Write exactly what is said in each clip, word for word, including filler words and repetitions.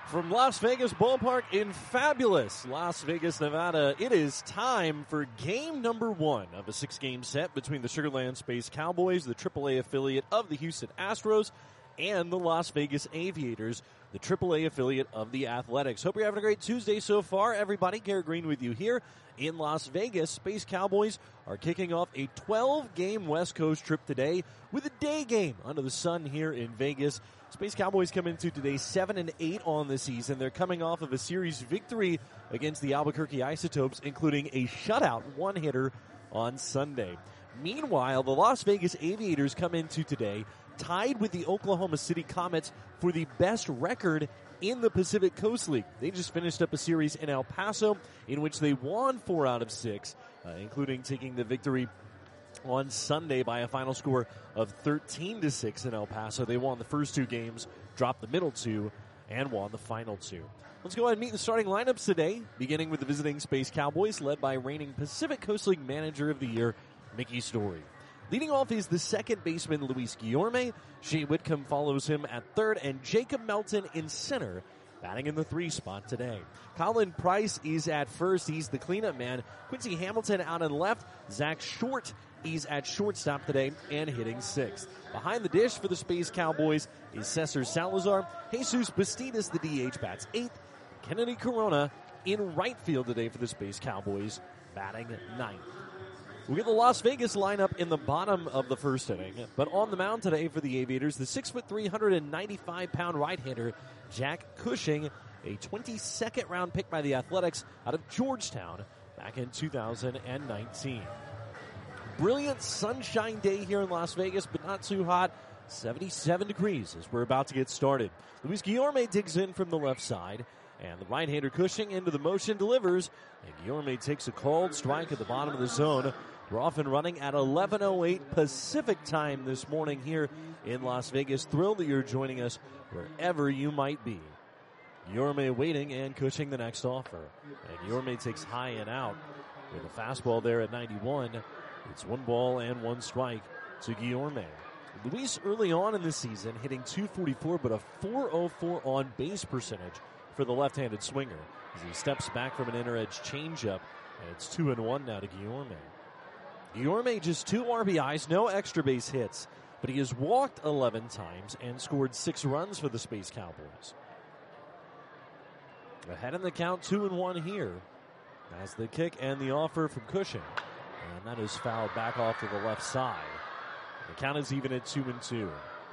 From Las Vegas Ballpark in fabulous Las Vegas, Nevada, it is time for game number one of a six-game set between the Sugar Land Space Cowboys, the triple A affiliate of the Houston Astros, and the Las Vegas Aviators, the triple A affiliate of the Athletics. Hope you're having a great Tuesday so far, everybody. Garrett Green with you here in Las Vegas. Space Cowboys are kicking off a twelve-game West Coast trip today with a day game under the sun here in Vegas. Space Cowboys come into today seven and eight on the season. They're coming off of a series victory against the Albuquerque Isotopes, including a shutout one-hitter on Sunday. Meanwhile, the Las Vegas Aviators come into today tied with the Oklahoma City Comets for the best record in the Pacific Coast League. They just finished up a series in El Paso in which they won four out of six, uh, including taking the victory on Sunday by a final score of thirteen to six in El Paso. They won the first two games, dropped the middle two, and won the final two. Let's go ahead and meet the starting lineups today, beginning with the visiting Space Cowboys, led by reigning Pacific Coast League Manager of the Year, Mickey Story. Leading off is the second baseman, Luis Guillorme. Shane Whitcomb follows him at third, and Jacob Melton in center, batting in the three spot today. Colin Price is at first. He's the cleanup man. Quincy Hamilton out in left. Zach Short is at shortstop today and hitting sixth. Behind the dish for the Space Cowboys is Cesar Salazar. Jesus Bastidas, the D H, bats eighth. Kennedy Corona in right field today for the Space Cowboys, batting ninth. We get the Las Vegas lineup in the bottom of the first inning, but on the mound today for the Aviators, the six foot three, one hundred ninety-five pound right-hander Jack Cushing, a twenty-second round pick by the Athletics out of Georgetown back in two thousand nineteen. Brilliant sunshine day here in Las Vegas, but not too hot. seventy-seven degrees as we're about to get started. Luis Guillorme digs in from the left side, and the right-hander Cushing into the motion delivers, and Guillorme takes a called strike at the bottom of the zone. We're off and running at eleven oh eight Pacific time this morning here in Las Vegas. Thrilled that you're joining us wherever you might be. Guillorme waiting and Cushing the next offer. And Guillorme takes high and out with a fastball there at ninety-one. It's one ball and one strike to Guillorme. Luis early on in the season hitting two forty-four, but a four oh four on base percentage for the left-handed swinger as he steps back from an inner edge changeup, and it's two and one now to Guillorme. Guillorme just two R B Is, no extra base hits, but he has walked eleven times and scored six runs for the Space Cowboys. Ahead in the count, two and one here. That's the kick and the offer from Cushing, and that is fouled back off to the left side. The count is even at two and two.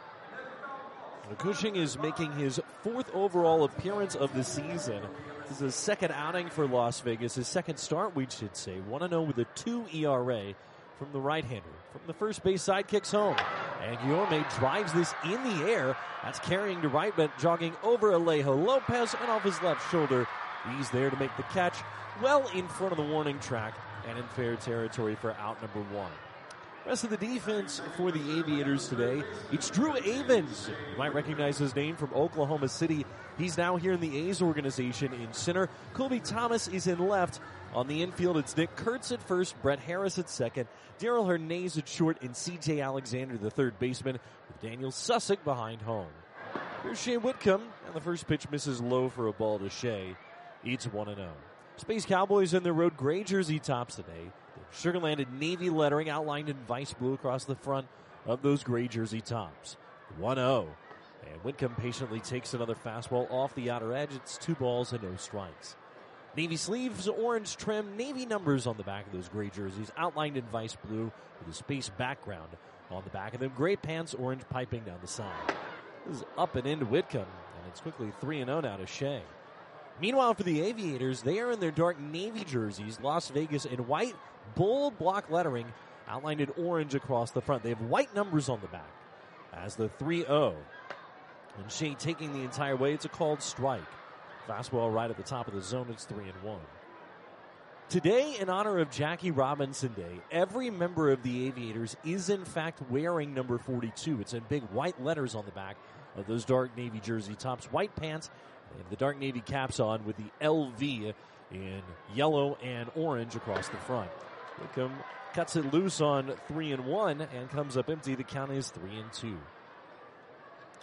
Cushing is making his fourth overall appearance of the season. This is his second outing for Las Vegas, his second start, we should say. one and oh with a two E R A from the right-hander. From the first base side, kicks home. And Guillorme drives this in the air. That's carrying to right, but jogging over Alejo Lopez and off his left shoulder. He's there to make the catch well in front of the warning track and in fair territory for out number one. Rest of the defense for the Aviators today, it's Drew Avens. You might recognize his name from Oklahoma City. He's now here in the A's organization in center. Colby Thomas is in left. On the infield, it's Nick Kurtz at first, Brett Harris at second, Daryl Hernandez at short, and C J Alexander, the third baseman, with Daniel Sussick behind home. Here's Shane Whitcomb, and the first pitch misses low for a ball to Shea. It's one and oh. Space Cowboys in their road gray jersey tops today. The Sugar-Land Navy lettering outlined in vice blue across the front of those gray jersey tops. one oh. And Whitcomb patiently takes another fastball off the outer edge. It's two balls and no strikes. Navy sleeves, orange trim, Navy numbers on the back of those gray jerseys, outlined in vice blue with a space background on the back of them. Gray pants, orange piping down the side. This is up and into Whitcomb, and it's quickly three and oh now to Shea. Meanwhile, for the Aviators, they are in their dark navy jerseys, Las Vegas in white, bold block lettering, outlined in orange across the front. They have white numbers on the back as the three oh. And Shea taking the entire way. It's a called strike. Fastball right at the top of the zone. It's three and one. Today, in honor of Jackie Robinson Day, every member of the Aviators is in fact wearing number forty-two. It's in big white letters on the back of those dark navy jersey tops. White pants. They have the dark navy caps on with the L V in yellow and orange across the front. Whitcomb cuts it loose on three and one and comes up empty. The count is three and two.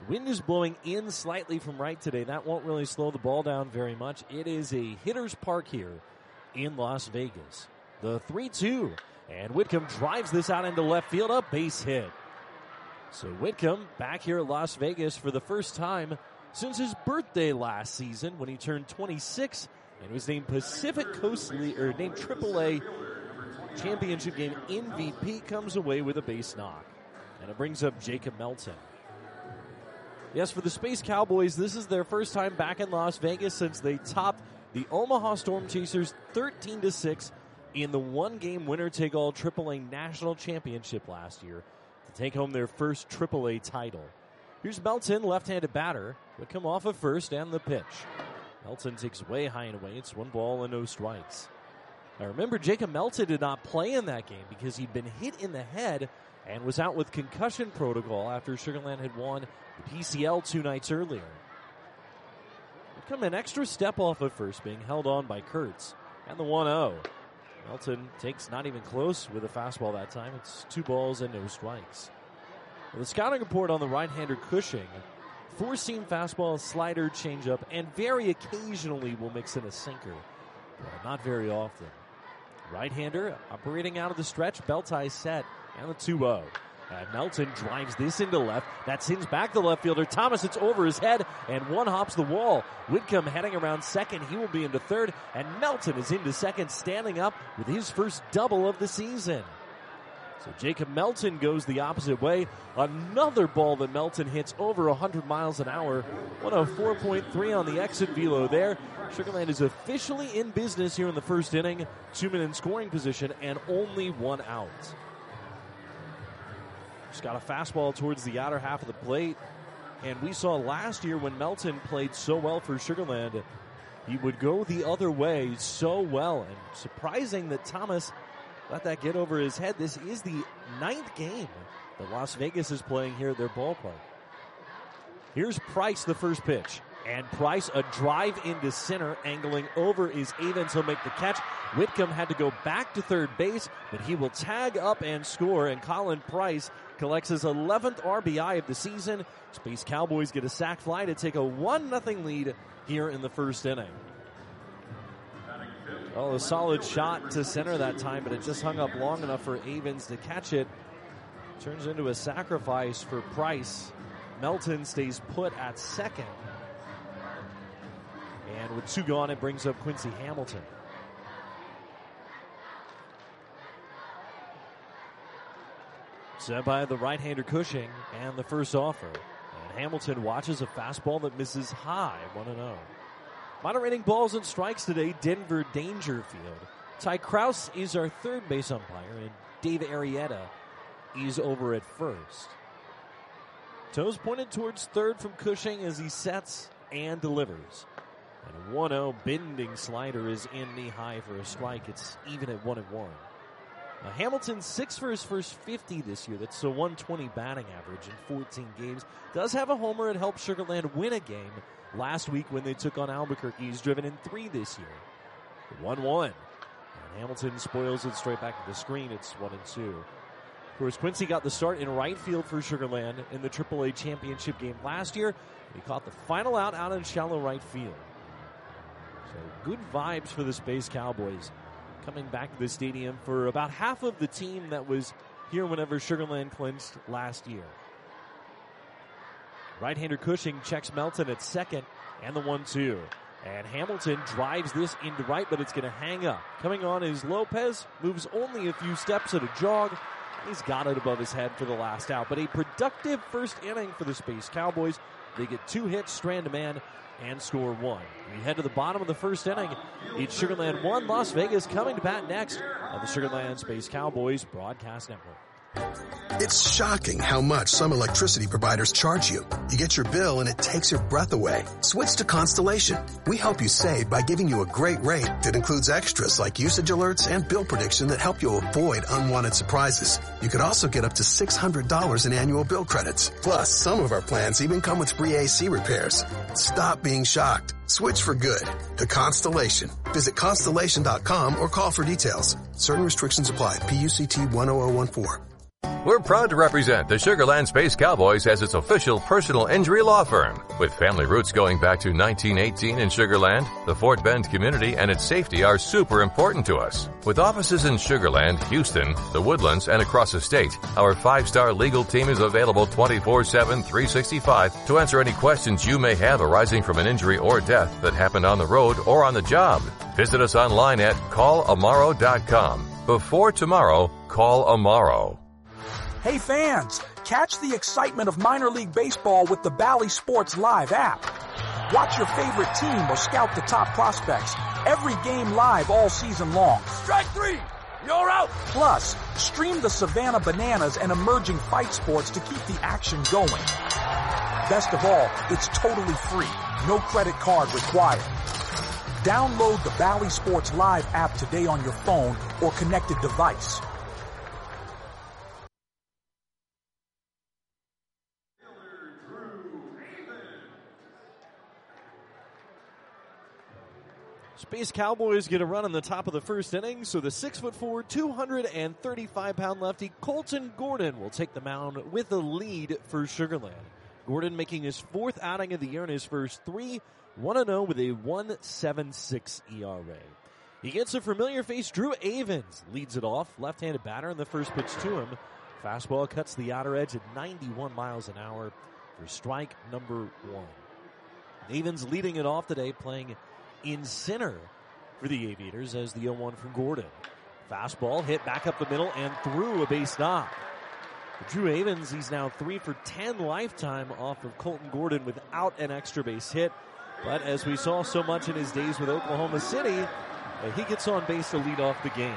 Wind is blowing in slightly from right today. That won't really slow the ball down very much. It is a hitter's park here in Las Vegas. The three two. And Whitcomb drives this out into left field, a base hit. So Whitcomb back here at Las Vegas for the first time since his birthday last season when he turned twenty-six and was named Pacific Coast League, or named triple A Championship Game M V P, comes away with a base knock. And it brings up Jacob Melton. Yes, for the Space Cowboys, this is their first time back in Las Vegas since they topped the Omaha Storm Chasers thirteen to six in the one-game winner-take-all triple A National Championship last year to take home their first triple A title. Here's Melton, left-handed batter, would come off of first and the pitch. Melton takes way high and away. It's one ball and no strikes. Now remember, Jacob Melton did not play in that game because he'd been hit in the head and was out with concussion protocol after Sugar Land had won the P C L two nights earlier. Would come an extra step off of first, being held on by Kurtz. And the one oh. Melton takes not even close with a fastball that time. It's two balls and no strikes. Well, the scouting report on the right-hander Cushing: four-seam fastball, slider, changeup, and very occasionally will mix in a sinker. But not very often. Right-hander operating out of the stretch, belt tie set, and the two oh. And Melton drives this into left. That sends back the left fielder. Thomas, it's over his head, and one hops the wall. Whitcomb heading around second. He will be into third, and Melton is into second, standing up with his first double of the season. So Jacob Melton goes the opposite way. Another ball that Melton hits over one hundred miles an hour. one oh four point three on the exit velo there. Sugar Land is officially in business here in the first inning. Two men in scoring position and only one out. Just got a fastball towards the outer half of the plate. And we saw last year when Melton played so well for Sugar Land, he would go the other way so well. And surprising that Thomas let that get over his head. This is the ninth game that Las Vegas is playing here at their ballpark. Here's Price, the first pitch. And Price, a drive into center, angling over is Avens. He'll make the catch. Whitcomb had to go back to third base, but he will tag up and score. And Colin Price collects his eleventh R B I of the season. Space Cowboys get a sac fly to take a one nothing lead here in the first inning. Well, a solid shot to center that time, but it just hung up long enough for Avens to catch it. Turns into a sacrifice for Price. Melton stays put at second. And with two gone, it brings up Quincy Hamilton. Set by the right-hander Cushing, and the first offer. And Hamilton watches a fastball that misses high, one and oh. Moderating balls and strikes today, Denver Dangerfield. Ty Krause is our third base umpire, and Dave Arrieta is over at first. Toes pointed towards third from Cushing as he sets and delivers. And a one oh bending slider is in knee high for a strike. It's even at one and one. Now, Hamilton six for his first fifty this year. That's a one twenty batting average in fourteen games. Does have a homer and helped Sugar Land win a game last week when they took on Albuquerque. He's driven in three this year. one one. And Hamilton spoils it straight back to the screen. It's one and two. Of course, Quincy got the start in right field for Sugar Land in the triple A championship game last year. He caught the final out out in shallow right field. So good vibes for the Space Cowboys coming back to the stadium for about half of the team that was here whenever Sugar Land clinched last year. Right-hander Cushing checks Melton at second and the one two. And Hamilton drives this into right, but it's going to hang up. Coming on is Lopez, moves only a few steps at a jog. He's got it above his head for the last out. But a productive first inning for the Space Cowboys. They get two hits, strand a man, and score one. We head to the bottom of the first inning. It's Sugar Land one, Las Vegas coming to bat next on the Sugar Land Space Cowboys Broadcast Network. It's shocking how much some electricity providers charge you. You get your bill and it takes your breath away. Switch to Constellation. We help you save by giving you a great rate that includes extras like usage alerts and bill prediction that help you avoid unwanted surprises. You could also get up to six hundred dollars in annual bill credits. Plus, some of our plans even come with free A C repairs. Stop being shocked. Switch for good to Constellation. Visit Constellation dot com or call for details. Certain restrictions apply. P U C T one oh oh one four. We're proud to represent the Sugar Land Space Cowboys as its official personal injury law firm. With family roots going back to nineteen eighteen in Sugar Land, the Fort Bend community and its safety are super important to us. With offices in Sugar Land, Houston, the Woodlands, and across the state, our five-star legal team is available twenty-four seven, three sixty-five to answer any questions you may have arising from an injury or death that happened on the road or on the job. Visit us online at call amaro dot com. Before tomorrow, call Amaro. Hey fans, catch the excitement of minor league baseball with the Bally Sports Live app. Watch your favorite team or scout the top prospects. Every game live all season long. Strike three! You're out! Plus, stream the Savannah Bananas and emerging fight sports to keep the action going. Best of all, it's totally free. No credit card required. Download the Bally Sports Live app today on your phone or connected device. Space Cowboys get a run in the top of the first inning, so the six foot four, two hundred thirty-five pound lefty Colton Gordon will take the mound with a lead for Sugar Land. Gordon making his fourth outing of the year in his first three, one and oh with a one point seven six E R A. He gets a familiar face. Drew Avens leads it off, left-handed batter, in the first pitch to him. Fastball cuts the outer edge at ninety-one miles an hour for strike number one. Avens leading it off today, playing in center for the Aviators as the oh one from Gordon. Fastball hit back up the middle and through a base knock. For Drew Avens, he's now three for ten lifetime off of Colton Gordon without an extra base hit. But as we saw so much in his days with Oklahoma City, uh, he gets on base to lead off the game.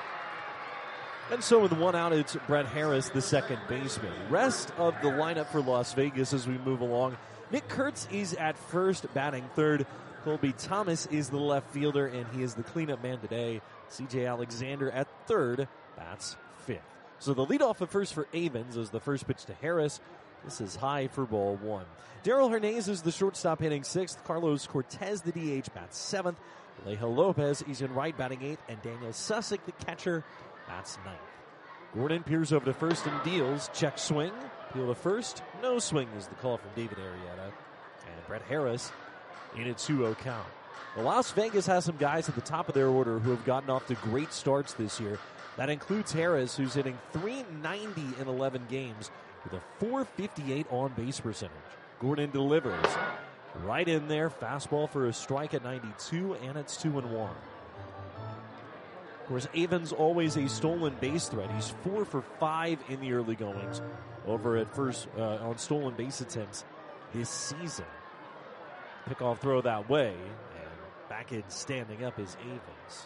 And so with one out, it's Brett Harris, the second baseman. Rest of the lineup for Las Vegas as we move along. Nick Kurtz is at first, batting third. Colby Thomas is the left fielder, and he is the cleanup man today. C J Alexander at third, bats fifth. So the leadoff at first for Avens is the first pitch to Harris. This is high for ball one. Daryl Hernandez is the shortstop, hitting sixth. Carlos Cortez, the D H, bats seventh. Alejo Lopez is in right, batting eighth. And Daniel Susick, the catcher, bats ninth. Gordon peers over to first and deals. Check swing. Peel to first. No swing is the call from David Arrieta. And Brett Harris in a two oh count. Well, Las Vegas has some guys at the top of their order who have gotten off to great starts this year. That includes Harris, who's hitting three ninety in eleven games with a four fifty-eight on-base percentage. Gordon delivers right in there. Fastball for a strike at ninety-two, and it's two and one. Of course, Avens always a stolen base threat. He's four for five in the early goings over at first uh, on stolen base attempts this season. Pickoff throw that way, and back in standing up is Avens.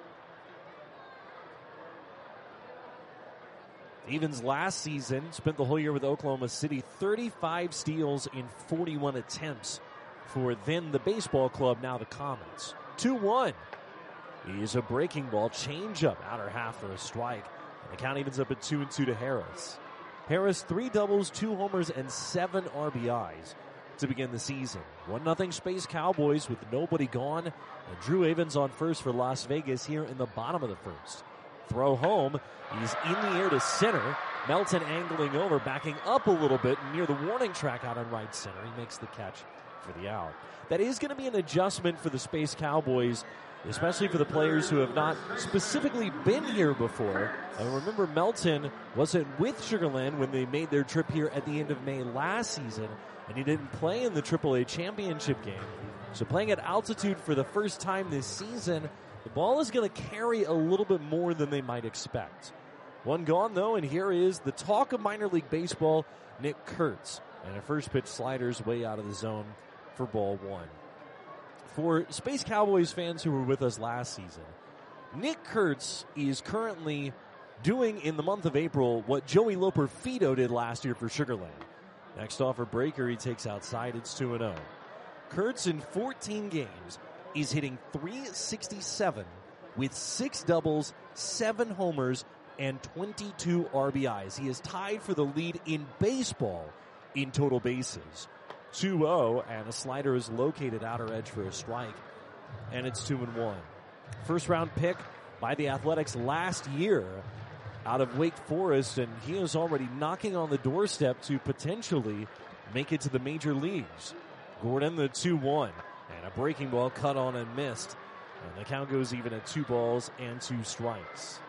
Avens last season spent the whole year with Oklahoma City, thirty-five steals in forty-one attempts for then the baseball club, now the Comets. two one. He's a breaking ball, changeup, outer half for a strike. And the count evens up at two and two to Harris. Harris, three doubles, two homers, and seven R B Is to begin the season. one nothing Space Cowboys with nobody gone. And Drew Avens on first for Las Vegas here in the bottom of the first. Throw home. He's in the air to center. Melton angling over, backing up a little bit near the warning track out on right center. He makes the catch for the out. That is going to be an adjustment for the Space Cowboys, especially for the players who have not specifically been here before. And remember, Melton wasn't with Sugar Land when they made their trip here at the end of May last season, and he didn't play in the triple A championship game. So playing at altitude for the first time this season, the ball is going to carry a little bit more than they might expect. One gone, though, and here is the talk of minor league baseball, Nick Kurtz. And a first pitch sliders way out of the zone for ball one. For Space Cowboys fans who were with us last season, Nick Kurtz is currently doing in the month of April what Joey Loperfido did last year for Sugar Land. Next offer breaker, he takes outside. It's two and oh. Kurtz in fourteen games is hitting three sixty-seven with six doubles, seven homers, and twenty-two R B Is. He is tied for the lead in baseball in total bases. two oh, and a slider is located outer edge for a strike, and it's two and one. First round pick by the Athletics last year. out of Wake Forest, and he is already knocking on the doorstep to potentially make it to the major leagues. Gordon, the two one, and a breaking ball cut on and missed. And the count goes even at two balls and two strikes.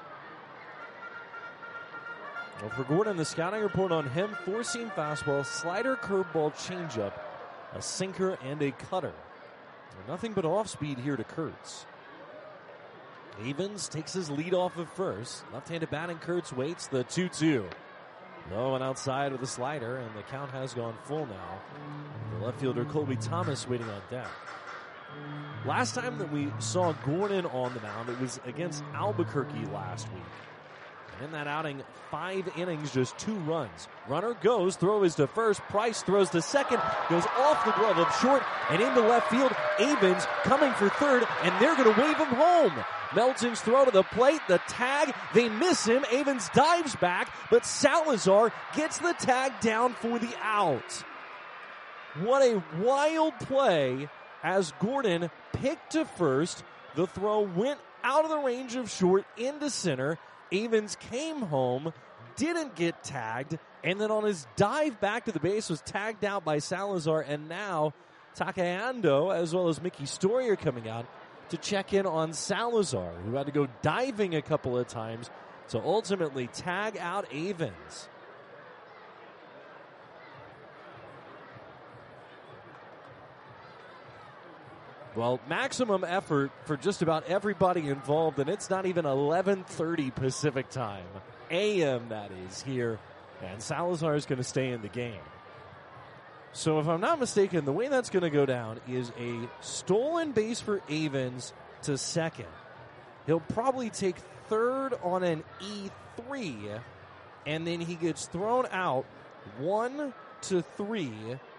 Well, for Gordon, the scouting report on him, four-seam fastball, slider, curveball, changeup, a sinker, and a cutter. Nothing but off-speed here to Kurtz. Avens takes his lead off of first. Left-handed batting, Kurtz waits the two two. Low and outside with a slider, and the count has gone full now. The left fielder, Colby Thomas, waiting on deck. Last time that we saw Gordon on the mound, it was against Albuquerque last week. And in that outing, five innings, just two runs. Runner goes, throw is to first. Price throws to second, goes off the glove of short and into left field. Avens coming for third, and they're going to wave him home. Melton's throw to the plate, the tag, they miss him. Avens dives back, but Salazar gets the tag down for the out. What a wild play as Gordon picked to first. The throw went out of the range of short into center. Avens came home, didn't get tagged, and then on his dive back to the base was tagged out by Salazar, and now Takayando as well as Mickey Story are coming out to check in on Salazar, who had to go diving a couple of times to ultimately tag out Avens. Well, maximum effort for just about everybody involved, and it's not even eleven thirty Pacific time. A M, that is, here. And Salazar is going to stay in the game. So if I'm not mistaken, the way that's going to go down is a stolen base for Avens to second. He'll probably take third on an E three, and then he gets thrown out one to three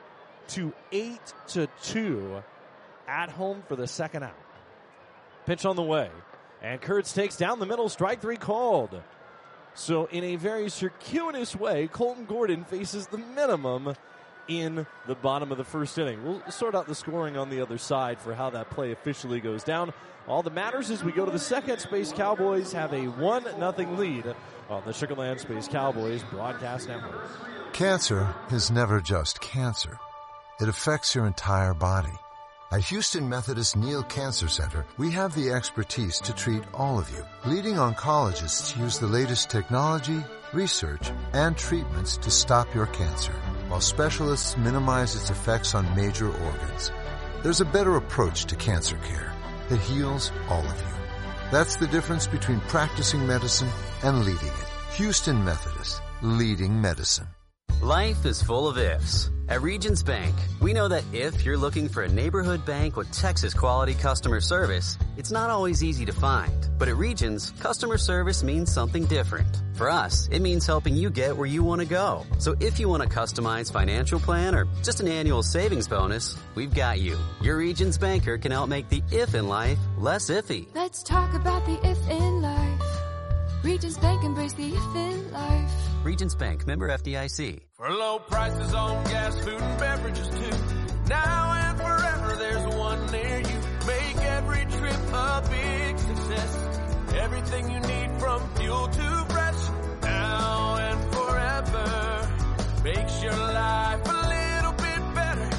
to eight to two. At home for the second out. Pitch on the way. And Kurtz takes down the middle. Strike three called. So in a very circuitous way, Colton Gordon faces the minimum in the bottom of the first inning. We'll sort out the scoring on the other side for how that play officially goes down. All that matters is we go to the second. Space Cowboys have a one nothing lead on the Sugar Land Space Cowboys broadcast network. Cancer is never just cancer. It affects your entire body. At Houston Methodist Neal Cancer Center, we have the expertise to treat all of you. Leading oncologists use the latest technology, research, and treatments to stop your cancer, while specialists minimize its effects on major organs. There's a better approach to cancer care that heals all of you. That's the difference between practicing medicine and leading it. Houston Methodist, leading medicine. Life is full of ifs. At Regions Bank, we know that if you're looking for a neighborhood bank with Texas quality customer service, it's not always easy to find. But at Regions, customer service means something different. For us, it means helping you get where you want to go. So if you want a customized financial plan or just an annual savings bonus, we've got you. Your Regions banker can help make the if in life less iffy. Let's talk about the if in life. Regions Bank, embrace the if in life. Regions Bank, member F D I C. For low prices on gas, food, and beverages too. Now and forever, there's one near you. Make every trip a big success. Everything you need from fuel to fresh. Now and forever makes your life a little bit better.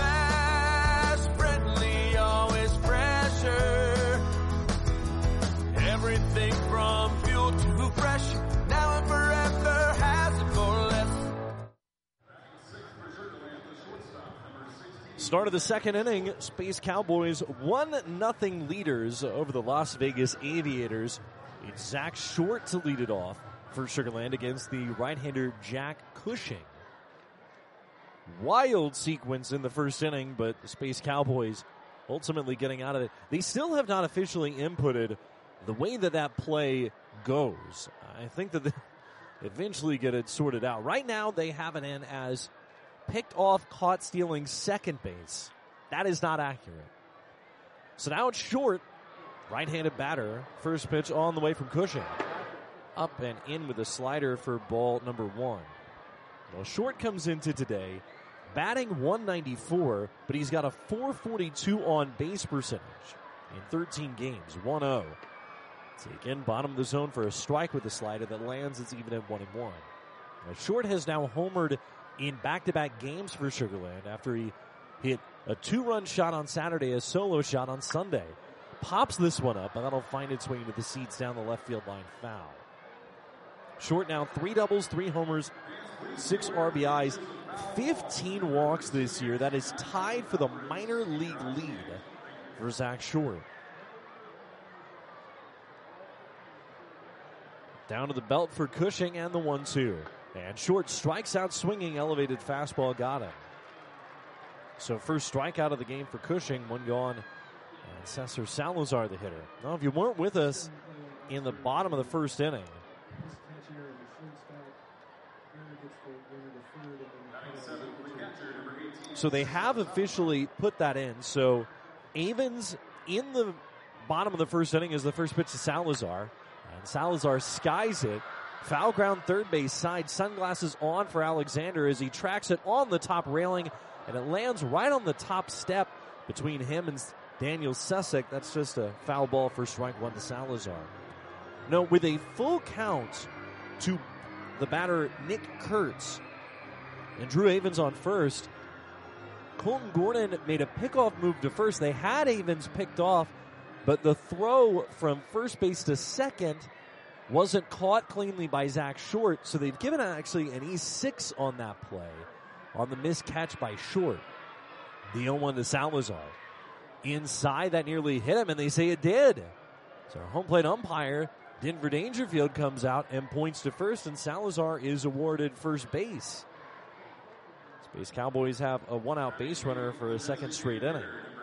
Fast, friendly, always fresher. Everything from fuel to fresh. Now and forever has it for less. Start of the second inning, Space Cowboys one nothing leaders over the Las Vegas Aviators. It's Zach Short to lead it off for Sugar Land against the right-hander Jack Cushing. Wild sequence in the first inning, but the Space Cowboys ultimately getting out of it. They still have not officially inputted the way that that play goes. I think that they eventually get it sorted out. Right now, they have it in as picked off, caught stealing second base. That is not accurate. So now it's Short, right-handed batter. First pitch on the way from Cushing. Up and in with a slider for ball number one. Well, Short comes into today batting one ninety-four, but he's got a four forty-two on base percentage in thirteen games, one oh. Taken bottom of the zone for a strike with a slider that lands. It's even at one and one. Now, Short has now homered in back-to-back games for Sugar Land after he hit a two-run shot on Saturday, a solo shot on Sunday. Pops this one up, and that'll find its way into the seats down the left field line foul. Short now three doubles, three homers, six R B Is, fifteen walks this year. That is tied for the minor league lead for Zach Short. Down to the belt for Cushing and the one two. And Short strikes out swinging, elevated fastball got him. So first strikeout of the game for Cushing, one gone. And Cesar Salazar the hitter. Now if you weren't with us in the bottom of the first inning, so they have officially put that in. So Avens in the bottom of the first inning is the first pitch to Salazar. And Salazar skies it. Foul ground third base side. Sunglasses on for Alexander as he tracks it on the top railing. And it lands right on the top step between him and Daniel Susick. That's just a foul ball for strike one to Salazar. No, with a full count to the batter Nick Kurtz and Drew Avens on first, Colton Gordon made a pickoff move to first. They had Avens picked off, but the throw from first base to second wasn't caught cleanly by Zach Short, so they've given actually an E six on that play on the missed catch by Short. The oh one to Salazar. Inside, that nearly hit him, and they say it did. So our home plate umpire, Denver Dangerfield, comes out and points to first, and Salazar is awarded first base. Space Cowboys have a one-out base runner for a second straight inning.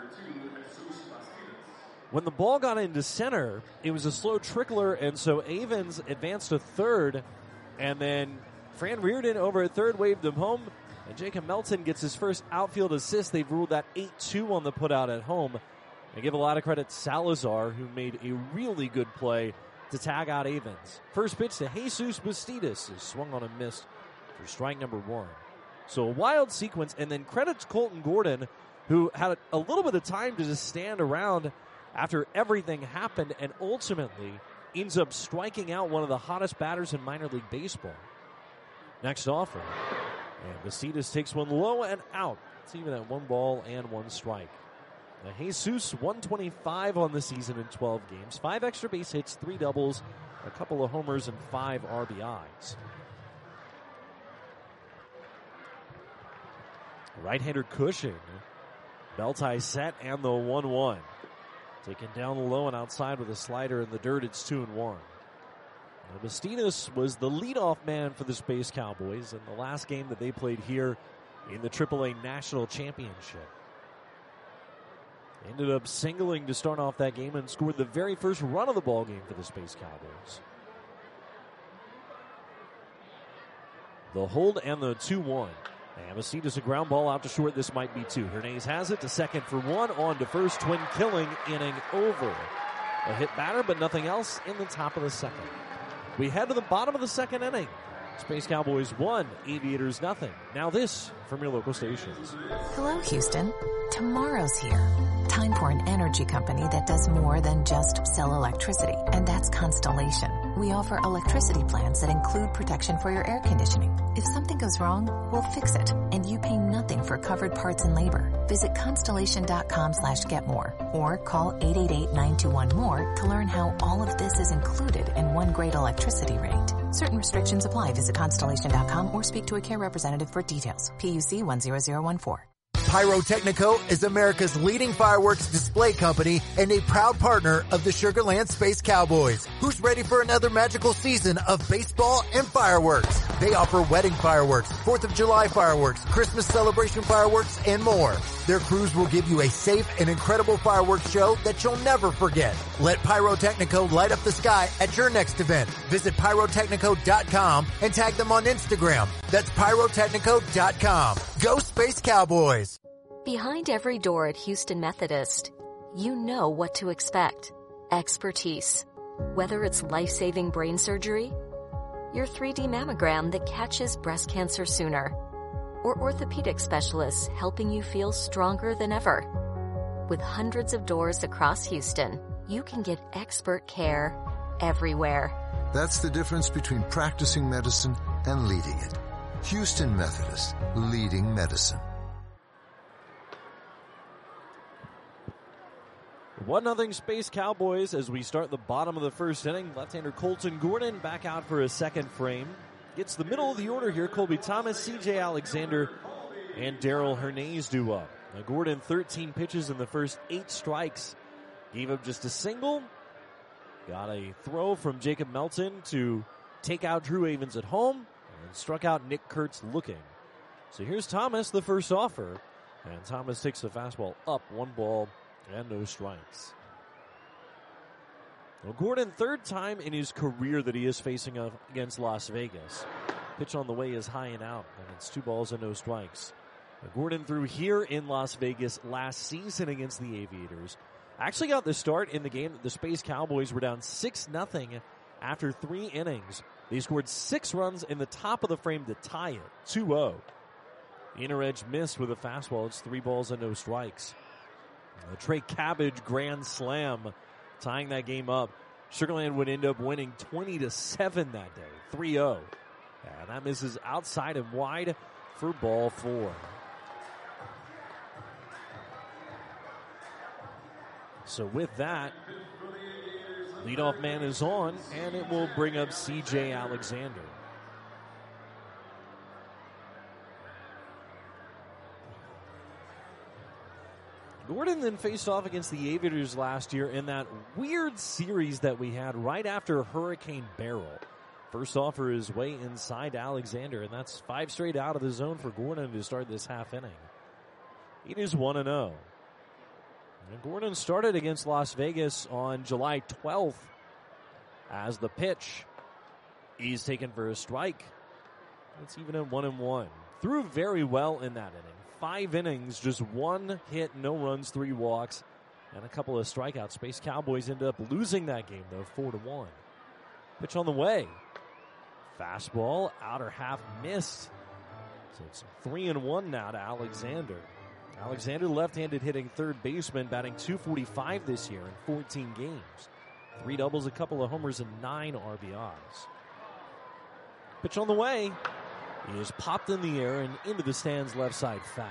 When the ball got into center, it was a slow trickler, and so Avens advanced to third, and then Fran Reardon over at third waved him home, and Jacob Melton gets his first outfield assist. They've ruled that eight two on the putout at home. I give a lot of credit to Salazar, who made a really good play to tag out Avens. First pitch to Jesus Bastidas is swung on and missed for strike number one. So a wild sequence, and then credit to Colton Gordon, who had a little bit of time to just stand around after everything happened and ultimately ends up striking out one of the hottest batters in minor league baseball. Next offer. And Bastidas takes one low and out. It's even at one ball and one strike. Now Jesus, one twenty-five on the season in twelve games. Five extra base hits, three doubles, a couple of homers, and five R B Is. Right-hander Cushing. Belt tie set and the one one. Taken down low and outside with a slider in the dirt. It's two and one. Now, Bastidas was the leadoff man for the Space Cowboys in the last game that they played here in the triple A National Championship. Ended up singling to start off that game and scored the very first run of the ball game for the Space Cowboys. The hold and the two one. And Bastidas a ground ball out to short. This might be two. Hernandez has it to second for one. On to first. Twin killing. Inning over. A hit batter, but nothing else in the top of the second. We head to the bottom of the second inning. Space Cowboys one, Aviators nothing. Now this from your local stations. Hello, Houston. Tomorrow's here. Time for an energy company that does more than just sell electricity, and that's Constellation. We offer electricity plans that include protection for your air conditioning. If something goes wrong, we'll fix it, and you pay nothing for covered parts and labor. Visit constellation.com slash get more or call eight eight eight, nine two one, more to learn how all of this is included in one great electricity rate. Certain restrictions apply. Visit constellation dot com or speak to a care representative for details. P U C one zero zero one four. Pyrotechnico is America's leading fireworks display company and a proud partner of the Sugar Land Space Cowboys. Who's ready for another magical season of baseball and fireworks? They offer wedding fireworks, fourth of July fireworks, Christmas celebration fireworks, and more. Their crews will give you a safe and incredible fireworks show that you'll never forget. Let Pyrotechnico light up the sky at your next event. Visit pyrotechnico dot com and tag them on Instagram. That's pyrotechnico dot com. Go Space Cowboys! Behind every door at Houston Methodist, you know what to expect. Expertise. Whether it's life-saving brain surgery, your three D mammogram that catches breast cancer sooner, or orthopedic specialists helping you feel stronger than ever. With hundreds of doors across Houston, you can get expert care everywhere. That's the difference between practicing medicine and leading it. Houston Methodist, leading medicine. one nothing Space Cowboys as we start the bottom of the first inning. Left-hander Colton Gordon back out for a second frame. Gets the middle of the order here. Colby Thomas, C J Alexander, and Daryl Hernandez do up. Now Gordon, thirteen pitches in the first eight strikes. Gave up just a single. Got a throw from Jacob Melton to take out Drew Avens at home. And struck out Nick Kurtz looking. So here's Thomas, the first offer. And Thomas takes the fastball up, one ball and no strikes. Well, Gordon, third time in his career that he is facing up against Las Vegas. Pitch on the way is high and out, and it's two balls and no strikes. Now, Gordon threw here in Las Vegas last season against the Aviators. Actually got the start in the game that the Space Cowboys were down six nothing after three innings. They scored six runs in the top of the frame to tie it, two oh. Inner edge missed with a fastball. It's three balls and no strikes. A Trey Cabbage grand slam tying that game up. Sugar Land would end up winning twenty to seven that day, three oh. And that misses outside and wide for ball four. So with that, leadoff man is on, and it will bring up C J Alexander. Gordon then faced off against the Aviators last year in that weird series that we had right after Hurricane Beryl. First offer his way inside Alexander, and that's five straight out of the zone for Gordon to start this half inning. It is one and oh. Gordon started against Las Vegas on July twelfth as the pitch. He's taken for a strike. It's even at one and one. Threw very well in that inning. Five innings, just one hit, no runs, three walks, and a couple of strikeouts. Space Cowboys ended up losing that game, though, four to one. Pitch on the way. Fastball, outer half missed. So it's three and one now to Alexander. Alexander, left-handed hitting third baseman, batting two forty-five this year in fourteen games. Three doubles, a couple of homers, and nine R B Is. Pitch on the way. He is popped in the air and into the stands left side foul.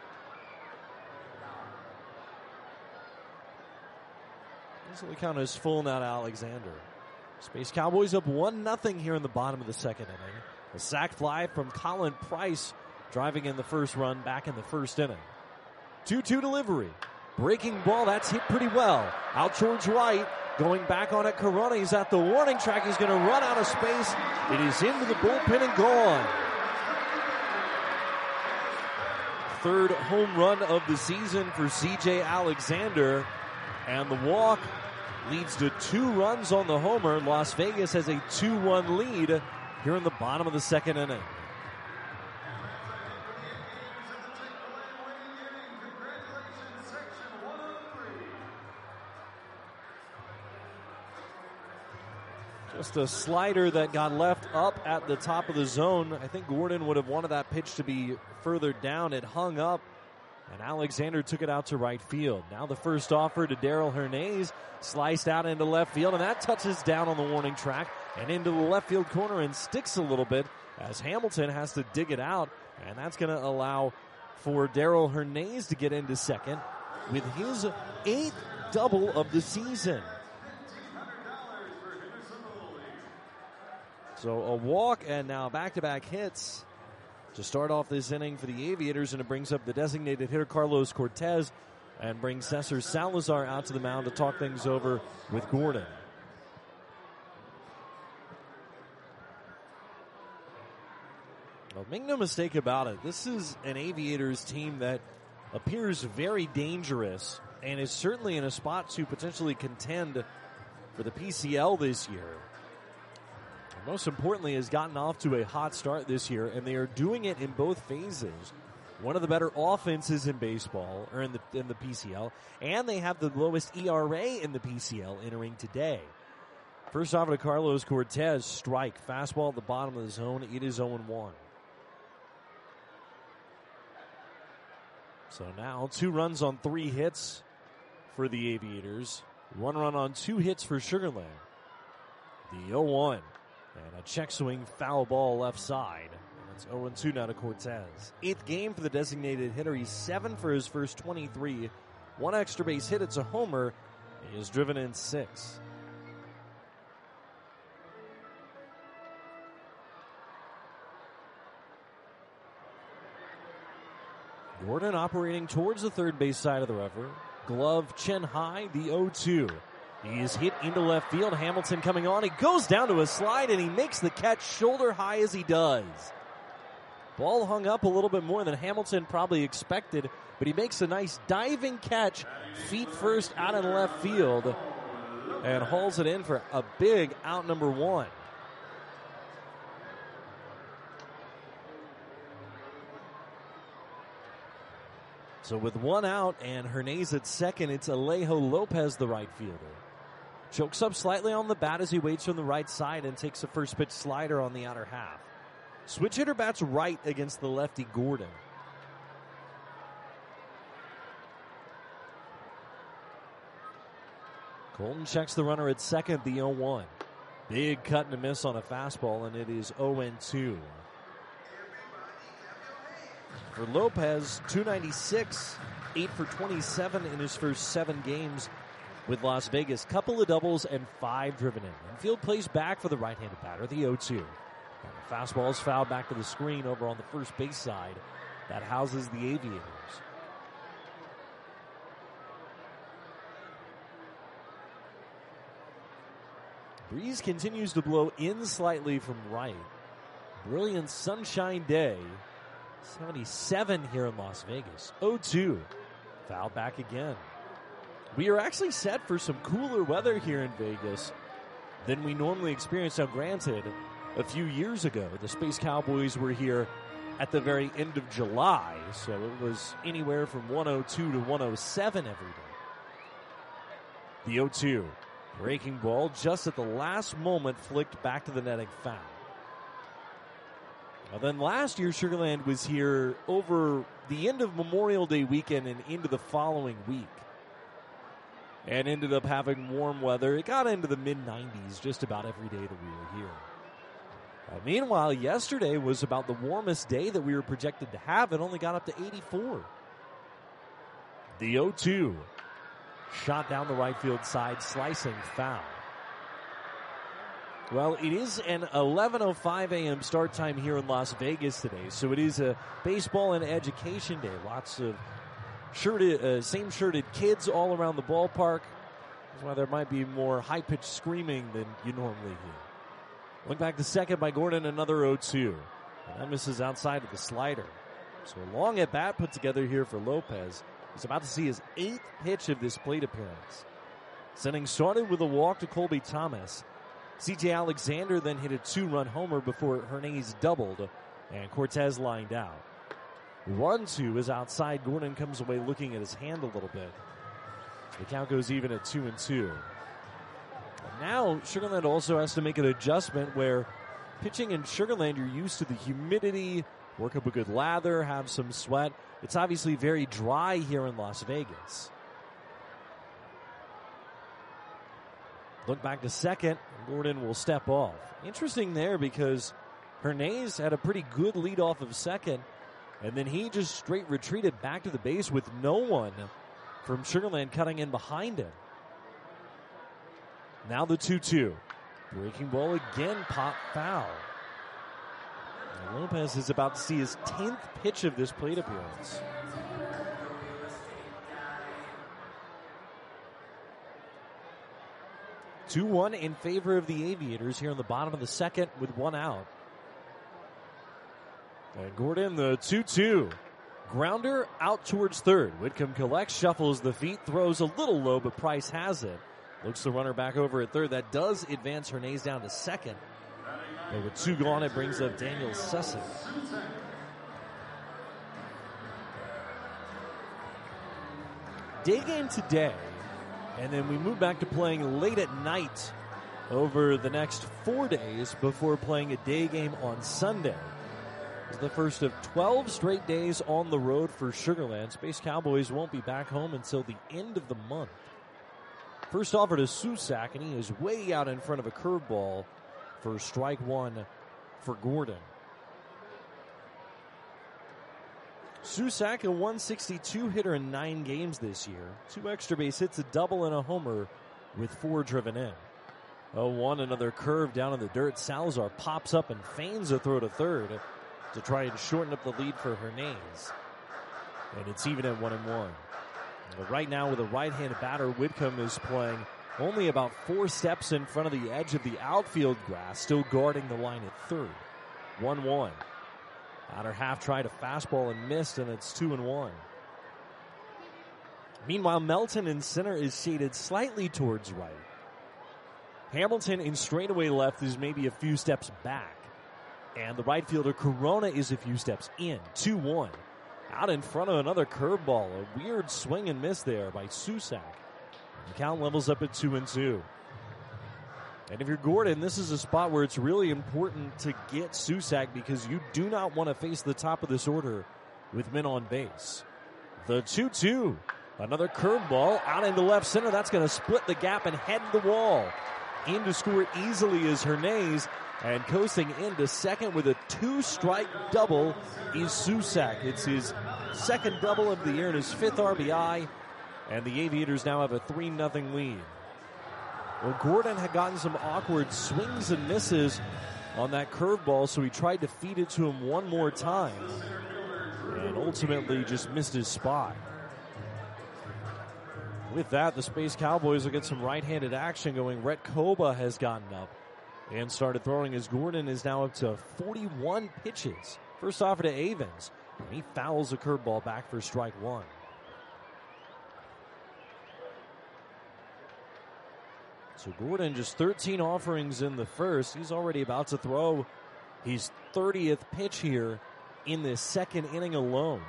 This will count as full now to Alexander. Space Cowboys up one nothing here in the bottom of the second inning. A sac fly from Colin Price driving in the first run back in the first inning. two two delivery. Breaking ball, that's hit pretty well. Out towards right. Going back on it, Corona. He's at the warning track. He's going to run out of space. It is into the bullpen and gone. Third home run of the season for C J Alexander. And the walk leads to two runs on the homer. Las Vegas has a two one lead here in the bottom of the second inning. Just a slider that got left up at the top of the zone. I think Gordon would have wanted that pitch to be further down. It hung up, and Alexander took it out to right field. Now the first offer to Daryl Hernandez, sliced out into left field, and that touches down on the warning track and into the left field corner and sticks a little bit as Hamilton has to dig it out, and that's going to allow for Daryl Hernandez to get into second with his eighth double of the season. So a walk and now back-to-back hits to start off this inning for the Aviators, and it brings up the designated hitter Carlos Cortez and brings Cesar Salazar out to the mound to talk things over with Gordon. Well, make no mistake about it, this is an Aviators team that appears very dangerous and is certainly in a spot to potentially contend for the P C L this year. Most importantly, has gotten off to a hot start this year, and they are doing it in both phases. One of the better offenses in baseball, or in the in the P C L, and they have the lowest E R A in the P C L entering today. First off to Carlos Cortez, strike. Fastball at the bottom of the zone. It is oh and one. So now two runs on three hits for the Aviators. One run on two hits for Sugar Land. The oh one. And a check swing foul ball left side. And it's oh two now to Cortes. Eighth game for the designated hitter. He's seven for his first twenty-three. One extra base hit. It's a homer. He has driven in six. Gordon operating towards the third base side of the river. Glove chin high, the oh two. He is hit into left field. Hamilton coming on. He goes down to a slide, and he makes the catch shoulder high as he does. Ball hung up a little bit more than Hamilton probably expected, but he makes a nice diving catch, feet first out in left field, and hauls it in for a big out number one. So with one out and Hernandez at second, it's Alejo Lopez, the right fielder. Chokes up slightly on the bat as he waits from the right side and takes a first pitch slider on the outer half. Switch hitter bats right against the lefty Gordon. Colton checks the runner at second, the oh one. Big cut and a miss on a fastball, and it is oh two. For Lopez, two ninety-six, eight for twenty-seven in his first seven games with Las Vegas. Couple of doubles and five driven in. Infield plays back for the right-handed batter, the oh two. And the fastball is fouled back to the screen over on the first base side. That houses the Aviators. Breeze continues to blow in slightly from right. Brilliant sunshine day. seventy-seven here in Las Vegas. oh two. Foul back again. We are actually set for some cooler weather here in Vegas than we normally experience. Now, granted, a few years ago, the Space Cowboys were here at the very end of July, so it was anywhere from one oh two to one oh seven every day. The oh two. Breaking ball just at the last moment flicked back to the netting foul. Well, then last year, Sugar Land was here over the end of Memorial Day weekend and into the following week. And ended up having warm weather. It got into the mid nineties just about every day that we were here. Uh, meanwhile, yesterday was about the warmest day that we were projected to have. It only got up to eighty-four. The oh two. Shot down the right field side, slicing foul. Well, it is an eleven oh five a.m. start time here in Las Vegas today, so it is a baseball and education day. Lots of shirted, uh, same-shirted kids all around the ballpark. That's why there might be more high-pitched screaming than you normally hear. Look back to second by Gordon, another oh two. And that misses outside of the slider. So a long at-bat put together here for Lopez. He's about to see his eighth pitch of this plate appearance. Inning started with a walk to Colby Thomas. C J Alexander then hit a two-run homer before Hernandez doubled, and Cortes lined out. one two is outside. Gordon comes away looking at his hand a little bit. The count goes even at two and two. And now Sugar Land also has to make an adjustment where pitching in Sugar Land, you're used to the humidity, work up a good lather, have some sweat. It's obviously very dry here in Las Vegas. Look back to second. Gordon will step off. Interesting there because Hernandez had a pretty good lead off of second, and then he just straight retreated back to the base with no one from Sugar Land cutting in behind him. Now the two two. Breaking ball again, pop foul. Lopez is about to see his tenth pitch of this plate appearance. two one in favor of the Aviators here in the bottom of the second with one out. And Gordon, the two two. Grounder out towards third. Whitcomb collects, shuffles the feet, throws a little low, but Price has it. Looks the runner back over at third. That does advance Hernandez down to second. But with two gone, it brings up Daniel Sessing. Day game today, and then we move back to playing late at night over the next four days before playing a day game on Sunday. It's the first of twelve straight days on the road for Sugar Land. Space Cowboys won't be back home until the end of the month. First offer to Susac, and he is way out in front of a curveball for strike one for Gordon. Susac, a one sixty-two hitter in nine games this year. Two extra base hits, a double and a homer with four driven in. oh one, another curve down in the dirt. Salazar pops up and feigns a throw to third to try and shorten up the lead for Hernandez. And it's even at one and one. But right now with a right-handed batter, Whitcomb is playing only about four steps in front of the edge of the outfield grass, still guarding the line at third. one one. Outer half tried a fastball and missed, and it's two and one. Meanwhile, Melton in center is shaded slightly towards right. Hamilton in straightaway left is maybe a few steps back. And the right fielder Corona is a few steps in. two one. Out in front of another curveball. A weird swing and miss there by Susac. The count levels up at two and two. And if you're Gordon, this is a spot where it's really important to get Susac because you do not want to face the top of this order with men on base. The two two. Another curveball out into left center. That's going to split the gap and head the wall. In to score easily is Hernandez. And coasting into second with a two-strike double is Susac. It's his second double of the year and his fifth R B I. And the Aviators now have a three nothing lead. Well, Gordon had gotten some awkward swings and misses on that curveball, so he tried to feed it to him one more time. And ultimately just missed his spot. With that, the Space Cowboys will get some right-handed action going. Rhett Koba has gotten up and started throwing as Gordon is now up to forty-one pitches. First offer to Avens, and he fouls the curveball back for strike one. So Gordon just thirteen offerings in the first. He's already about to throw his thirtieth pitch here in this second inning alone.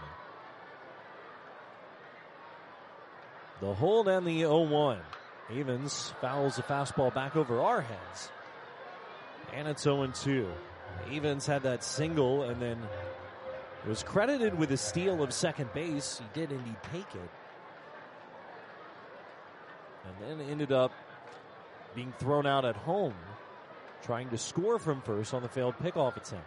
The hold and the oh one. Avens fouls the fastball back over our heads. And it's oh and two. Avens had that single and then was credited with a steal of second base. He did indeed take it. And then ended up being thrown out at home, trying to score from first on the failed pickoff attempt.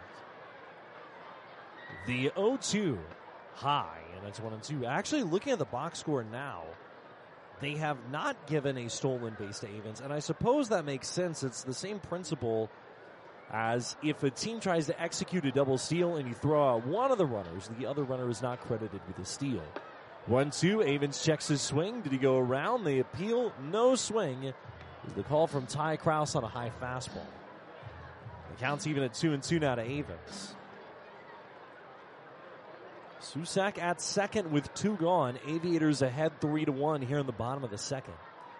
The oh two high, and it's one and two. Actually, looking at the box score now, they have not given a stolen base to Avens, and I suppose that makes sense. It's the same principle as if a team tries to execute a double steal and you throw out one of the runners, the other runner is not credited with a steal. one two, Avens checks his swing. Did he go around? They appeal. No swing. The call from Ty Krause on a high fastball. The count's even at two and two now to Avens. Susac at second with two gone. Aviators ahead three to one here in the bottom of the second.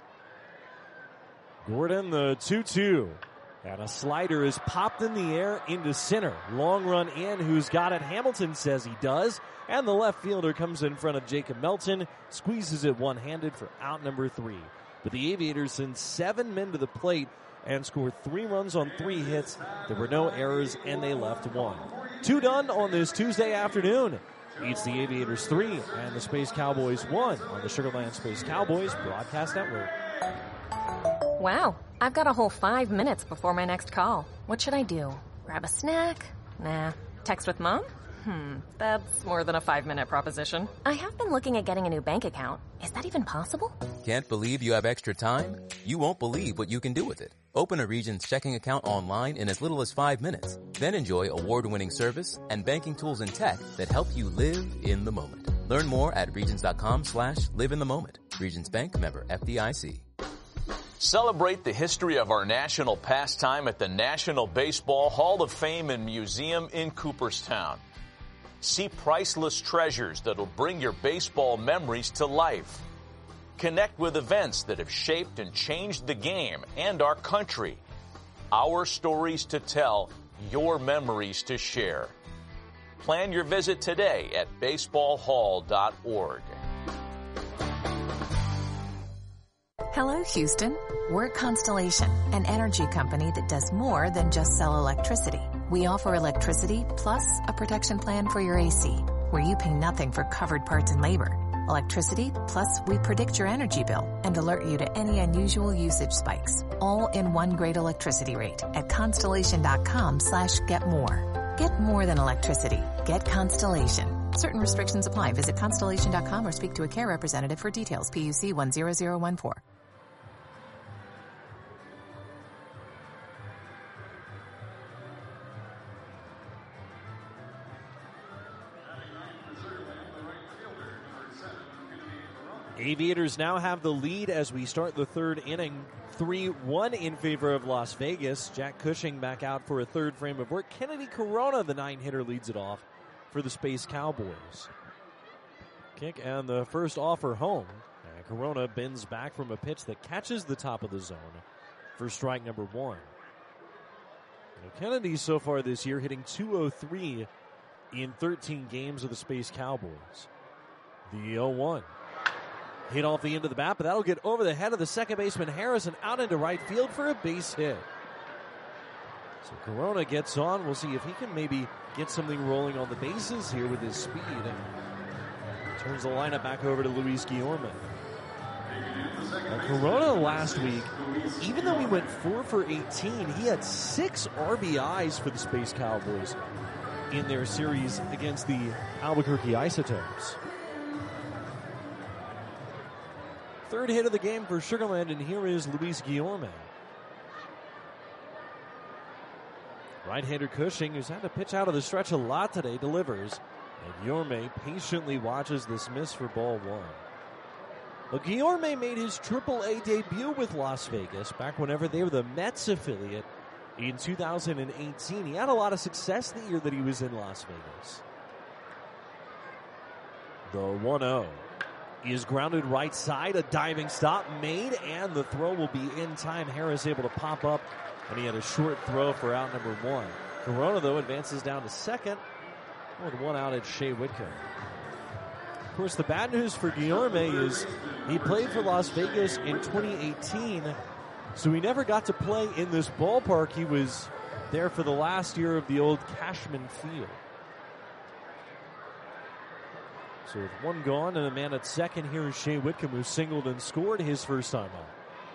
Gordon, the two two. And a slider is popped in the air into center. Long run in. Who's got it? Hamilton says he does. And the left fielder comes in front of Jacob Melton. Squeezes it one-handed for out number three. But the Aviators send seven men to the plate and scored three runs on three hits. There were no errors, and they left one. Two done on this Tuesday afternoon. It's the Aviators three and the Space Cowboys one on the Sugar Land Space Cowboys Broadcast Network. Wow, I've got a whole five minutes before my next call. What should I do? Grab a snack? Nah. Text with Mom? Hmm, that's more than a five-minute proposition. I have been looking at getting a new bank account. Is that even possible? Can't believe you have extra time? You won't believe what you can do with it. Open a Regions checking account online in as little as five minutes. Then enjoy award-winning service and banking tools and tech that help you live in the moment. Learn more at regions.com slash live in the moment. Regions Bank, member F D I C. Celebrate the history of our national pastime at the National Baseball Hall of Fame and Museum in Cooperstown. See priceless treasures that'll bring your baseball memories to life. Connect with events that have shaped and changed the game and our country. Our stories to tell, your memories to share. Plan your visit today at baseball hall dot org. Hello, Houston. We're Constellation, an energy company that does more than just sell electricity. We offer electricity plus a protection plan for your A C, where you pay nothing for covered parts and labor. Electricity, plus we predict your energy bill and alert you to any unusual usage spikes. All in one great electricity rate at Constellation.com slash get more. Get more than electricity. Get Constellation. Certain restrictions apply. Visit Constellation dot com or speak to a care representative for details. P U C one zero zero one four. Aviators now have the lead as we start the third inning. three one in favor of Las Vegas. Jack Cushing back out for a third frame of work. Kennedy Corona, the nine-hitter, leads it off for the Space Cowboys. Kick and the first offer home. And Corona bends back from a pitch that catches the top of the zone for strike number one. Now, Kennedy so far this year hitting two oh three in thirteen games of the Space Cowboys. The oh one. Hit off the end of the bat, but that'll get over the head of the second baseman Harrison out into right field for a base hit. So Corona gets on. We'll see if he can maybe get something rolling on the bases here with his speed. And turns the lineup back over to Luis Guillorme. Now, Corona last week, even though he went four for eighteen, he had six R B Is for the Space Cowboys in their series against the Albuquerque Isotopes. Third hit of the game for Sugar Land, and here is Luis Guillorme. Right-hander Cushing, who's had to pitch out of the stretch a lot today, delivers. And Guillorme patiently watches this miss for ball one. Well, Guillorme made his triple A debut with Las Vegas back whenever they were the Mets affiliate in two thousand eighteen. He had a lot of success the year that he was in Las Vegas. The one oh. He is grounded right side, a diving stop made, and the throw will be in time. Harris able to pop up, and he had a short throw for out number one. Corona, though, advances down to second with one out at Shea Whitcomb. Of course, the bad news for Guillorme is he played for Las Vegas in twenty eighteen, so he never got to play in this ballpark. He was there for the last year of the old Cashman Field. So with one gone and a man at second, here is Shea Whitcomb, who singled and scored his first time out.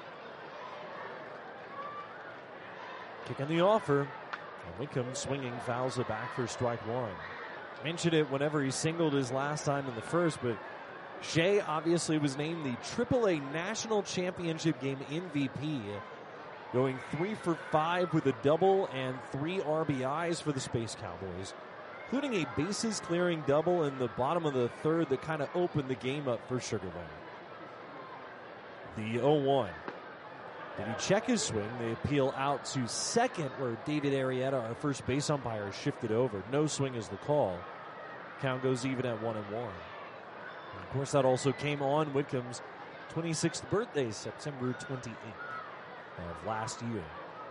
Kick on the offer. And Whitcomb swinging fouls it back for strike one. Mentioned it whenever he singled his last time in the first, but Shea obviously was named the triple A National Championship Game M V P, going three for five with a double and three R B Is for the Space Cowboys, including a bases-clearing double in the bottom of the third that kind of opened the game up for Sugar Land. The oh one. Did he check his swing? They appeal out to second, where David Arrieta, our first base umpire, shifted over. No swing is the call. Count goes even at one and one. And of course, that also came on Whitcomb's twenty-sixth birthday, September twenty-eighth of last year.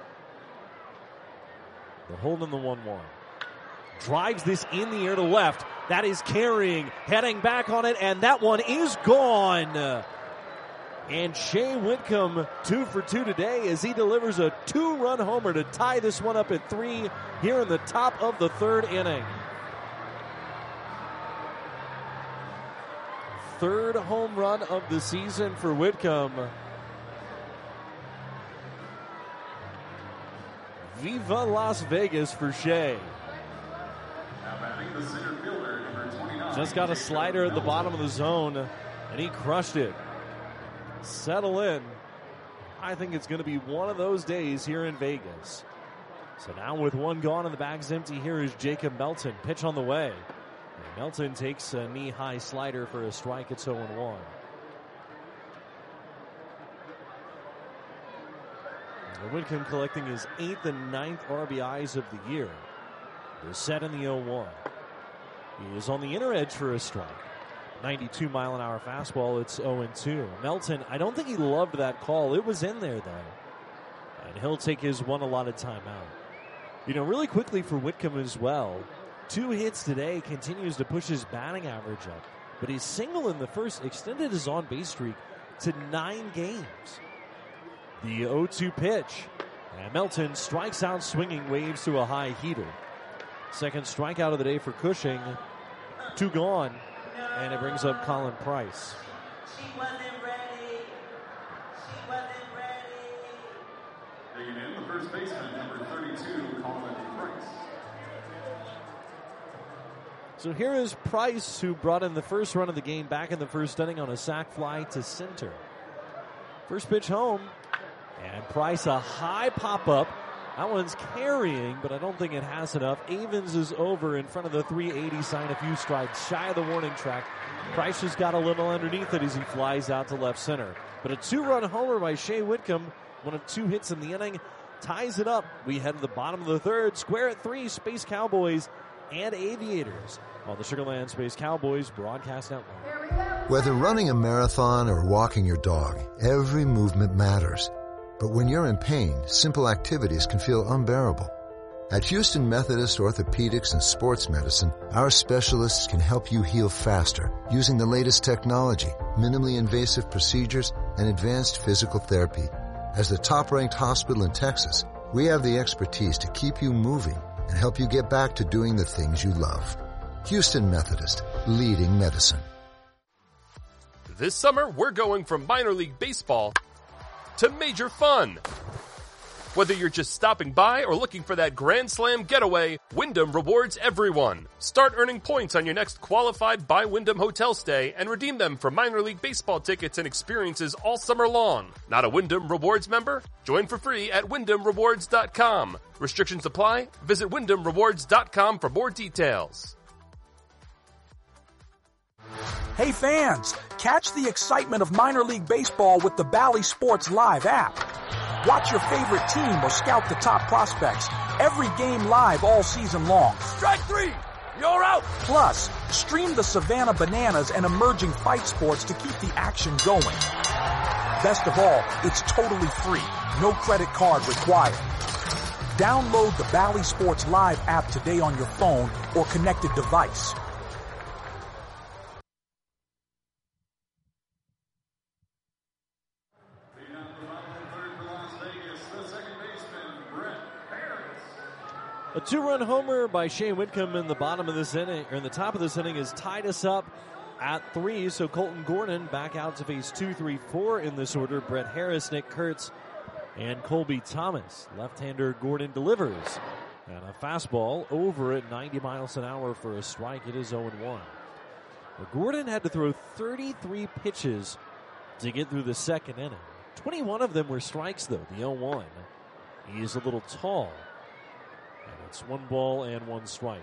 The hold in the one one. Drives this in the air to left. That is carrying, heading back on it, and that one is gone. And Shea Whitcomb, two for two today, as he delivers a two-run homer to tie this one up at three here in the top of the third inning. Third home run of the season for Whitcomb. Viva Las Vegas for Shea. Just got a slider at the bottom of the zone, and he crushed it. Settle in. I think it's going to be one of those days here in Vegas. So now with one gone and the bag's empty, here is Jacob Melton. Pitch on the way. And Melton takes a knee-high slider for a strike. It's oh one. Whitcomb collecting his eighth and ninth R B Is of the year. They're set in the oh one. He is on the inner edge for a strike. ninety-two mile an hour fastball. It's oh two. Melton, I don't think he loved that call. It was in there, though. And he'll take his one allotted timeout. You know, really quickly for Whitcomb as well. Two hits today, continues to push his batting average up. But his single in the first extended his on-base streak to nine games. The oh two pitch. And Melton strikes out swinging, waves to a high heater. Second strikeout of the day for Cushing. Two gone. And it brings up Colin Price. She wasn't ready. She wasn't ready. Bringing in the first baseman, number thirty-two, Colin Price. So here is Price, who brought in the first run of the game back in the first inning on a sac fly to center. First pitch home, and Price a high pop-up. That one's carrying, but I don't think it has enough. Avens is over in front of the three eighty sign, a few strikes shy of the warning track. Price has got a little underneath it as he flies out to left center. But a two-run homer by Shea Whitcomb, one of two hits in the inning, ties it up. We head to the bottom of the third, square at three, Space Cowboys and Aviators on the Sugar Land Space Cowboys broadcast network. Whether running a marathon or walking your dog, every movement matters. But when you're in pain, simple activities can feel unbearable. At Houston Methodist Orthopedics and Sports Medicine, our specialists can help you heal faster using the latest technology, minimally invasive procedures, and advanced physical therapy. As the top-ranked hospital in Texas, we have the expertise to keep you moving and help you get back to doing the things you love. Houston Methodist, leading medicine. This summer, we're going from minor league baseball to major fun. Whether you're just stopping by or looking for that Grand Slam getaway, Wyndham rewards everyone. Start earning points on your next qualified by Wyndham hotel stay and redeem them for minor league baseball tickets and experiences all summer long. Not a Wyndham Rewards member? Join for free at wyndham rewards dot com. Restrictions apply. Visit wyndham rewards dot com for more details. Hey fans, catch the excitement of minor league baseball with the Bally Sports Live app. Watch your favorite team or scout the top prospects. Every game live all season long. Strike three! You're out! Plus, stream the Savannah Bananas and emerging fight sports to keep the action going. Best of all, it's totally free. No credit card required. Download the Bally Sports Live app today on your phone or connected device. A two-run homer by Shea Whitcomb in the bottom of this inning, or in the top of this inning, has tied us up at three. So Colton Gordon back out to face two, three, four in this order. Brett Harris, Nick Kurtz, and Colby Thomas. Left-hander Gordon delivers. And a fastball over at ninety miles an hour for a strike. It is oh and one. But Gordon had to throw thirty-three pitches to get through the second inning. twenty-one of them were strikes, though, the oh one. He is a little tall. And it's one ball and one strike.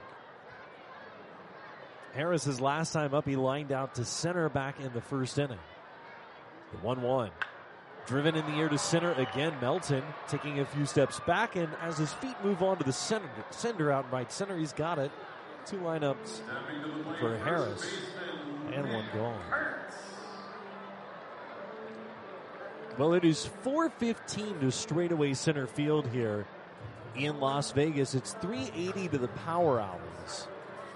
Harris's last time up, he lined out to center back in the first inning. The one one. Driven in the air to center again. Melton taking a few steps back, and as his feet move on to the center, center out right center, he's got it. Two lineups for Harris, and one gone. Well, it is four fifteen to straightaway center field here in Las Vegas. It's three eighty to the power hours.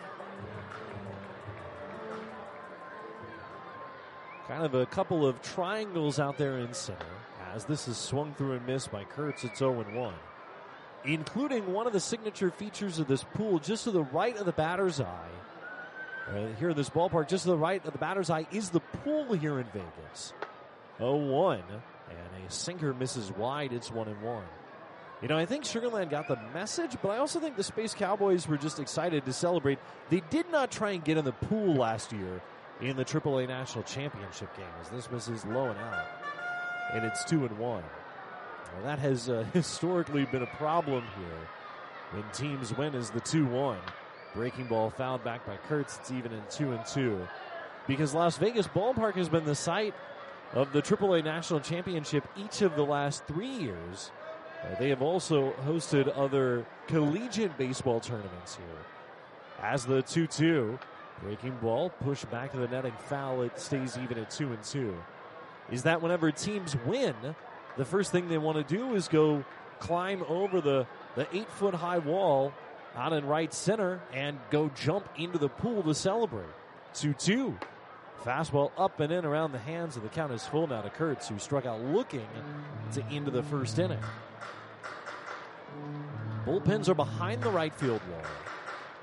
Kind of a couple of triangles out there in center, as this is swung through and missed by Kurtz. It's oh and one. Including one of the signature features of this pool, just to the right of the batter's eye. Uh, here in this ballpark, just to the right of the batter's eye is the pool here in Vegas. oh one, and a sinker misses wide. It's one and one. You know, I think Sugar Land got the message, but I also think the Space Cowboys were just excited to celebrate. They did not try and get in the pool last year in the triple A National Championship game, as this misses low and out. And it's two and one. Well, that has uh, historically been a problem here when teams win as the two one. Breaking ball fouled back by Kurtz. It's even in two and two. Because Las Vegas Ballpark has been the site of the triple A National Championship each of the last three years. Uh, they have also hosted other collegiate baseball tournaments here. As the two two, breaking ball, push back to the netting, foul, it stays even at two and two. Is that whenever teams win, the first thing they want to do is go climb over the, the eight-foot-high wall out in right center and go jump into the pool to celebrate. two two. Fastball up and in around the hands, and the count is full now to Kurtz, who struck out looking to into the first inning. Bullpens are behind the right field wall.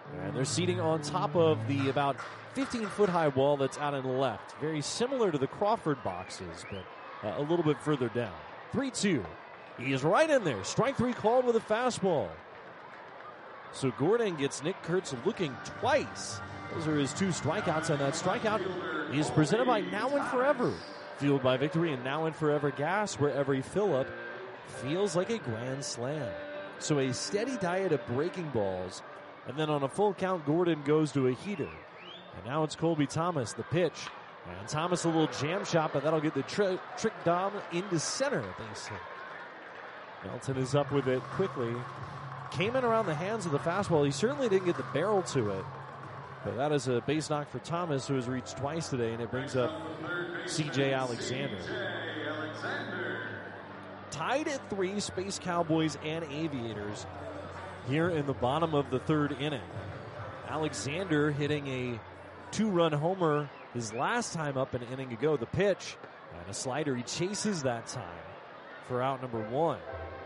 And they're seating on top of the about fifteen-foot high wall that's out on the left. Very similar to the Crawford boxes, but uh, a little bit further down. three two. He is right in there. Strike three called with a fastball. So Gordon gets Nick Kurtz looking twice. Those are his two strikeouts, and that strikeout is presented by Now and Forever. Fueled by Victory and Now and Forever gas, where every fill-up feels like a grand slam. So a steady diet of breaking balls, and then on a full count, Gordon goes to a heater. And now it's Colby Thomas, the pitch. And Thomas a little jam shot, but that'll get the tri- trick dom into center. Base hit. Melton is up with it quickly. Came in around the hands of the fastball. He certainly didn't get the barrel to it. But that is a base knock for Thomas, who has reached twice today, and it brings up C J Alexander. Tied at three, Space Cowboys and Aviators here in the bottom of the third inning. Alexander hitting a two-run homer his last time up an inning ago. The pitch and a slider. He chases that time for out number one.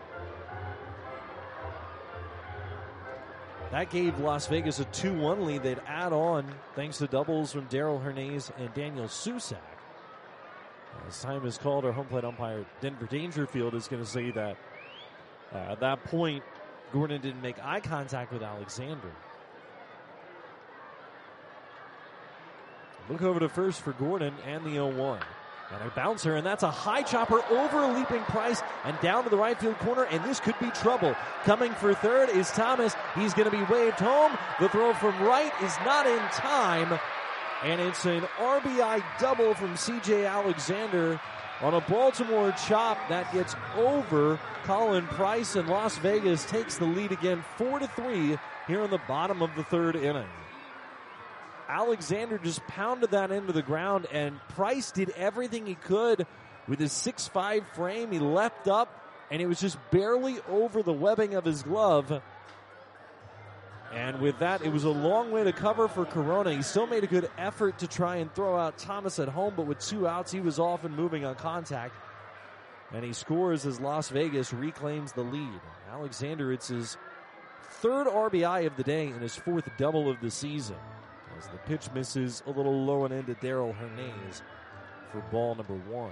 That gave Las Vegas a two one lead. They'd add on thanks to doubles from Daryl Hernandez and Daniel Susak. As time is called, our home plate umpire, Denver Dangerfield, is going to say that uh, at that point, Gordon didn't make eye contact with Alexander. Look over to first for Gordon and the oh one. And a bouncer, and that's a high chopper over a leaping Price and down to the right field corner, and this could be trouble. Coming for third is Thomas. He's going to be waved home. The throw from right is not in time, and it's an R B I double from C J Alexander on a Baltimore chop that gets over Colin Price, and Las Vegas takes the lead again four to three here in the bottom of the third inning. Alexander just pounded that into the ground, and Price did everything he could with his six five frame. He leapt up, and it was just barely over the webbing of his glove. And with that, it was a long way to cover for Corona. He still made a good effort to try and throw out Thomas at home, but with two outs, he was off and moving on contact. And he scores as Las Vegas reclaims the lead. Alexander, it's his third R B I of the day and his fourth double of the season, as the pitch misses a little low and end to Daryl Hernandez for ball number one.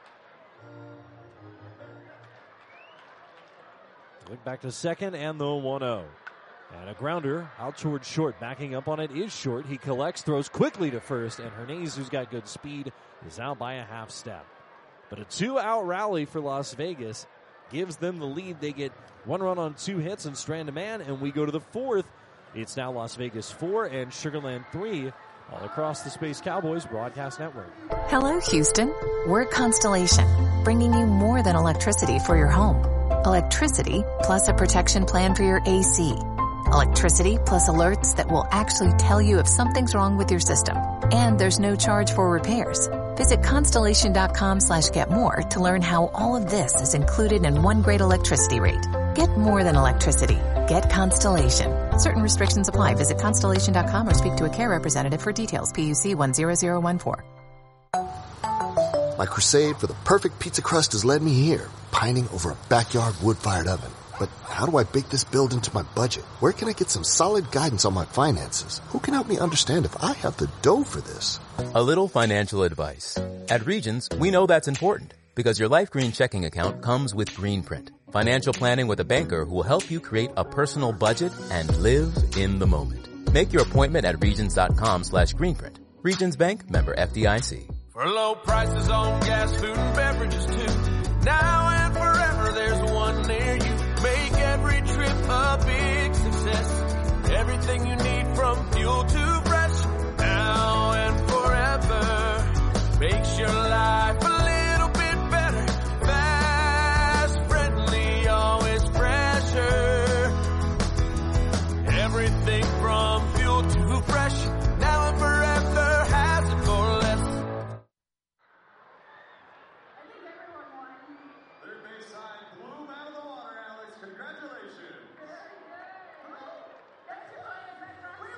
Look back to second and the one oh. And a grounder out towards short. Backing up on it is Short. He collects, throws quickly to first, and Hernandez, who's got good speed, is out by a half step. But a two-out rally for Las Vegas gives them the lead. They get one run on two hits and strand a man, and we go to the fourth. It's now Las Vegas four and Sugar Land three, all across the Space Cowboys broadcast network. Hello, Houston. We're Constellation, bringing you more than electricity for your home. Electricity plus a protection plan for your A C. Electricity plus alerts that will actually tell you if something's wrong with your system. And there's no charge for repairs. Visit Constellation.com slash get more to learn how all of this is included in one great electricity rate. Get more than electricity. Get Constellation. Certain restrictions apply. Visit Constellation dot com or speak to a care representative for details. P U C one zero zero one four. My crusade for the perfect pizza crust has led me here, pining over a backyard wood-fired oven. But how do I bake this build into my budget? Where can I get some solid guidance on my finances? Who can help me understand if I have the dough for this? A little financial advice. At Regions, we know that's important because your Life Green checking account comes with Greenprint. Financial planning with a banker who will help you create a personal budget and live in the moment. Make your appointment at Regions.com slash Greenprint. Regions Bank, member F D I C. For low prices on gas, food, and beverages too. Now and forever, there's one near you. Make every trip a big success. Everything you need from fuel to fresh. Now and forever makes your life a little bit better. Fast, friendly, always fresher. Everything from fuel to fresh. Now and forever has it for less. Third base side, blew him out of the water, Alex. Congratulations.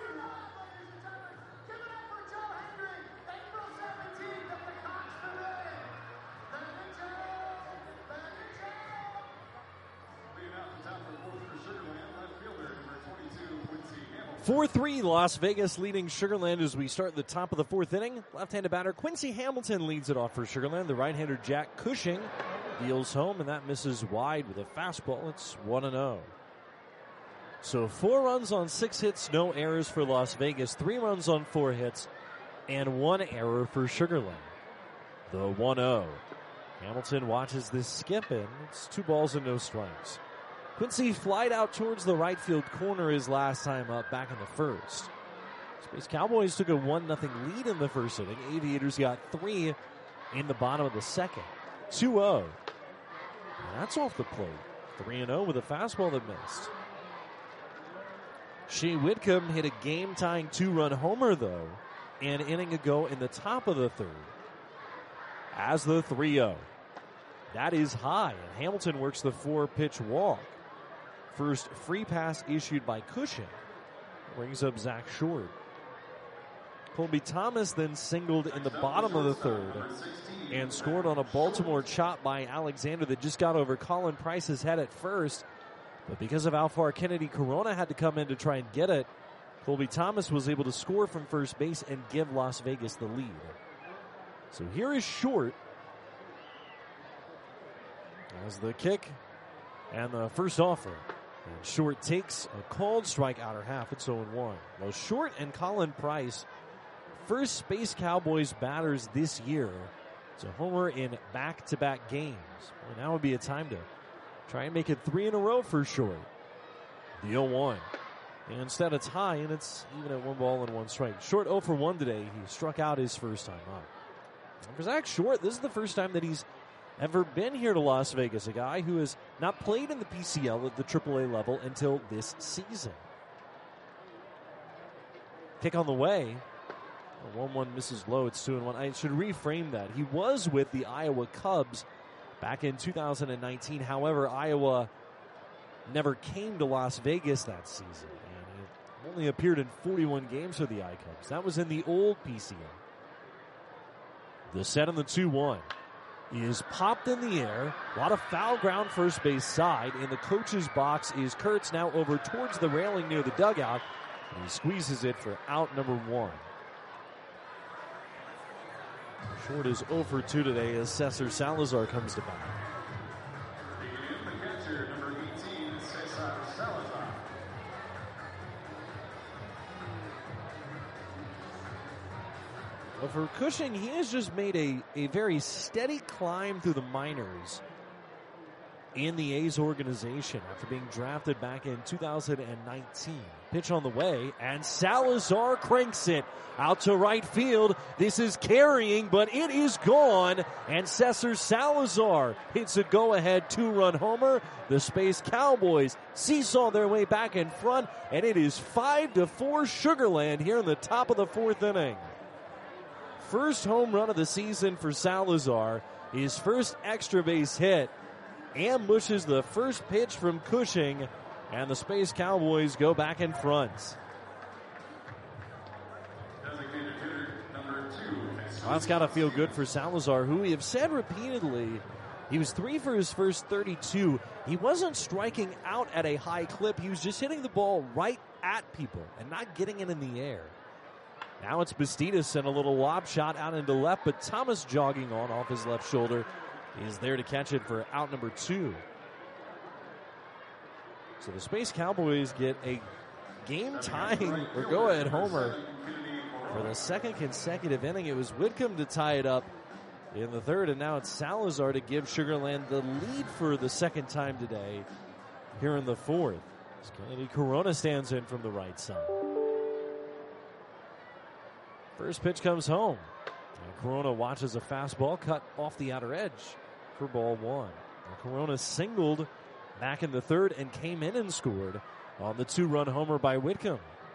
Give it up for Joe Hendry, April seventeenth of the Cox Pavilion. four three, Las Vegas leading Sugar Land as we start the top of the fourth inning. Left-handed batter Quincy Hamilton leads it off for Sugar Land. The right-hander Jack Cushing deals home, and that misses wide with a fastball. It's one and oh. So four runs on six hits, no errors for Las Vegas. Three runs on four hits, and one error for Sugar Land. The one oh. Hamilton watches this skip in. It's two balls and no strikes. Quincy flied out towards the right field corner his last time up back in the first. Space Cowboys took a one nothing lead in the first inning. Aviators got three in the bottom of the second. two oh. And that's off the plate. three and oh with a fastball that missed. Shea Whitcomb hit a game-tying two-run homer, though, an inning ago in the top of the third. As the three oh. That is high, and Hamilton works the four-pitch walk. First free pass issued by Cushing. Brings up Zach Short. Colby Thomas then singled in the bottom of the third and scored on a Baltimore chop by Alexander that just got over Colin Price's head at first. But because of how far Kennedy Corona had to come in to try and get it, Colby Thomas was able to score from first base and give Las Vegas the lead. So here is Short as the kick and the first offer. And Short takes a called strike outer half. It's oh and one. Well, Short and Colin Price, first Space Cowboys batters this year. It's a homer in back-to-back games. Well, now would be a time to try and make it three in a row for Short. The oh one. And instead it's high, and it's even at one ball and one strike. Short oh for one today. He struck out his first time up. And for Zach Short, this is the first time that he's ever been here to Las Vegas, a guy who has not played in the P C L at the triple A level until this season. Kick on the way. one one misses low. It's two and one. I should reframe that. He was with the Iowa Cubs back in two thousand nineteen. However, Iowa never came to Las Vegas that season. And he only appeared in forty-one games for the I-Cubs. That was in the old P C L. The set on the two one is popped in the air. A lot of foul ground first base side. In the coach's box is Kurtz, now over towards the railing near the dugout. And he squeezes it for out number one. Short is oh for two today as Cesar Salazar comes to bat. The catcher, number eighteen, Cesar Salazar. But for Cushing, he has just made a, a very steady climb through the minors in the A's organization after being drafted back in two thousand nineteen. Pitch on the way, and Salazar cranks it out to right field. This is carrying, but it is gone, and Cesar Salazar hits a go-ahead two-run homer. The Space Cowboys seesaw their way back in front, and it is five to four Sugar Land here in the top of the fourth inning. First home run of the season for Salazar. His first extra base hit ambushes the first pitch from Cushing, and the Space Cowboys go back in front. Well, that's got to feel good for Salazar, who we have said repeatedly, he was three for his first thirty-two. He wasn't striking out at a high clip. He was just hitting the ball right at people and not getting it in the air. Now it's Bastidas and a little lob shot out into left, but Thomas jogging on off his left shoulder is there to catch it for out number two. So the Space Cowboys get a game-tying or go-ahead homer for the second consecutive inning. It was Whitcomb to tie it up in the third, and now it's Salazar to give Sugar Land the lead for the second time today here in the fourth. As Kennedy Corona stands in from the right side. First pitch comes home. And Corona watches a fastball cut off the outer edge for ball one. And Corona singled back in the third and came in and scored on the two-run homer by Whitcomb.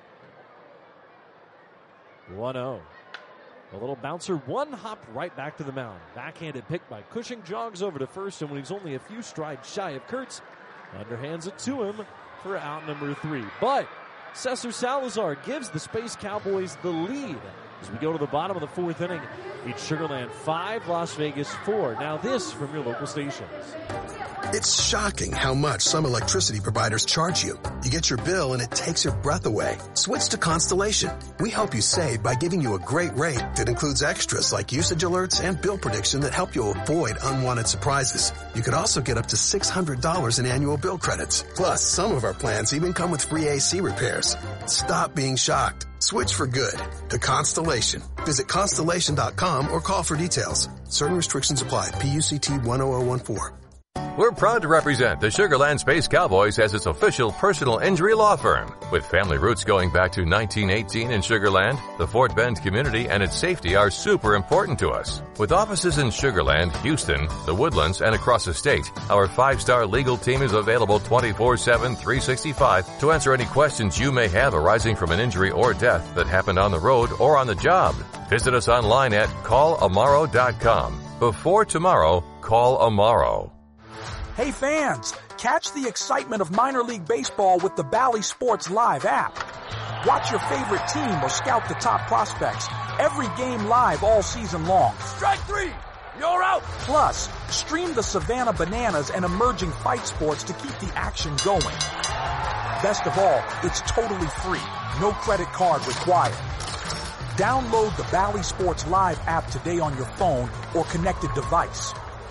one oh. A little bouncer, one hop right back to the mound. Backhanded pick by Cushing, jogs over to first, and when he's only a few strides shy of Kurtz, underhands it to him for out number three. But Cesar Salazar gives the Space Cowboys the lead. As we go to the bottom of the fourth inning, it's Sugar Land five, Las Vegas four. Now this from your local stations. It's shocking how much some electricity providers charge you. You get your bill and it takes your breath away. Switch to Constellation. We help you save by giving you a great rate that includes extras like usage alerts and bill prediction that help you avoid unwanted surprises. You could also get up to six hundred dollars in annual bill credits. Plus, some of our plans even come with free A C repairs. Stop being shocked. Switch for good to Constellation. Visit Constellation dot com or call for details. Certain restrictions apply. P U C T one zero zero one four. We're proud to represent the Sugar Land Space Cowboys as its official personal injury law firm. With family roots going back to nineteen eighteen in Sugar Land, the Fort Bend community and its safety are super important to us. With offices in Sugar Land, Houston, the Woodlands, and across the state, our five-star legal team is available twenty-four seven, three sixty-five to answer any questions you may have arising from an injury or death that happened on the road or on the job. Visit us online at call amaro dot com. Before tomorrow, call Amaro. Hey fans, catch the excitement of minor league baseball with the Bally Sports Live app. Watch your favorite team or scout the top prospects. Every game live all season long. Strike three! You're out! Plus, stream the Savannah Bananas and emerging fight sports to keep the action going. Best of all, it's totally free. No credit card required. Download the Bally Sports Live app today on your phone or connected device.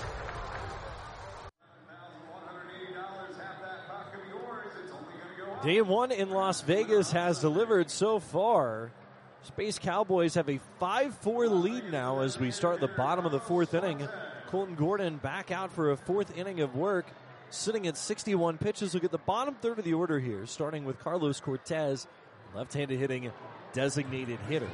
Day one in Las Vegas has delivered so far. Space Cowboys have a five four lead now as we start the bottom of the fourth inning. Colton Gordon back out for a fourth inning of work, sitting at sixty-one pitches. Look at the bottom third of the order here, starting with Carlos Cortez, left-handed hitting designated hitter.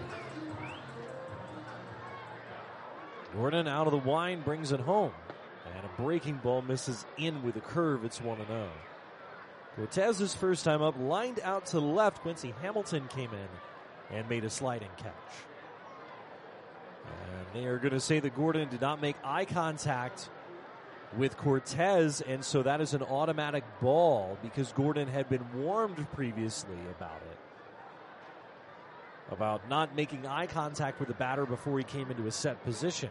Gordon out of the wind, brings it home. And a breaking ball misses in with a curve. It's one and oh. Cortez's first time up, lined out to the left. Quincy Hamilton came in and made a sliding catch. And they are going to say that Gordon did not make eye contact with Cortez, and so that is an automatic ball because Gordon had been warned previously about it. About not making eye contact with the batter before he came into a set position.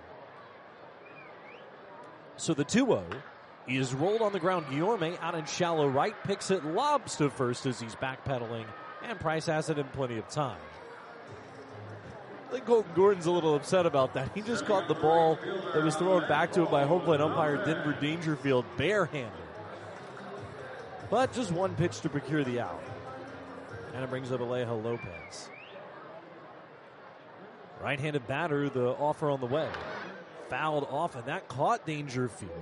So the two oh is rolled on the ground. Guillorme out in shallow right, picks it, lobs to first as he's backpedaling, and Price has it in plenty of time. I think Colton Gordon's a little upset about that. He just caught the ball that was thrown back to him by home plate umpire Denver Dangerfield barehanded. But just one pitch to procure the out. And it brings up Alejo Lopez. Right-handed batter, the offer on the way. Fouled off, and that caught Dangerfield.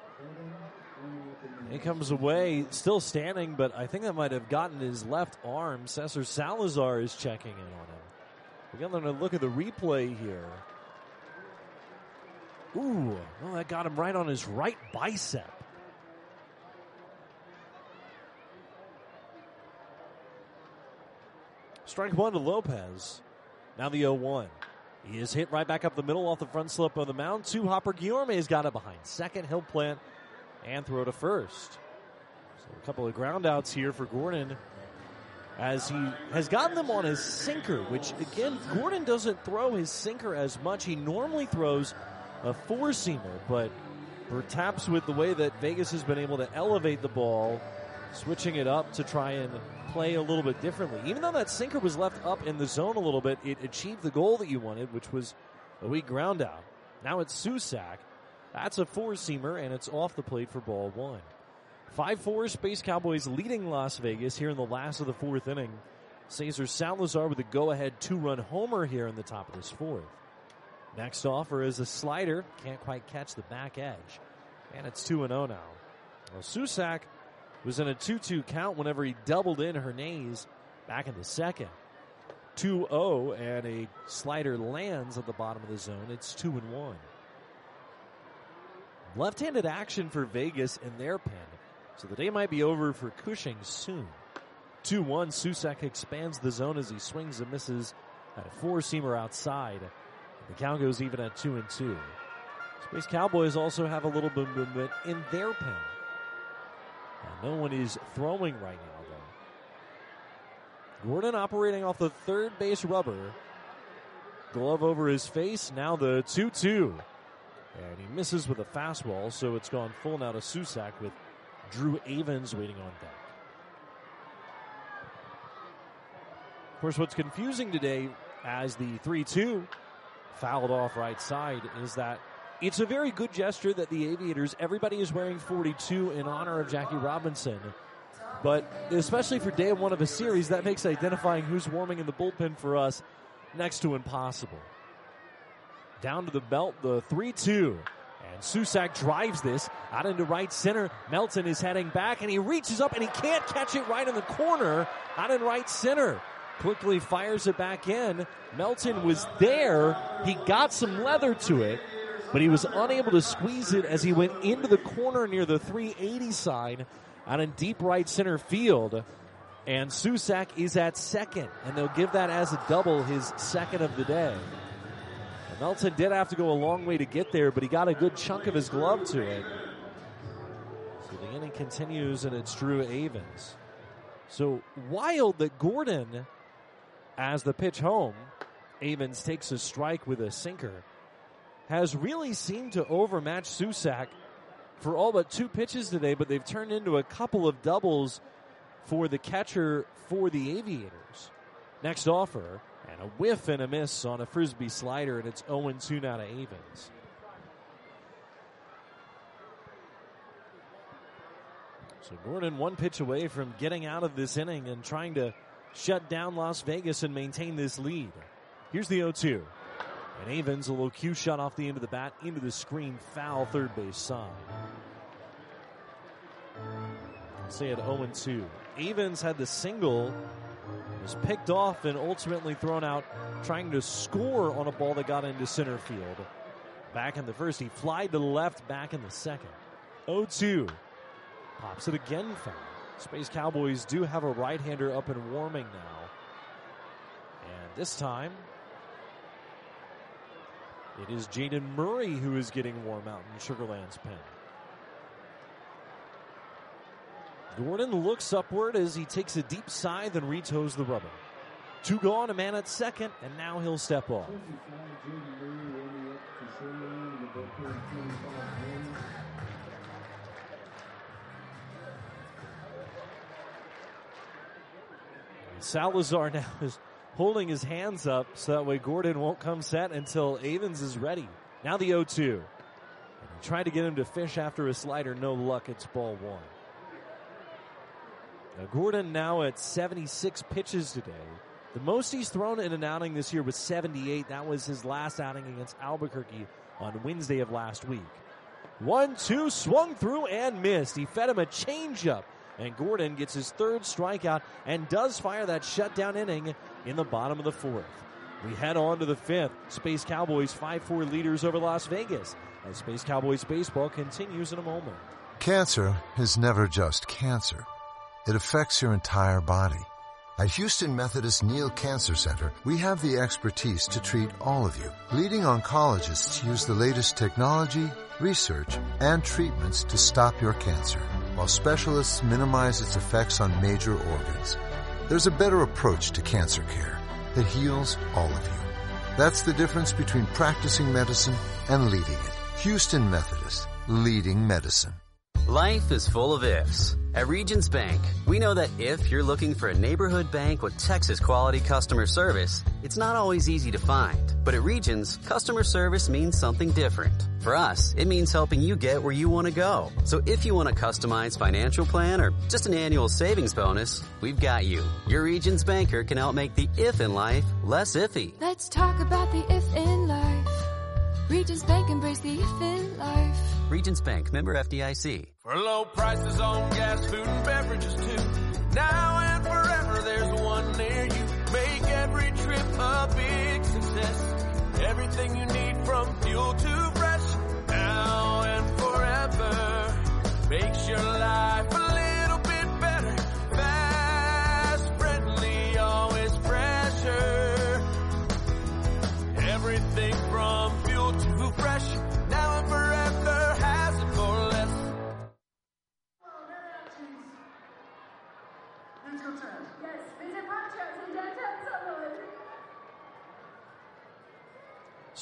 He comes away, still standing, but I think that might have gotten his left arm. Cesar Salazar is checking in on him. We're going to look at the replay here. Ooh, well, that got him right on his right bicep. Strike one to Lopez. Now the oh one. He is hit right back up the middle off the front slope of the mound. Two Hopper Guillorme has got it behind second. He'll plant and throw to first. So a couple of ground outs here for Gordon as he has gotten them on his sinker, which again, Gordon doesn't throw his sinker as much. He normally throws a four-seamer, but perhaps with the way that Vegas has been able to elevate the ball, switching it up to try and play a little bit differently. Even though that sinker was left up in the zone a little bit, it achieved the goal that you wanted, which was a weak ground out. Now it's Susac. That's a four-seamer, and it's off the plate for ball one. five four, Space Cowboys leading Las Vegas here in the last of the fourth inning. Cesar Salazar with a go-ahead two-run homer here in the top of this fourth. Next offer is a slider. Can't quite catch the back edge. And it's two and oh now. Well, Susac was in a two two count whenever he doubled in Hernandez back in the second. two oh, and a slider lands at the bottom of the zone. It's two and one. Left-handed action for Vegas in their pen, so the day might be over for Cushing soon. two one, Susac expands the zone as he swings and misses at a four-seamer outside. The count goes even at two and two. Space Cowboys also have a little bit of movement in their pen. And no one is throwing right now, though. Gordon operating off the third base rubber. Glove over his face. Now the two two. And he misses with a fastball, so it's gone full now to Susac with Drew Avens waiting on deck. Of course, what's confusing today as the three two fouled off right side is that it's a very good gesture that the Aviators, everybody is wearing forty-two in honor of Jackie Robinson. But especially for day one of a series, that makes identifying who's warming in the bullpen for us next to impossible. Down to the belt, the three two. And Susac drives this out into right center. Melton is heading back, and he reaches up, and he can't catch it right in the corner out in right center. Quickly fires it back in. Melton was there. He got some leather to it, but he was unable to squeeze it as he went into the corner near the three eighty sign out in deep right center field. And Susac is at second, and they'll give that as a double, his second of the day. And Melton did have to go a long way to get there, but he got a good chunk of his glove to it. So the inning continues, and it's Drew Avens. So wild that Gordon, as the pitch home, Avens takes a strike with a sinker, has really seemed to overmatch Susac for all but two pitches today, but they've turned into a couple of doubles for the catcher for the Aviators. Next offer, and a whiff and a miss on a Frisbee slider, and it's oh two now to Avens. So Gordon one pitch away from getting out of this inning and trying to shut down Las Vegas and maintain this lead. Here's the oh two. And Avens, a little cue shot off the end of the bat, into the screen, foul third base side. Say it oh two. Avens had the single, was picked off and ultimately thrown out trying to score on a ball that got into center field. Back in the first, he flied to the left, back in the second. oh two. Pops it again foul. Space Cowboys do have a right-hander up and warming now. And this time, it is Jaden Murray who is getting warm out in Sugar Land's pen. Gordon looks upward as he takes a deep scythe and retoes the rubber. Two gone, a man at second, and now he'll step off. Salazar now is holding his hands up so that way Gordon won't come set until Avens is ready. Now the oh two. And he tried to get him to fish after a slider. No luck. It's ball one. Now Gordon now at seventy-six pitches today. The most he's thrown in an outing this year was seventy-eight. That was his last outing against Albuquerque on Wednesday of last week. One, two, swung through and missed. He fed him a changeup. And Gordon gets his third strikeout and does fire that shutdown inning in the bottom of the fourth. We head on to the fifth. Space Cowboys five four leaders over Las Vegas as Space Cowboys baseball continues in a moment. Cancer is never just cancer. It affects your entire body. At Houston Methodist Neal Cancer Center, we have the expertise to treat all of you. Leading oncologists use the latest technology, research, and treatments to stop your cancer, while specialists minimize its effects on major organs. There's a better approach to cancer care that heals all of you. That's the difference between practicing medicine and leading it. Houston Methodist, leading medicine. Life is full of ifs. At Regions Bank, we know that if you're looking for a neighborhood bank with Texas quality customer service, it's not always easy to find. But at Regions, customer service means something different. For us, it means helping you get where you want to go. So if you want a customized financial plan or just an annual savings bonus, we've got you. Your Regions banker can help make the if in life less iffy. Let's talk about the if in life. Regions Bank, embrace the if in life. Regions Bank, member F D I C. For low prices on gas, food, and beverages too. Now and forever, there's one near you. Make every trip a big success. Everything you need from fuel to fresh. Now and forever makes your life a little bit better. Fast, friendly, always fresher. Everything from fuel to fresh. Now and forever has it for less.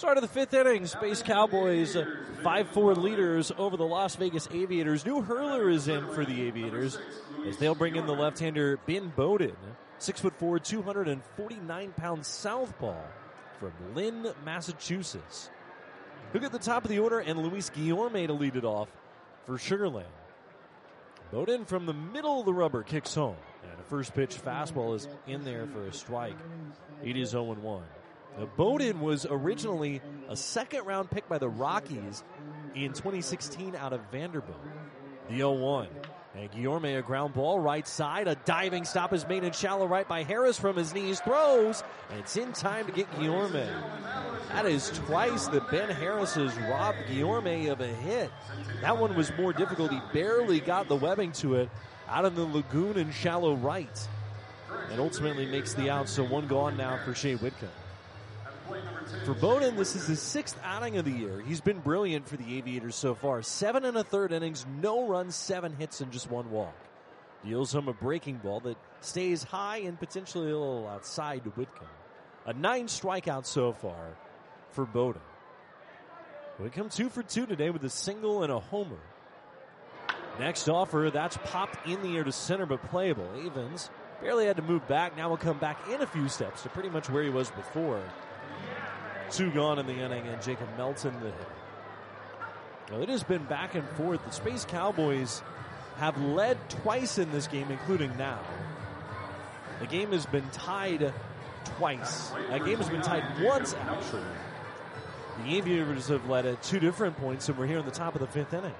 Start of the fifth inning, Space Cowboys five four leaders over the Las Vegas Aviators. New hurler is in for the Aviators as they'll bring in the left-hander Ben Bowden, six foot four, two hundred forty-nine pound southpaw from Lynn, Massachusetts. Who get the top of the order, and Luis Guillorme to lead it off for Sugar Land. Bowden from the middle of the rubber kicks home, and a first pitch fastball is in there for a strike. It is oh and one. Now, Bowden was originally a second-round pick by the Rockies in twenty sixteen out of Vanderbilt. The oh one. And Guillorme, a ground ball right side. A diving stop is made in shallow right by Harris from his knees. Throws, and it's in time to get Guillorme. That is twice that Ben Harris has robbed Guillorme of a hit. That one was more difficult. He barely got the webbing to it out of the lagoon in shallow right. And ultimately makes the out, so one gone now for Shea Whitcomb. For Bowden, this is his sixth outing of the year. He's been brilliant for the Aviators so far. Seven and a third innings, no runs, seven hits, and just one walk. Deals him a breaking ball that stays high and potentially a little outside to Whitcomb. A nine strikeout so far for Bowden. Whitcomb two for two today with a single and a homer. Next offer, that's popped in the air to center, but playable. Avens barely had to move back. Now will come back in a few steps to pretty much where he was before. Two gone in the inning, and Jacob Melton the hitter. Well, it has been back and forth. The Space Cowboys have led twice in this game, including now. The game has been tied twice. That game has been tied once, actually. The Aviators have led at two different points, and we're here in the top of the fifth inning.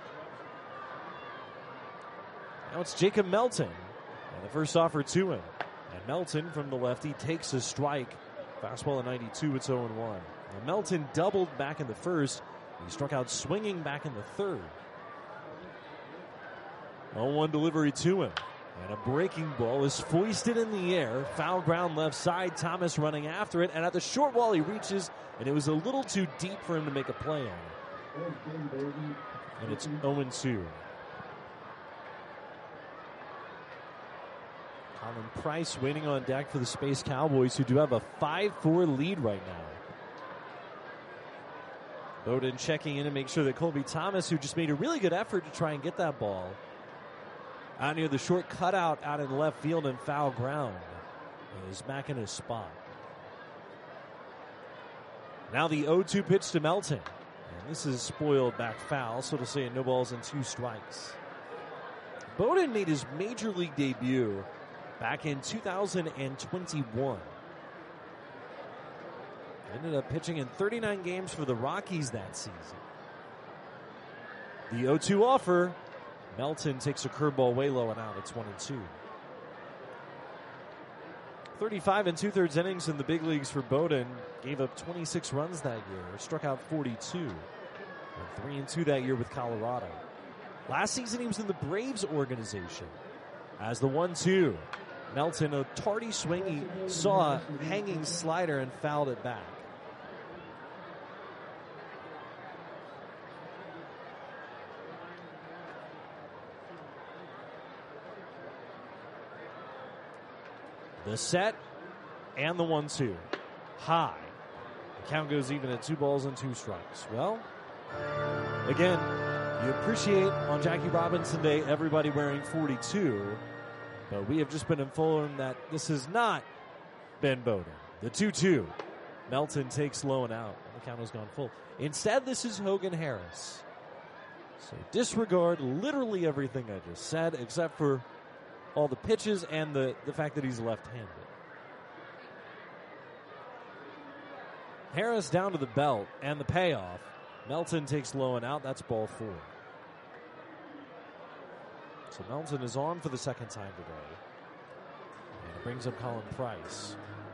Now it's Jacob Melton, and the first offer to him. And Melton from the lefty takes a strike. Fastball at ninety-two, it's oh and one. Now Melton doubled back in the first. He struck out swinging back in the third. oh one delivery to him. And a breaking ball is foisted in the air. Foul ground left side. Thomas running after it. And at the short wall he reaches. And it was a little too deep for him to make a play on it. And it's oh and two. Colin Price waiting on deck for the Space Cowboys, who do have a five four lead right now. Bowden checking in to make sure that Colby Thomas, who just made a really good effort to try and get that ball, out near the short cutout out in left field and foul ground, is back in his spot. Now the oh two pitch to Melton. And this is spoiled back foul, so it'll say no balls and two strikes. Bowden made his major league debut back in two thousand twenty-one. Ended up pitching in thirty-nine games for the Rockies that season. The oh two offer. Melton takes a curveball way low and out at twenty-two. thirty-five and two-thirds innings in the big leagues for Bowden. Gave up twenty-six runs that year. Struck out forty-two. And three and two that year with Colorado. Last season he was in the Braves organization as the one two. Melton, a tardy swing, he saw a hanging slider and fouled it back. The set and the one two. High. The count goes even at two balls and two strikes. Well, again, you appreciate on Jackie Robinson Day everybody wearing forty-two. But we have just been informed that this is not Ben Bowden. The two two. Melton takes low and out. The count has gone full. Instead, this is Hogan Harris. So disregard literally everything I just said, except for all the pitches and the, the fact that he's left-handed. Harris down to the belt and the payoff. Melton takes low and out. That's ball four. So Melton is on for the second time today. And it brings up Colin Price.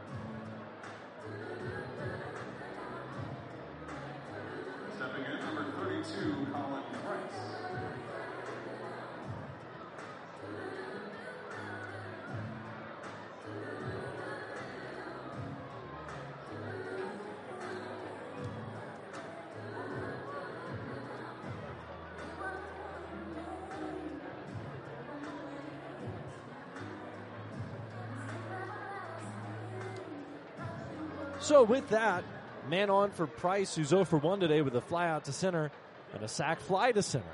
Stepping in, number thirty-two, Colin Price. So with that, Man on for Price, who's oh for one today with a fly out to center and a sac fly to center.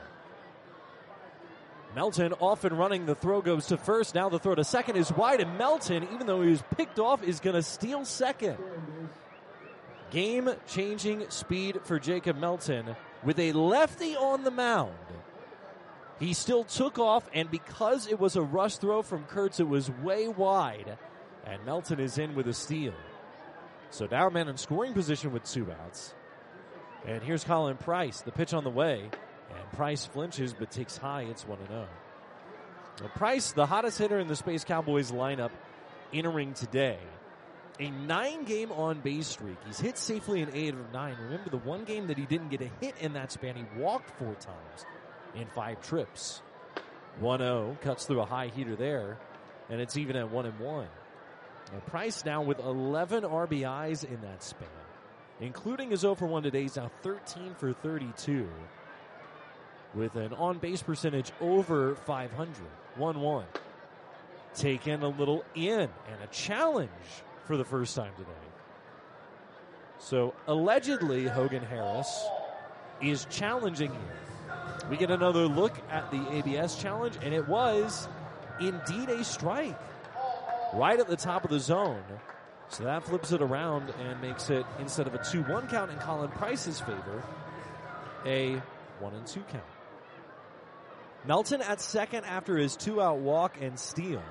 Melton off and running. The throw goes to first. Now the throw to second is wide, and Melton, even though he was picked off, is going to steal second. Game-changing speed for Jacob Melton with a lefty on the mound. He still took off, and because it was a rush throw from Kurtz, it was way wide, and Melton is in with a steal. So now man in scoring position with two outs. And here's Colin Price, the pitch on the way. And Price flinches but takes high. It's one and oh. Now Price, the hottest hitter in the Space Cowboys lineup, entering today. A nine-game on-base streak. He's hit safely in eight of nine. Remember, the one game that he didn't get a hit in that span, he walked four times in five trips. one oh, cuts through a high heater there, and it's even at one and one. Now Price now with eleven R B Is in that span, including his oh for one today. He's now thirteen for thirty-two. With an on-base percentage over five hundred. one one. Taken a little in, and a challenge for the first time today. So, allegedly, Hogan Harris is challenging here. We get another look at the A B S challenge, and it was indeed a strike. Right at the top of the zone. So that flips it around and makes it, instead of a two one count in Colin Price's favor, a one and two count. Melton at second after his two-out walk and steal.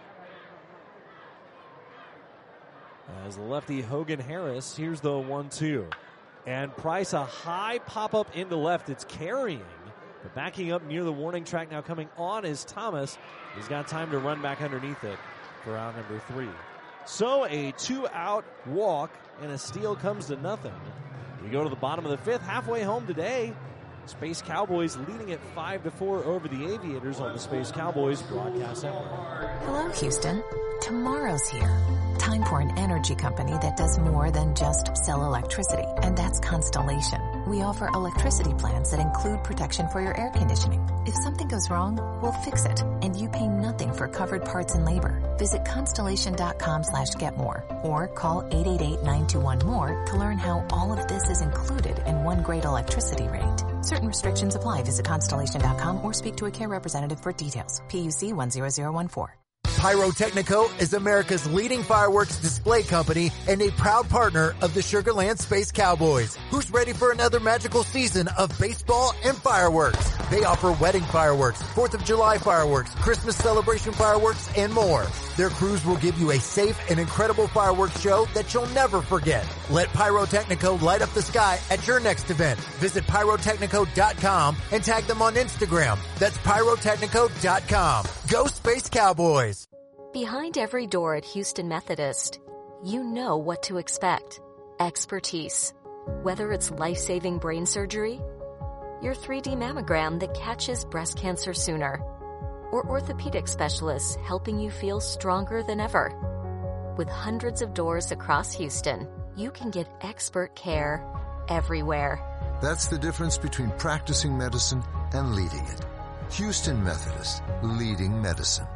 As the lefty Hogan Harris, here's the one two. And Price, a high pop-up into left. It's carrying, but backing up near the warning track now coming on is Thomas. He's got time to run back underneath it for out number three. So a two-out walk and a steal comes to nothing. We go to the bottom of the fifth, halfway home today. Space Cowboys leading it five to four over the Aviators on the Space Cowboys broadcast network. Hello, Houston. Tomorrow's here. Time for an energy company that does more than just sell electricity, and that's Constellation. We offer electricity plans that include protection for your air conditioning. If something goes wrong, we'll fix it, and you pay nothing for covered parts and labor. Visit constellation.com slash get more or call eight eight eight, nine two one, more to learn how all of this is included in one great electricity rate. Certain restrictions apply. Visit constellation dot com or speak to a care representative for details. P U C one zero zero one four. Pyrotechnico is America's leading fireworks display company and a proud partner of the Sugar Land Space Cowboys. Who's ready for another magical season of baseball and fireworks? They offer wedding fireworks, fourth of July fireworks, Christmas celebration fireworks, and more. Their crews will give you a safe and incredible fireworks show that you'll never forget. Let Pyrotechnico light up the sky at your next event. Visit pyrotechnico dot com and tag them on Instagram. That's pyrotechnico dot com. Go Space Cowboys! Behind every door at Houston Methodist, you know what to expect. Expertise. Whether it's life-saving brain surgery, your three D mammogram that catches breast cancer sooner, or orthopedic specialists helping you feel stronger than ever. With hundreds of doors across Houston, you can get expert care everywhere. That's the difference between practicing medicine and leading it. Houston Methodist, leading medicine.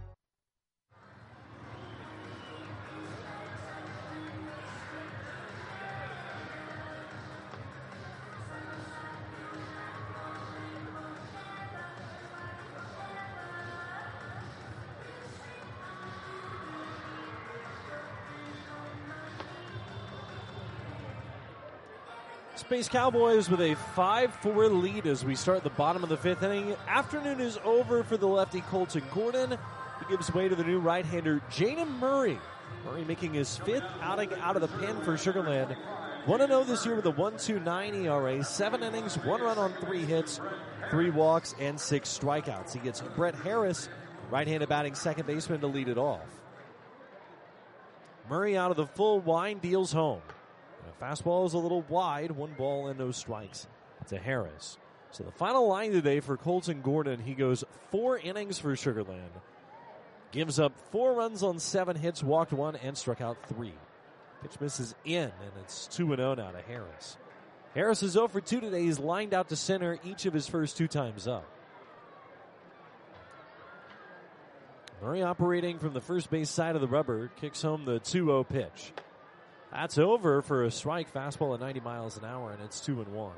Space Cowboys with a five four lead as we start the bottom of the fifth inning. Afternoon is over for the lefty Colton Gordon. He gives way to the new right-hander Jaden Murray. Murray making his fifth outing out of the pen for Sugar Land. one and oh this year with a one point two nine E R A, seven innings, one run on three hits, three walks, and six strikeouts. He gets Brett Harris, right-handed batting second baseman, to lead it off. Murray out of the full wind deals home. The fastball is a little wide, one ball and no strikes to Harris. So the final line today for Colton Gordon, he goes four innings for Sugar Land. Gives up four runs on seven hits, walked one, and struck out three. Pitch misses in, and it's two and oh now to Harris. Harris is oh for two today. He's lined out to center each of his first two times up. Murray operating from the first base side of the rubber, kicks home the two oh pitch. That's over for a strike, fastball at ninety miles an hour, and it's two and one.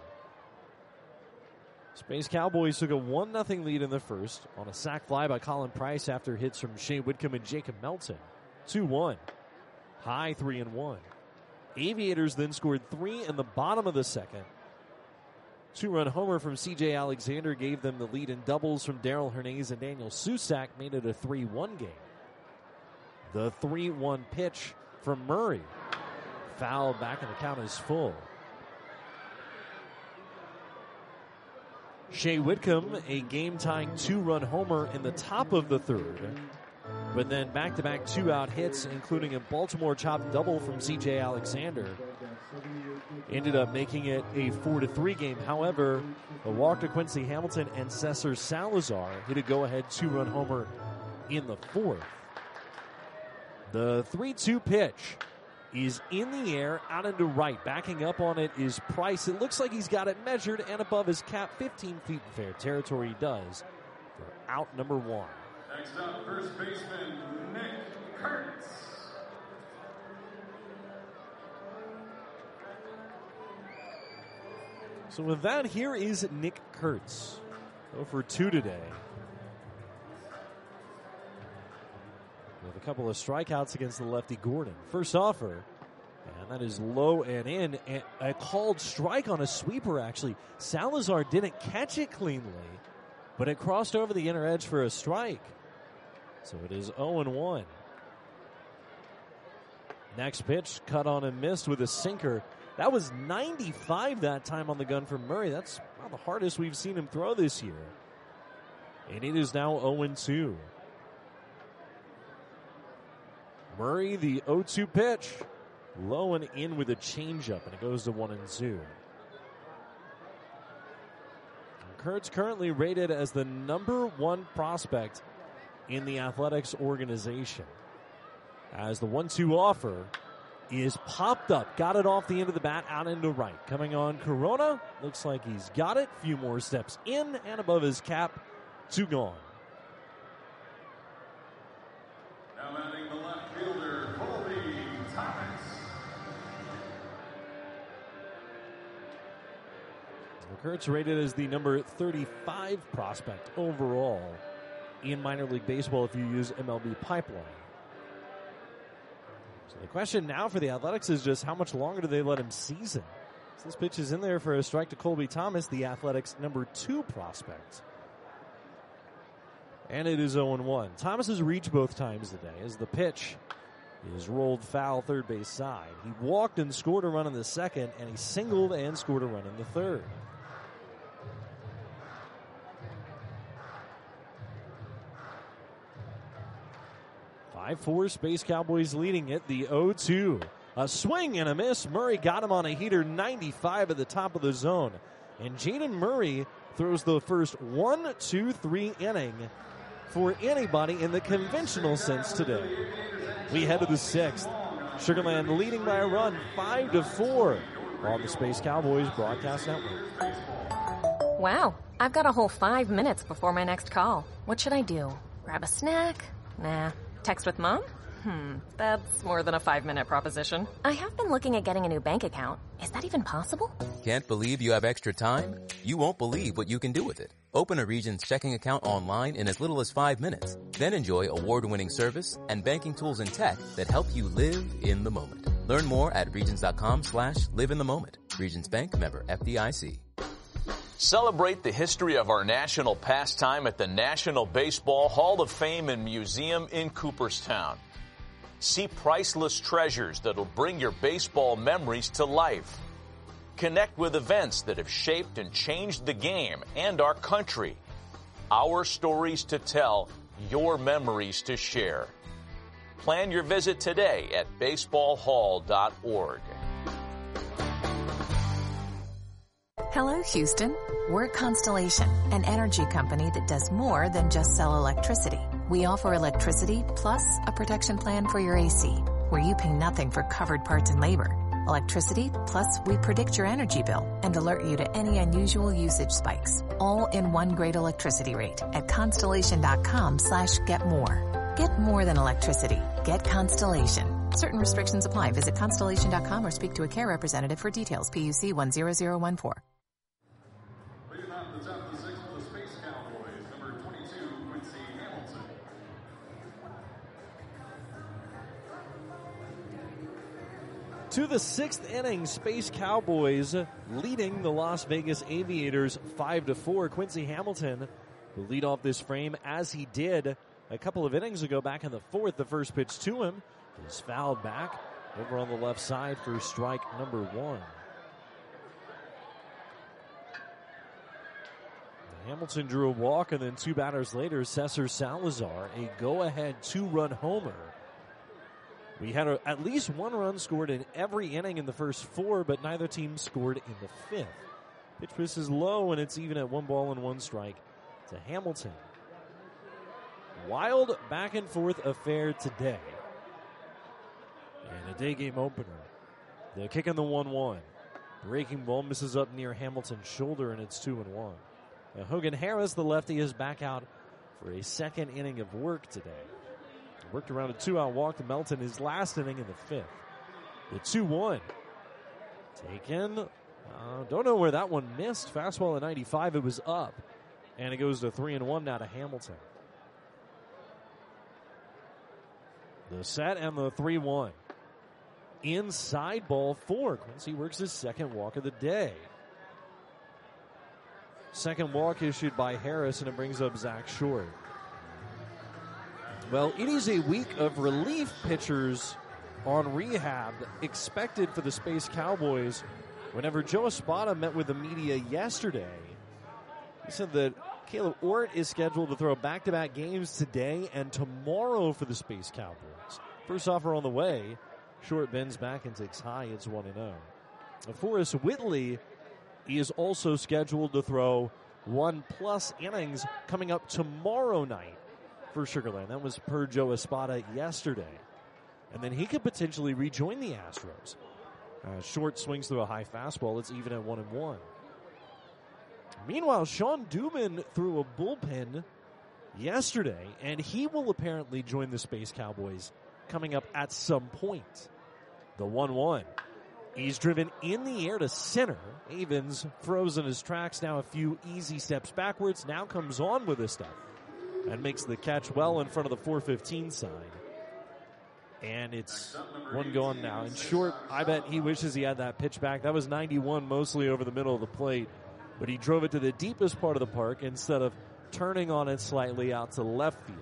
Space Cowboys took a one nothing lead in the first on a sac fly by Colin Price after hits from Shea Whitcomb and Jacob Melton. two one. High three and one. Aviators then scored three in the bottom of the second. Two-run homer from C J Alexander gave them the lead, in doubles from Daryl Hernandez and Daniel Susac made it a three one game. The three one pitch from Murray. Foul back, and the count is full. Shea Whitcomb, a game-tying two-run homer in the top of the third. But then back-to-back two-out hits, including a Baltimore chopped double from C J Alexander, ended up making it a four to three game. However, a walk to Quincy Hamilton and Cesar Salazar hit a go-ahead two-run homer in the fourth. The three two pitch is in the air, out into right. Backing up on it is Price. It looks like he's got it measured and above his cap, fifteen feet in fair territory. He does for out number one. Next up, first baseman Nick Kurtz. So with that, here is Nick Kurtz. oh for two today. With a couple of strikeouts against the lefty Gordon. First offer, and that is low and in. And a called strike on a sweeper, actually. Salazar didn't catch it cleanly, but it crossed over the inner edge for a strike. So it is oh and one. Next pitch, cut on and missed with a sinker. That was ninety-five that time on the gun from Murray. That's about the hardest we've seen him throw this year. And it is now oh and two. Murray, the oh two pitch, low and in with a changeup, and it goes to one and two. Kurtz currently rated as the number one prospect in the Athletics organization, as the one two offer is popped up. Got it off the end of the bat, out into right. Coming on Corona, looks like he's got it. Few more steps in and above his cap, two gone. Now batting the left fielder, Colby Thomas. Kurtz rated as the number thirty-five prospect overall in minor league baseball if you use M L B Pipeline. So the question now for the Athletics is just how much longer do they let him season? So this pitch is in there for a strike to Colby Thomas, the Athletics' number two prospect. And it is oh and one. Thomas has reached both times today as the pitch is rolled foul third base side. He walked and scored a run in the second, and he singled and scored a run in the third. five four, Space Cowboys leading it, the oh two. A swing and a miss. Murray got him on a heater, ninety-five at the top of the zone. And Jaden Murray throws the first one, two, three inning for anybody in the conventional sense today. We head to the sixth. Sugar Land leading by a run, five to four on the Space Cowboys Broadcast Network. Wow, I've got a whole five minutes before my next call. What should I do? Grab a snack? Nah. Text with mom? Hmm, that's more than a five-minute proposition. I have been looking at getting a new bank account. Is that even possible? Can't believe you have extra time? You won't believe what you can do with it. Open a Regions checking account online in as little as five minutes. Then enjoy award-winning service and banking tools and tech that help you live in the moment. Learn more at regions.com slash live in the moment. Regions Bank, member F D I C. Celebrate the history of our national pastime at the National Baseball Hall of Fame and Museum in Cooperstown. See priceless treasures that'll bring your baseball memories to life. Connect with events that have shaped and changed the game and our country. Our stories to tell, your memories to share. Plan your visit today at baseball hall dot org. Hello, Houston. We're Constellation, an energy company that does more than just sell electricity. We offer electricity plus a protection plan for your A C, where you pay nothing for covered parts and labor. Electricity plus we predict your energy bill and alert you to any unusual usage spikes, all in one great electricity rate at constellation.com slash get more. Get more than electricity. Get Constellation. Certain restrictions apply. Visit Constellation dot com or speak to a care representative for details. P U C one zero zero one four. Leading off the top of the sixth for the Space Cowboys, number twenty-two, Quincy Hamilton. To the sixth inning, Space Cowboys leading the Las Vegas Aviators five to four. Quincy Hamilton will lead off this frame as he did a couple of innings ago back in the fourth. The first pitch to him is fouled back over on the left side for strike number one. Hamilton drew a walk, and then two batters later, Cesar Salazar, a go-ahead two-run homer. We had a, at least one run scored in every inning in the first four, but neither team scored in the fifth. Pitch miss is low, and it's even at one ball and one strike to Hamilton. Wild back-and-forth affair today. And a day game opener. The kick in the one one. Breaking ball misses up near Hamilton's shoulder, and it's two and one. Now, Hogan Harris, the lefty, is back out for a second inning of work today. Worked around a two-out walk to Melton his last inning in the fifth. The two one. Taken. Uh, don't know where that one missed. Fastball at ninety-five. It was up. And it goes to three and one now to Hamilton. The set and the three one. Inside ball four. Quincy works his second walk of the day. Second walk issued by Harris, and it brings up Zach Short. Well, it is a week of relief pitchers on rehab expected for the Space Cowboys. Whenever Joe Espada met with the media yesterday, he said that Caleb Ort is scheduled to throw back-to-back games today and tomorrow for the Space Cowboys. First offer on the way. Short bends back and takes high. It's one and oh. Forrest Whitley is also scheduled to throw one-plus innings coming up tomorrow night for Sugarland. That was per Joe Espada yesterday. And then he could potentially rejoin the Astros. Uh, Short swings through a high fastball. It's even at one and one. Meanwhile, Sean Dubin threw a bullpen yesterday, and he will apparently join the Space Cowboys coming up at some point. The one one. He's driven in the air to center. Avens frozen his tracks, now a few easy steps backwards, now comes on with a step and makes the catch well in front of the four fifteen sign. And it's one gone now. In Short, I bet he wishes he had that pitch back. That was ninety-one, mostly over the middle of the plate. But he drove it to the deepest part of the park instead of turning on it slightly out to left field.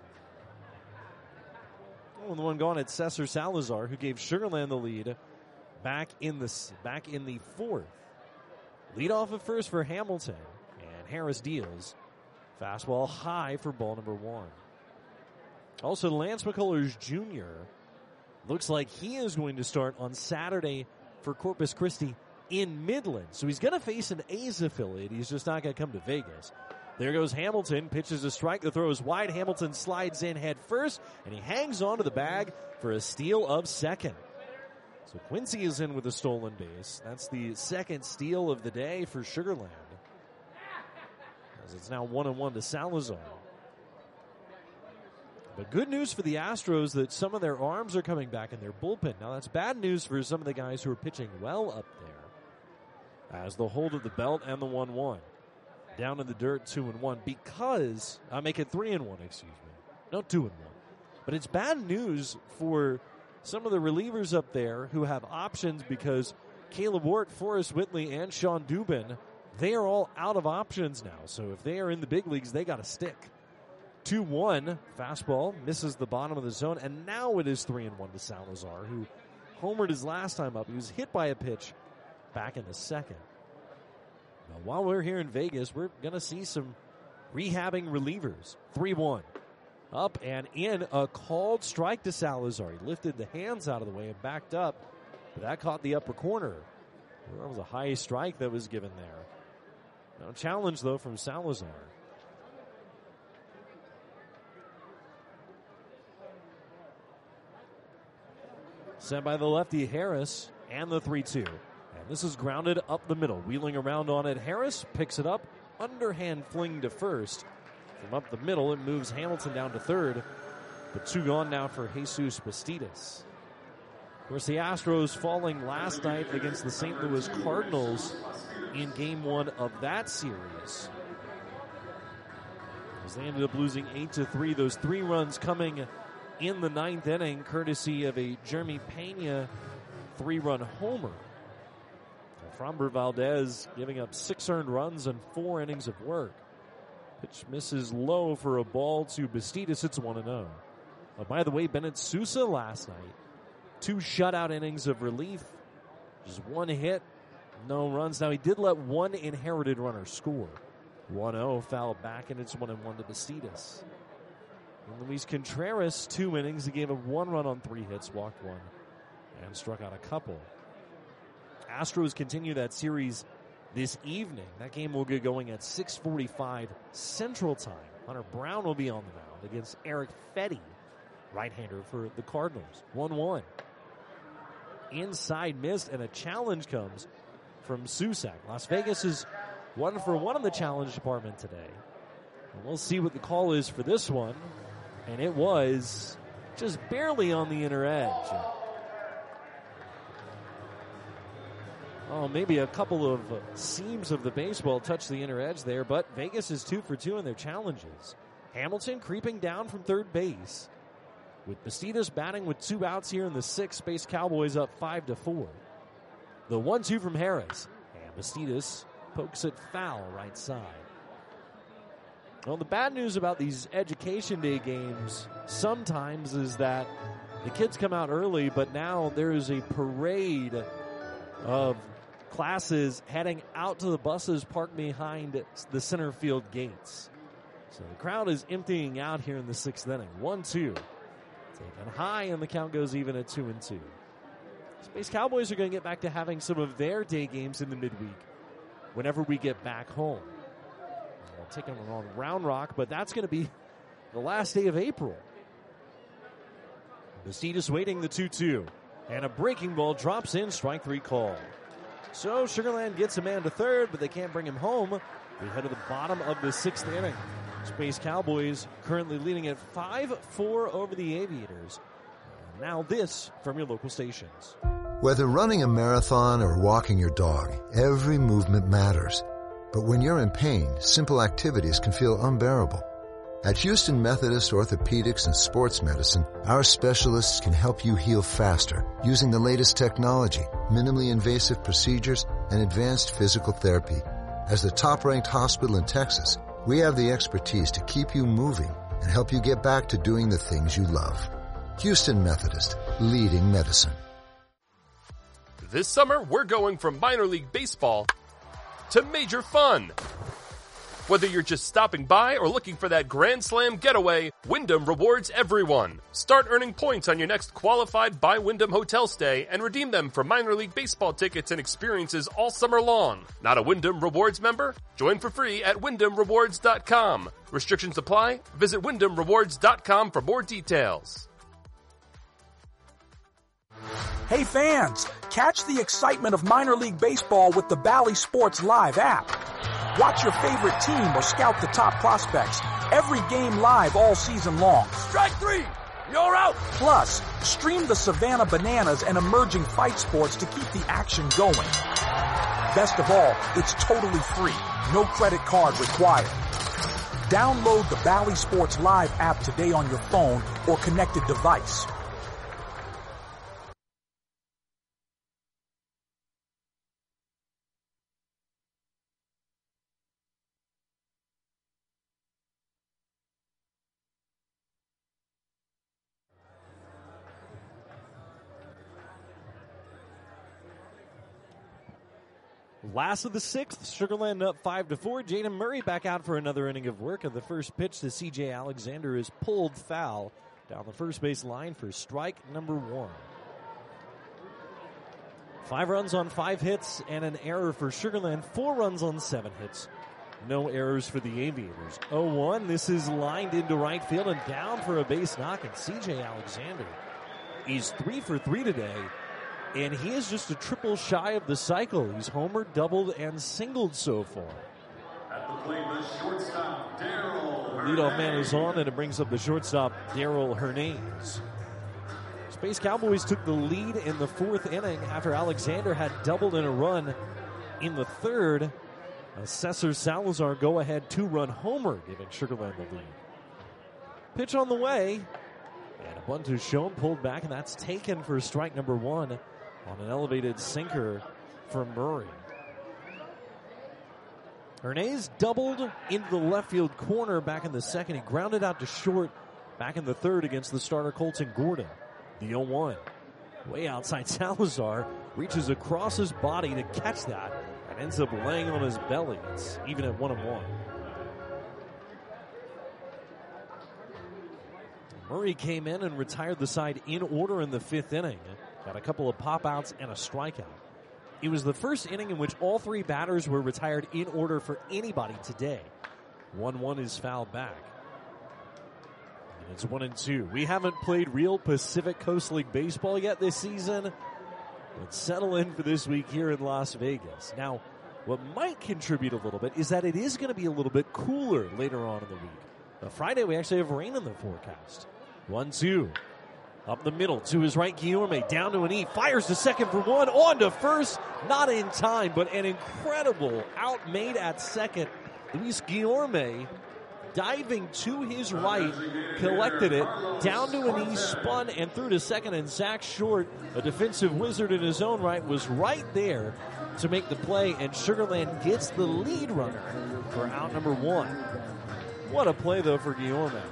Oh, the one gone at Cesar Salazar, who gave Sugarland the lead back in the back in the fourth. Lead off at first for Hamilton, and Harris deals. Fastball high for ball number one. Also, Lance McCullers Junior looks like he is going to start on Saturday for Corpus Christi in Midland. So he's going to face an A's affiliate. He's just not going to come to Vegas. There goes Hamilton, pitches a strike. The throw is wide. Hamilton slides in head first, and he hangs onto the bag for a steal of second. So Quincy is in with a stolen base. That's the second steal of the day for Sugarland, as it's now one and one to Salazar. But good news for the Astros that some of their arms are coming back in their bullpen. Now that's bad news for some of the guys who are pitching well up there, as the hold of the belt and the one one. Down in the dirt, two and one, because I make it three and one, excuse me. No, two and one. But it's bad news for some of the relievers up there who have options, because Caleb Ort, Forrest Whitley, and Sean Dubin, they are all out of options now. So if they are in the big leagues, they got to stick. two one, fastball, misses the bottom of the zone, and now it is three and one to Salazar, who homered his last time up. He was hit by a pitch back in the second. Now, while we're here in Vegas, we're going to see some rehabbing relievers. three one. Up and in, a called strike to Salazar. He lifted the hands out of the way and backed up, but that caught the upper corner. That was a high strike that was given there. No challenge, though, from Salazar. Sent by the lefty Harris, and the three two. And this is grounded up the middle. Wheeling around on it, Harris picks it up. Underhand fling to first. From up the middle, it moves Hamilton down to third. But two gone now for Jesus Bastidas. course, the Astros falling last night against the Saint Louis Cardinals in game one of that series. As they ended up losing eight to three. Those three runs coming in the ninth inning, courtesy of a Jeremy Pena three-run homer. Framber Valdez giving up six earned runs and four innings of work. Pitch misses low for a ball to Bastidas. It's one and oh. Oh, by the way, Bennett Sousa last night, two shutout innings of relief, just one hit, no runs. Now, he did let one inherited runner score. one oh, foul back, and it's one and one to Bastidas. And Luis Contreras, two innings. He gave up one run on three hits, walked one, and struck out a couple. Astros continue that series this evening. That game will get going at six forty-five Central Time. Hunter Brown will be on the mound against Eric Fetty, right-hander for the Cardinals. one one. Inside missed, and a challenge comes from Susac. Las Vegas is one for one in the challenge department today. And we'll see what the call is for this one. And it was just barely on the inner edge. Oh, maybe a couple of seams of the baseball touched the inner edge there, but Vegas is two for two in their challenges. Hamilton creeping down from third base, with Bastidas batting with two outs here in the sixth. Space Cowboys up five to four. The one two from Harris, and Bastidas pokes it foul right side. Well, the bad news about these Education Day games sometimes is that the kids come out early, but now there is a parade of classes heading out to the buses parked behind the center field gates. So the crowd is emptying out here in the sixth inning. one two. Taken high, and the count goes even at two and two. Space Cowboys are going to get back to having some of their day games in the midweek whenever we get back home. We'll take them on Round Rock, but that's going to be the last day of April. Bastidas waiting the two two. And a breaking ball drops in, strike three call. So Sugar Land gets a man to third, but they can't bring him home. We head to the bottom of the sixth inning. Space Cowboys currently leading at five four over the Aviators. And now this from your local stations. Whether running a marathon or walking your dog, every movement matters. But when you're in pain, simple activities can feel unbearable. At Houston Methodist Orthopedics and Sports Medicine, our specialists can help you heal faster using the latest technology, minimally invasive procedures, and advanced physical therapy. As the top-ranked hospital in Texas, we have the expertise to keep you moving and help you get back to doing the things you love. Houston Methodist, leading medicine. This summer, we're going from minor league baseball to major fun. Whether you're just stopping by or looking for that Grand Slam getaway, Wyndham rewards everyone. Start earning points on your next qualified by Wyndham hotel stay and redeem them for minor league baseball tickets and experiences all summer long. Not a Wyndham Rewards member? Join for free at wyndham rewards dot com. Restrictions apply. Visit wyndham rewards dot com for more details. Hey fans, catch the excitement of minor league baseball with the Bally Sports Live app. Watch your favorite team or scout the top prospects. Every game live all season long. Strike three! You're out! Plus, stream the Savannah Bananas and emerging fight sports to keep the action going. Best of all, it's totally free. No credit card required. Download the Bally Sports Live app today on your phone or connected device. Last of the sixth, Sugar Land up five to four. Jaden Murray back out for another inning of work. And the first pitch to C J Alexander is pulled foul down the first base line for strike number one. Five runs on five hits and an error for Sugar Land. Four runs on seven hits. No errors for the Aviators. oh one, this is lined into right field and down for a base knock. And C J Alexander is three for three today. And he is just a triple shy of the cycle. He's homered, doubled, and singled so far. At the plate, the shortstop, Daryl Leadoff man is on, and it brings up the shortstop, Daryl Hernandez. Space Cowboys took the lead in the fourth inning after Alexander had doubled in a run in the third. A Cesar Salazar go-ahead two-run homer, giving Sugar Land the lead. Pitch on the way, and a bunt is shown, pulled back, and that's taken for strike number one on an elevated sinker from Murray. Hernandez doubled into the left field corner back in the second. He grounded out to short back in the third against the starter Colton Gordon. The oh one. Way outside Salazar, reaches across his body to catch that and ends up laying on his belly. It's even at one and one. Murray came in and retired the side in order in the fifth inning. Got a couple of pop-outs and a strikeout. It was the first inning in which all three batters were retired in order for anybody today. one one is fouled back. And it's one and two. We haven't played real Pacific Coast League baseball yet this season. But settle in for this week here in Las Vegas. Now, what might contribute a little bit is that it is going to be a little bit cooler later on in the week. Now, Friday, we actually have rain in the forecast. one two. Up the middle to his right, Guillorme down to an E, fires to second for one, on to first, not in time, but an incredible out made at second. Luis Guillorme diving to his right, collected it, down to an E, spun and through to second, and Zach Short, a defensive wizard in his own right, was right there to make the play, and Sugar Land gets the lead runner for out number one. What a play, though, for Guillorme.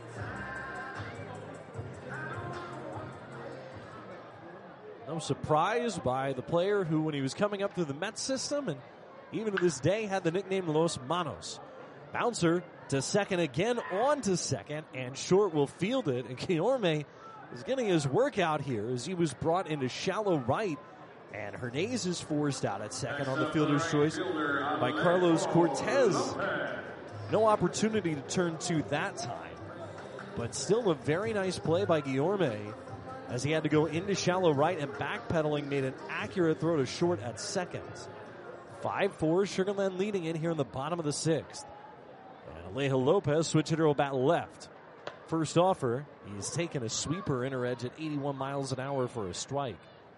No surprise by the player who, when he was coming up through the Mets system, and even to this day, had the nickname Los Manos. Bouncer to second again, on to second, and Short will field it. And Guillorme is getting his work out here as he was brought into shallow right, and Hernandez is forced out at second on the fielder's choice by Carlos Cortez. No opportunity to turn to that time, but still a very nice play by Guillorme, as he had to go into shallow right and backpedaling made an accurate throw to Short at second. five four, Sugar Land leading in here in the bottom of the sixth. And Alejo Lopez, switch hitter, will bat left. First offer, he's taken a sweeper inner edge at eighty-one miles an hour for a strike.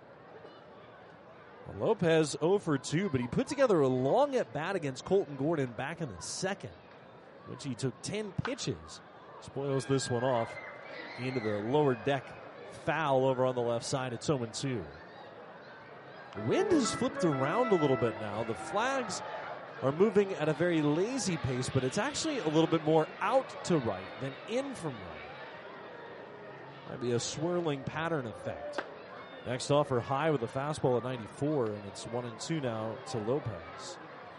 Well, Lopez oh for two, but he put together a long at bat against Colton Gordon back in the second, which he took ten pitches. Spoils this one off into the lower deck. Foul over on the left side. It's oh and two. The wind has flipped around a little bit now. The flags are moving at a very lazy pace, but it's actually a little bit more out to right than in from right. Might be a swirling pattern effect. Next offer high with a fastball at ninety-four, and it's one and two now to Lopez.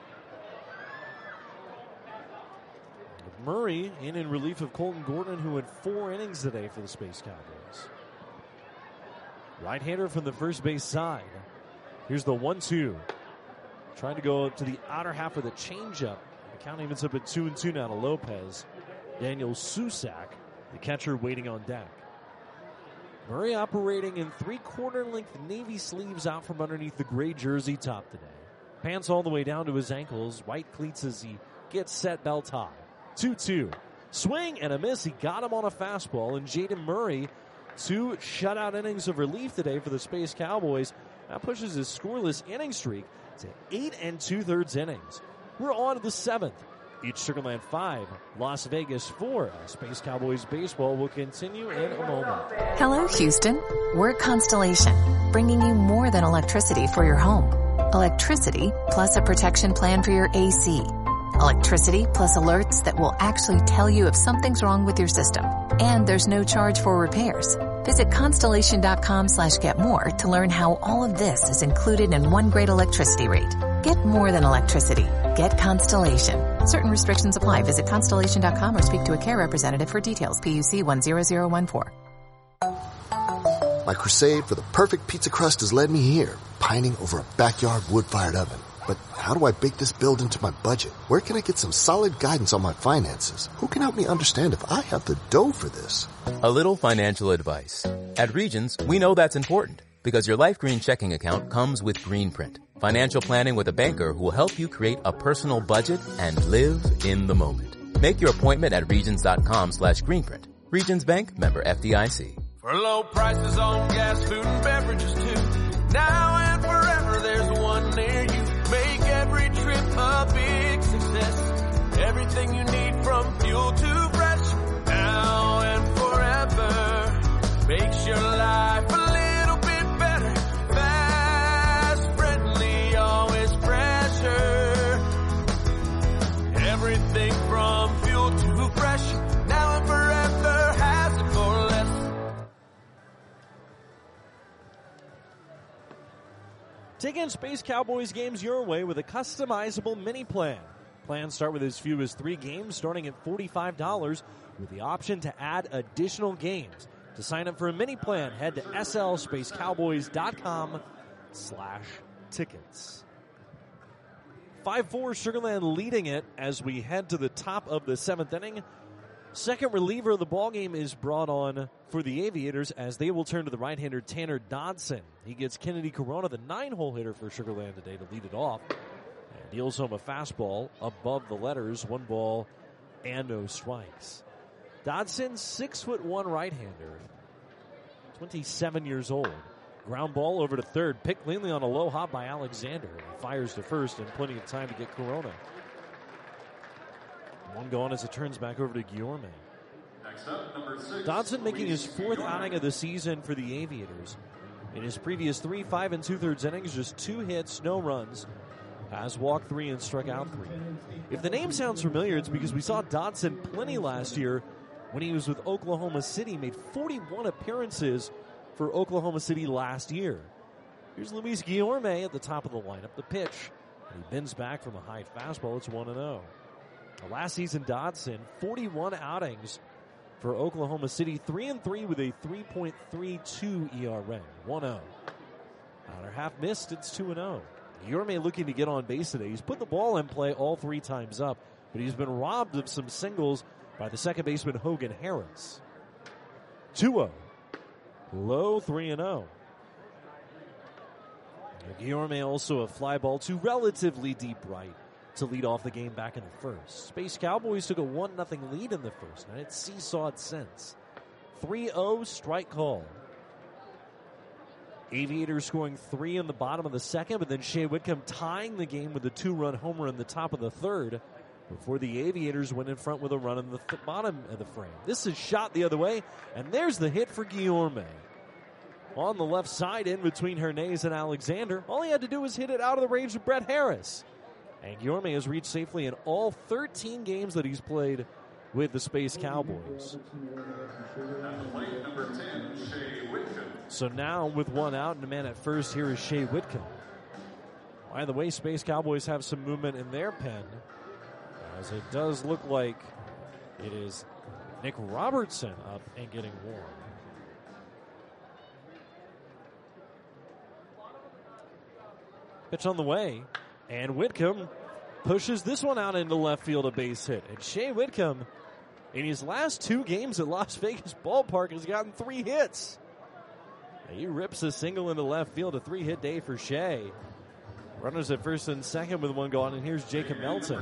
Murray in in relief of Colton Gordon, who had four innings today for the Space Cowboys. Right-hander from the first base side. Here's the one two. Trying to go to the outer half of the changeup. The count evens up at two and two now to Lopez. Daniel Susak, the catcher, waiting on deck. Murray operating in three-quarter length navy sleeves out from underneath the gray jersey top today. Pants all the way down to his ankles. White cleats as he gets set belt high. two two. Swing and a miss. He got him on a fastball. And Jaden Murray, two shutout innings of relief today for the Space Cowboys. That pushes his scoreless inning streak to eight and two-thirds innings. We're on to the seventh. Each Sugar Land five, Las Vegas four. Space Cowboys baseball will continue in a moment. Hello, Houston. We're Constellation, bringing you more than electricity for your home. Electricity plus a protection plan for your A C. Electricity plus alerts that will actually tell you if something's wrong with your system. And there's no charge for repairs. Visit Constellation.com slash get more to learn how all of this is included in one great electricity rate. Get more than electricity. Get Constellation. Certain restrictions apply. Visit Constellation dot com or speak to a care representative for details. P U C one zero zero one four. My crusade for the perfect pizza crust has led me here, pining over a backyard wood-fired oven. But how do I bake this build into my budget? Where can I get some solid guidance on my finances? Who can help me understand if I have the dough for this? A little financial advice. At Regions, we know that's important because your Life Green checking account comes with Greenprint. Financial planning with a banker who will help you create a personal budget and live in the moment. Make your appointment at Regions.com slash Greenprint. Regions Bank, member F D I C. For low prices on gas, food, and beverages too. Now and forever, there's one near you. Make every trip a big success. Everything you need from fuel to fresh. Now and forever makes your life a little bit better. Fast, friendly, always fresher. Everything from fuel to fresh. Now and forever has it for less. Take in Space Cowboys games your way with a customizable mini plan. Plans start with as few as three games, starting at forty-five dollars, with the option to add additional games. To sign up for a mini plan, head to slspacecowboys.com slash tickets. five four Sugarland leading it as we head to the top of the seventh inning. Second reliever of the ballgame is brought on for the Aviators as they will turn to the right-hander Tanner Dodson. He gets Kennedy Corona, the nine-hole hitter for Sugarland today, to lead it off. And deals home a fastball above the letters, one ball and no strikes. Dodson, six foot one right-hander, twenty-seven years old. Ground ball over to third, picked cleanly on a low hop by Alexander. He fires to first and plenty of time to get Corona. One gone as it turns back over to Guillorme. Next up, number six, Dodson making his fourth outing of the season for the Aviators. In his previous three, five and two-thirds innings, just two hits, no runs. Has walked three and struck out three. If the name sounds familiar, it's because we saw Dodson plenty last year when he was with Oklahoma City. Made forty-one appearances for Oklahoma City last year. Here's Luis Guillorme at the top of the lineup. The pitch. And he bends back from a high fastball. It's one and oh. Last season, Dodson, forty-one outings for Oklahoma City, three and three with a three point three two E R A, one oh. Outer half missed, it's two and oh. Guillorme looking to get on base today. He's put the ball in play all three times up, but he's been robbed of some singles by the second baseman Hogan Harris. two oh. Low three and oh. Guillorme also a fly ball to relatively deep right to lead off the game back in the first. Space Cowboys took a one nothing lead in the first, and it's seesawed since. three oh strike call. Aviators scoring three in the bottom of the second, but then Shea Whitcomb tying the game with a two-run homer in the top of the third before the Aviators went in front with a run in the th- bottom of the frame. This is shot the other way, and there's the hit for Guillorme. On the left side, in between Hernandez and Alexander, all he had to do was hit it out of the range of Brett Harris. And Guillorme has reached safely in all thirteen games that he's played with the Space Cowboys. Number ten, Shea Whitcomb. So now with one out and a man at first, here is Shea Whitcomb. By the way, Space Cowboys have some movement in their pen, as it does look like it is Nick Robertson up and getting warm. Pitch on the way. And Whitcomb pushes this one out into left field, a base hit. And Shea Whitcomb, in his last two games at Las Vegas Ballpark, has gotten three hits. He rips a single into left field, a three-hit day for Shea. Runners at first and second with one gone, and here's Jacob Melton.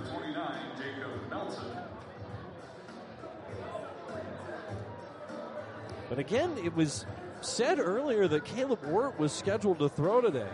But again, it was said earlier that Caleb Wirt was scheduled to throw today.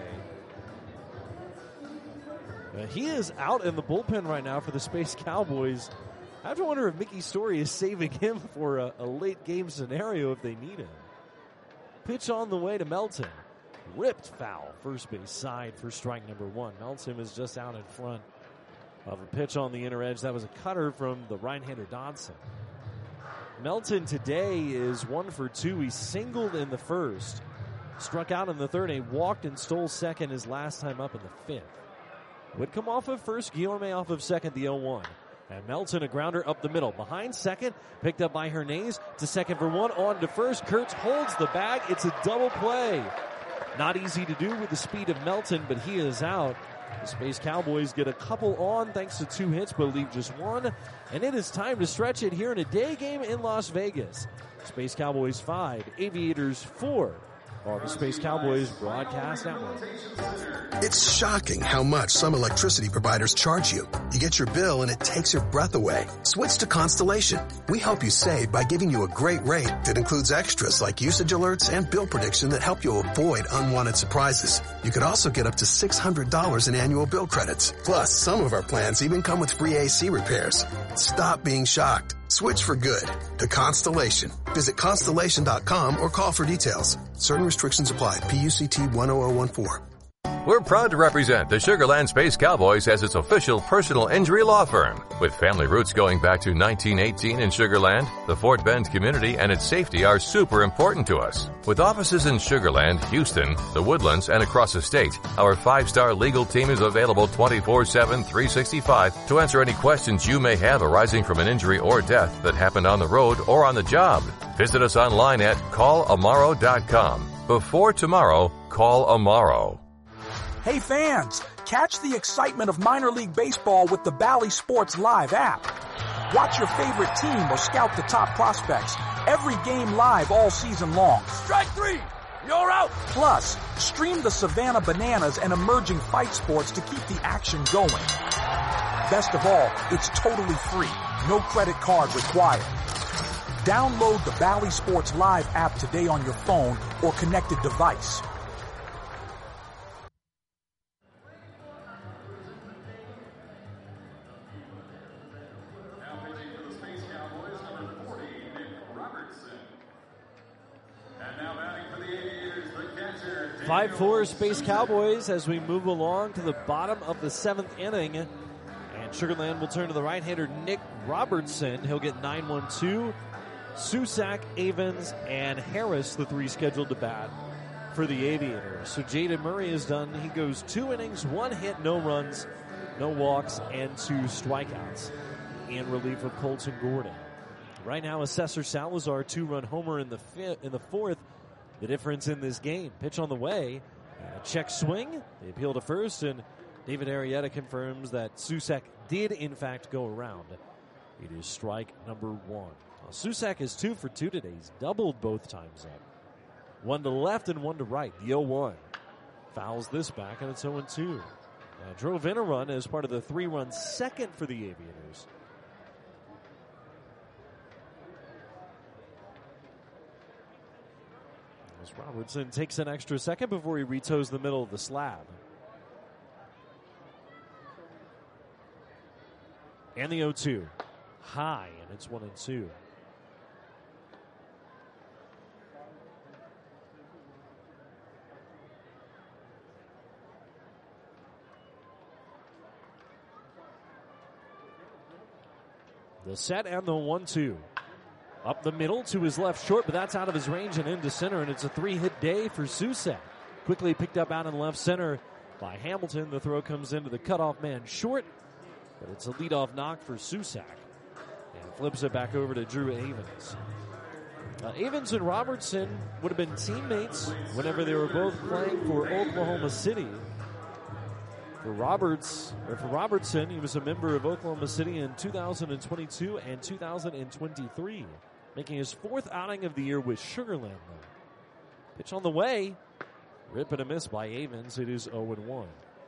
Uh, he is out in the bullpen right now for the Space Cowboys. I have to wonder if Mickey Story is saving him for a, a late game scenario if they need him. Pitch on the way to Melton. Ripped foul, first base side for strike number one. Melton is just out in front of a pitch on the inner edge. That was a cutter from the right-hander Dodson. Melton today is one for two. He singled in the first, struck out in the third, and he walked and stole second his last time up in the fifth. Whitcomb off of first, Guillorme off of second, the oh one. And Melton, a grounder up the middle. Behind second, picked up by Hernandez to second for one. On to first, Kurtz holds the bag. It's a double play. Not easy to do with the speed of Melton, but he is out. The Space Cowboys get a couple on thanks to two hits, but leave just one. And it is time to stretch it here in a day game in Las Vegas. Space Cowboys five, Aviators four. on the Space Cowboys Broadcast Network. It's shocking how much some electricity providers charge you. You get your bill and it takes your breath away. Switch to Constellation. We help you save by giving you a great rate that includes extras like usage alerts and bill prediction that help you avoid unwanted surprises. You could also get up to six hundred dollars in annual bill credits. Plus, some of our plans even come with free A C repairs. Stop being shocked. Switch for good to Constellation. Visit Constellation dot com or call for details. Certain restrictions apply. P U C T one zero zero one four. We're proud to represent the Sugarland Space Cowboys as its official personal injury law firm. With family roots going back to nineteen eighteen in Sugarland, the Fort Bend community and its safety are super important to us. With offices in Sugarland, Houston, the Woodlands, and across the state, our five-star legal team is available twenty-four seven, three sixty-five to answer any questions you may have arising from an injury or death that happened on the road or on the job. Visit us online at call amaro dot com. Before tomorrow, call Amaro. Hey fans, catch the excitement of minor league baseball with the Bally Sports Live app. Watch your favorite team or scout the top prospects. Every game live all season long. Strike three! You're out! Plus, stream the Savannah Bananas and emerging fight sports to keep the action going. Best of all, it's totally free. No credit card required. Download the Bally Sports Live app today on your phone or connected device. five four Space Cowboys as we move along to the bottom of the seventh inning. And Sugarland will turn to the right-hander Nick Robertson. He'll get nine one two. Susac, Avens, and Harris, the three scheduled to bat for the Aviators. So Jaden Murray is done. He goes two innings, one hit, no runs, no walks, and two strikeouts in relief of Colton Gordon. Right now, Assessor Salazar, two-run homer in the fifth, in the fourth. The difference in this game. Pitch on the way. Uh, check swing. They appeal to first, and David Arrieta confirms that Susac did, in fact, go around. It is strike number one. Well, Susac is two for two today. He's doubled both times up. One to left and one to right. The oh one. Fouls this back, and it's oh two. Uh, drove in a run as part of the three-run second for the Aviators. As Robertson takes an extra second before he retoes the middle of the slab. And the oh two. High, and it's one and two. The set and the one two. Up the middle to his left short, but that's out of his range and into center, and it's a three-hit day for Susac. Quickly picked up out in left center by Hamilton. The throw comes into the cutoff man short, but it's a leadoff knock for Susac. And flips it back over to Drew Avens. Uh, Avens and Robertson would have been teammates whenever they were both playing for Oklahoma City. For Roberts, or for Robertson, he was a member of Oklahoma City in two thousand twenty-two and two thousand twenty-three, making his fourth outing of the year with Sugarland. Though. Pitch on the way, rip and a miss by Avens. It is oh one.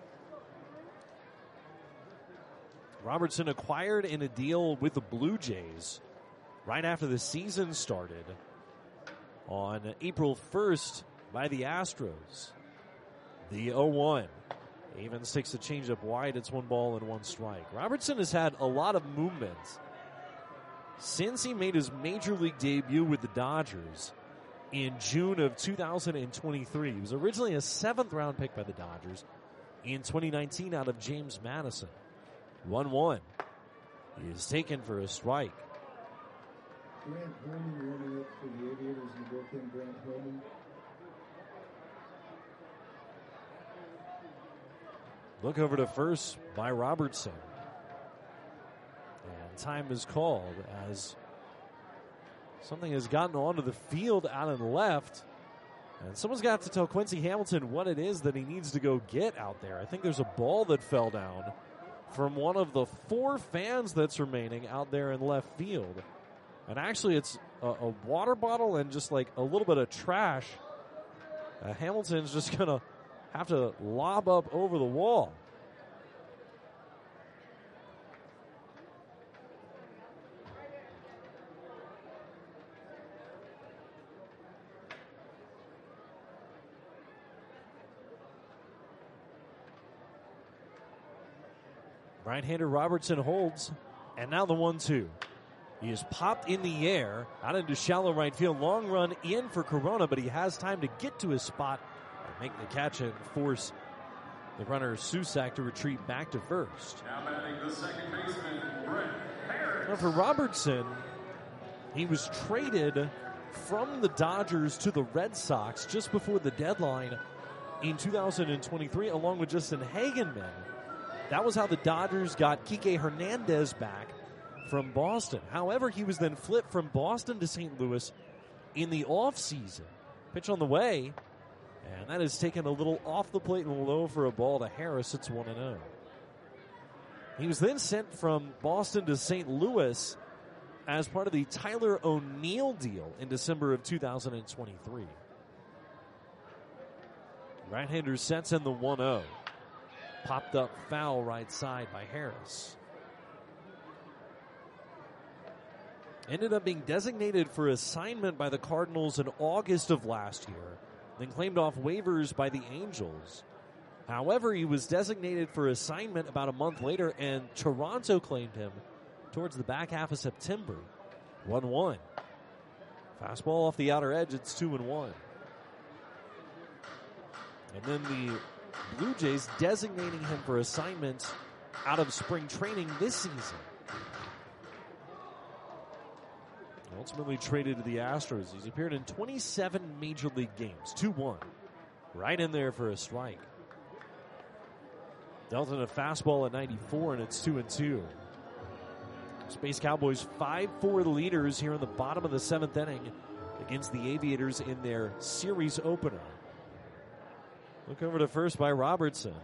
Robertson acquired in a deal with the Blue Jays right after the season started on April first by the Astros. The oh one. Avens takes a changeup wide. It's one ball and one strike. Robertson has had a lot of movement since he made his major league debut with the Dodgers in June of two thousand twenty-three. He was originally a seventh round pick by the Dodgers in twenty nineteen out of James Madison. one one. He is taken for a strike. Grant Herman warming up for the Aviators. You broke in Grant Herman. Look over to first by Robertson. And time is called as something has gotten onto the field out and left. And someone's got to tell Quincy Hamilton what it is that he needs to go get out there. I think there's a ball that fell down from one of the four fans that's remaining out there in left field. And actually it's a, a water bottle and just like a little bit of trash Uh, Hamilton's just going to have to lob up over the wall. Right-hander Robertson holds, and now the one two. He is popped in the air, out into shallow right field. Long run in for Corona, but he has time to get to his spot and make the catch and force the runner Susac to retreat back to first. Now batting the second baseman, Brett Harris. Now for Robertson, he was traded from the Dodgers to the Red Sox just before the deadline in two thousand twenty-three, along with Justin Hagenman. That was how the Dodgers got Kike Hernandez back from Boston. However, he was then flipped from Boston to Saint Louis in the offseason. Pitch on the way, and that is taken a little off the plate and low for a ball to Harris. It's one and oh. He was then sent from Boston to Saint Louis as part of the Tyler O'Neill deal in December of two thousand twenty-three. Right-hander sets in the one oh. Popped up foul right side by Harris. Ended up being designated for assignment by the Cardinals in August of last year, then claimed off waivers by the Angels. However, he was designated for assignment about a month later, and Toronto claimed him towards the back half of September. one one. Fastball off the outer edge, it's two and one. And then the Blue Jays designating him for assignment out of spring training this season. Ultimately traded to the Astros. He's appeared in twenty-seven Major League games. two one. Right in there for a strike. Dealt in a fastball at ninety-four, and it's two and two. Space Cowboys five four leaders here in the bottom of the seventh inning against the Aviators in their series opener. Look over to first by Robertson.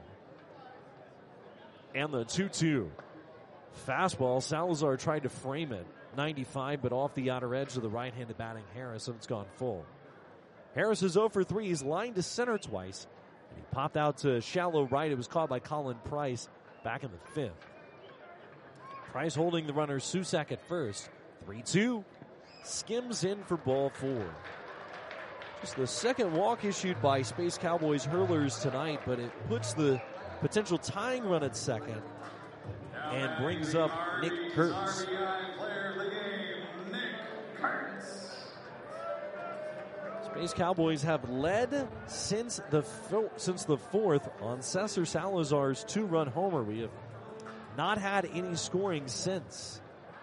And the two two. Fastball. Salazar tried to frame it. ninety-five, but off the outer edge of the right-handed batting Harris, and it's gone full. Harris is oh for three. He's lined to center twice. And he popped out to shallow right. It was caught by Colin Price back in the fifth. Price holding the runner Susac at first. three two. Skims in for ball four. Just the second walk issued by Space Cowboys hurlers tonight, but it puts the potential tying run at second and brings up Nick Kurtz. Space Cowboys have led since the fo- since the fourth on Cesar Salazar's two-run homer. We have not had any scoring since.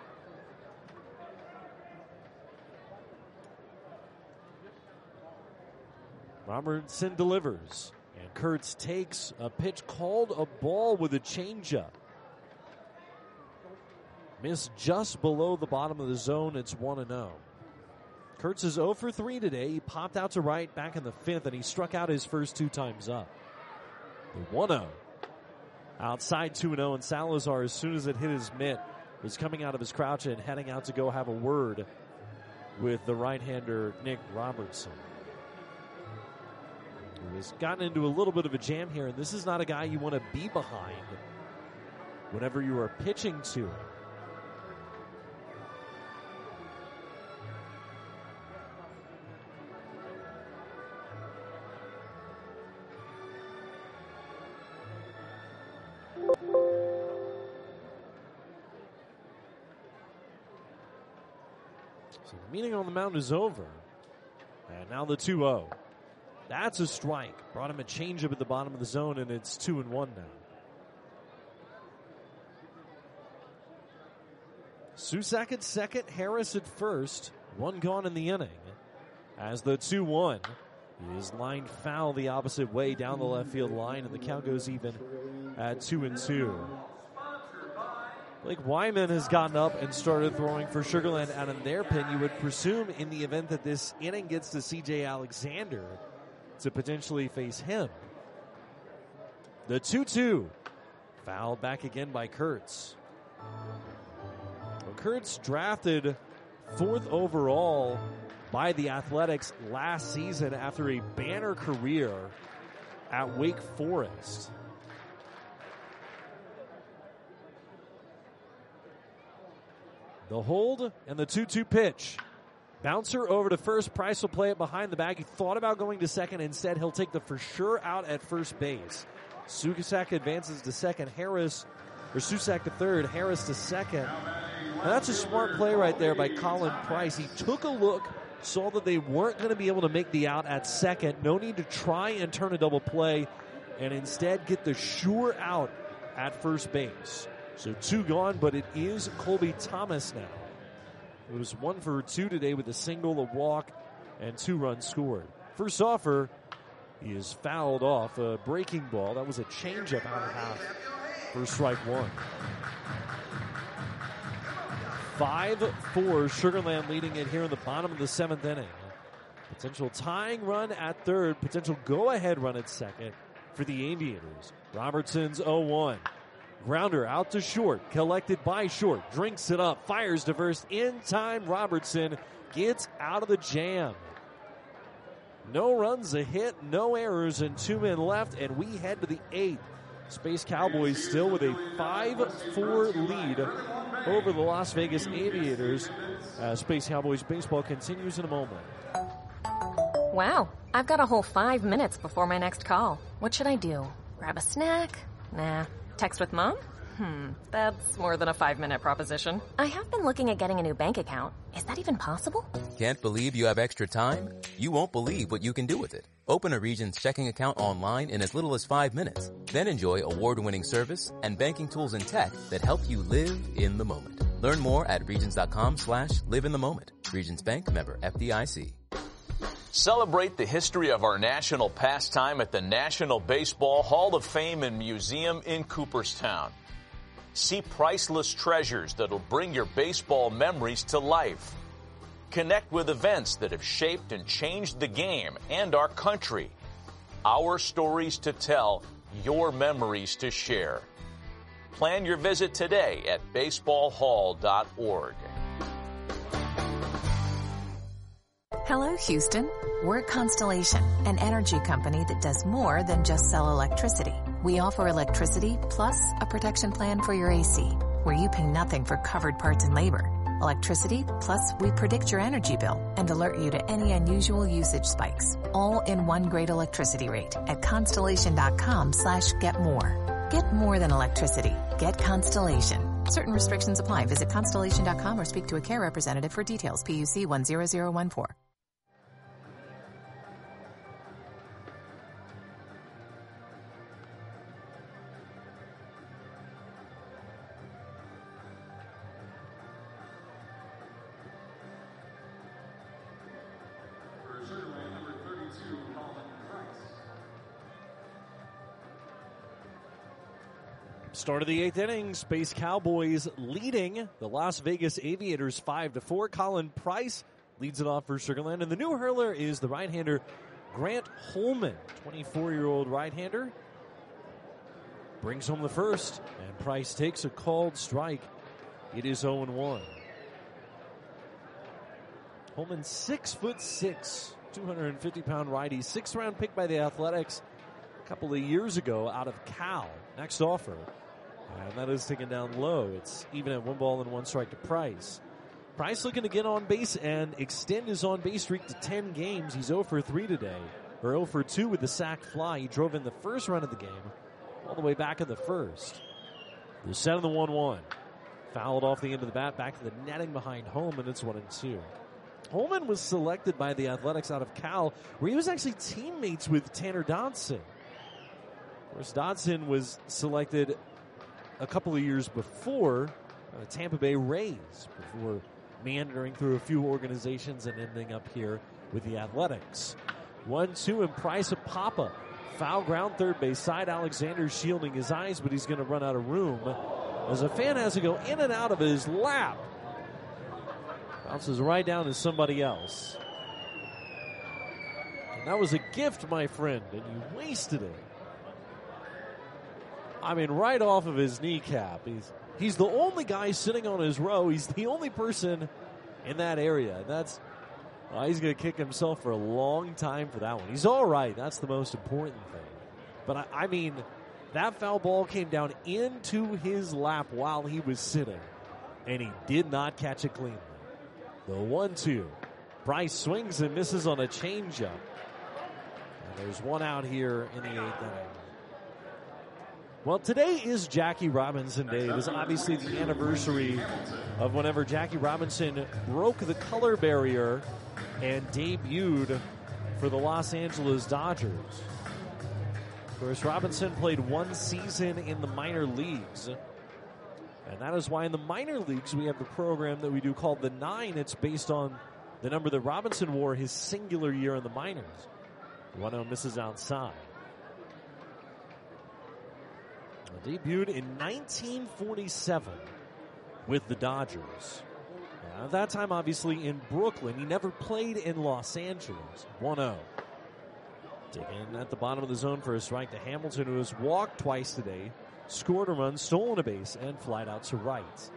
Robertson delivers, and Kurtz takes a pitch called a ball with a changeup. Missed just below the bottom of the zone. It's one and oh. Kurtz is oh for three today. He popped out to right back in the fifth, and he struck out his first two times up. The one oh. Outside two and oh, and Salazar, as soon as it hit his mitt, was coming out of his crouch and heading out to go have a word with the right-hander Nick Robertson. He has gotten into a little bit of a jam here, and this is not a guy you want to be behind whenever you are pitching to him. So the meeting on the mound is over. And now the two oh. That's a strike. Brought him a changeup at the bottom of the zone, and it's two and one now. Susac at second, Harris at first. One gone in the inning. As the two one is lined foul the opposite way down the left field line, and the count goes even at two and two. Blake Wyman has gotten up and started throwing for Sugar Land out in their pen. You would presume in the event that this inning gets to C J Alexander to potentially face him. The two two. Fouled back again by Kurtz. Well, Kurtz drafted fourth overall by the Athletics last season after a banner career at Wake Forest. The hold and the two two pitch. Bouncer over to first. Price will play it behind the bag. He thought about going to second. Instead, he'll take the for sure out at first base. Susak advances to second. Harris, or Susak to third. Harris to second. Now that's a smart play right there by Colin Price. He took a look, saw that they weren't going to be able to make the out at second. No need to try and turn a double play, and instead get the sure out at first base. So two gone, but it is Colby Thomas now. It was one for two today with a single, a walk, and two runs scored. First offer, he is fouled off a breaking ball. That was a changeup out of half for strike one. five four, Sugarland leading it here in the bottom of the seventh inning. Potential tying run at third, potential go-ahead run at second for the Aviators. Robertson's oh one. Grounder out to short, collected by Short, drinks it up, fires to first in time. Robertson gets out of the jam. No runs, a hit, no errors, and two men left, and we head to the eighth. Space Cowboys still with a five four lead over the Las Vegas Aviators. Uh, Space Cowboys baseball continues in a moment. Wow, I've got a whole five minutes before my next call. What should I do? Grab a snack? Nah. Text with mom? Hmm, that's more than a five-minute proposition. I have been looking at getting a new bank account. Is that even possible? Can't believe you have extra time? You won't believe what you can do with it. Open a Regions checking account online in as little as five minutes. Then enjoy award-winning service and banking tools and tech that help you live in the moment. Learn more at regions.com slash live in the moment. Regions Bank, member F D I C. Celebrate the history of our national pastime at the National Baseball Hall of Fame and Museum in Cooperstown. See priceless treasures that'll bring your baseball memories to life. Connect with events that have shaped and changed the game and our country. Our stories to tell, your memories to share. Plan your visit today at baseball hall dot org. Hello, Houston. We're Constellation, an energy company that does more than just sell electricity. We offer electricity plus a protection plan for your A C, where you pay nothing for covered parts and labor. Electricity plus we predict your energy bill and alert you to any unusual usage spikes, all in one great electricity rate at constellation.com slash get more. Get more than electricity. Get Constellation. Certain restrictions apply. Visit constellation dot com or speak to a care representative for details. P U C one zero zero one four. Start of the eighth inning, Space Cowboys leading the Las Vegas Aviators five to four. Colin Price leads it off for Sugarland, and the new hurler is the right-hander Grant Holman, twenty-four-year-old right-hander. Brings home the first, and Price takes a called strike. It is oh one. Holman, six foot six, two hundred fifty pound righty, sixth round pick by the Athletics a couple of years ago out of Cal. Next offer. And that is taken down low. It's even at one ball and one strike to Price. Price looking to get on base and extend his on-base streak to ten games. He's oh for three today, or oh for two with the sac fly. He drove in the first run of the game, all the way back in the first. The set of the one one. Fouled off the end of the bat, back to the netting behind Holman. It's one and two. Holman was selected by the Athletics out of Cal, where he was actually teammates with Tanner Dodson. Of course, Dodson was selected a couple of years before uh, Tampa Bay Rays, before meandering through a few organizations and ending up here with the Athletics. one two, and Price a pop-up. Foul ground third base side. Alexander shielding his eyes, but he's going to run out of room as a fan has to go in and out of his lap. Bounces right down to somebody else. And that was a gift, my friend, and you wasted it. I mean, right off of his kneecap. He's he's the only guy sitting on his row. He's the only person in that area. That's Well, he's going to kick himself for a long time for that one. He's all right. That's the most important thing. But, I, I mean, that foul ball came down into his lap while he was sitting, and he did not catch it cleanly. The one two. Bryce swings and misses on a changeup. And there's one out here in the eighth inning. Well, today is Jackie Robinson Day. It is obviously the anniversary of whenever Jackie Robinson broke the color barrier and debuted for the Los Angeles Dodgers. Of course, Robinson played one season in the minor leagues. And that is why in the minor leagues we have the program that we do called The Nine. It's based on the number that Robinson wore his singular year in the minors. one oh misses outside. Debuted in nineteen forty-seven with the Dodgers. Now, at that time, obviously, in Brooklyn. He never played in Los Angeles. one oh. Taken at the bottom of the zone for a strike to Hamilton, who has walked twice today, scored a run, stolen a base, and flied out to right.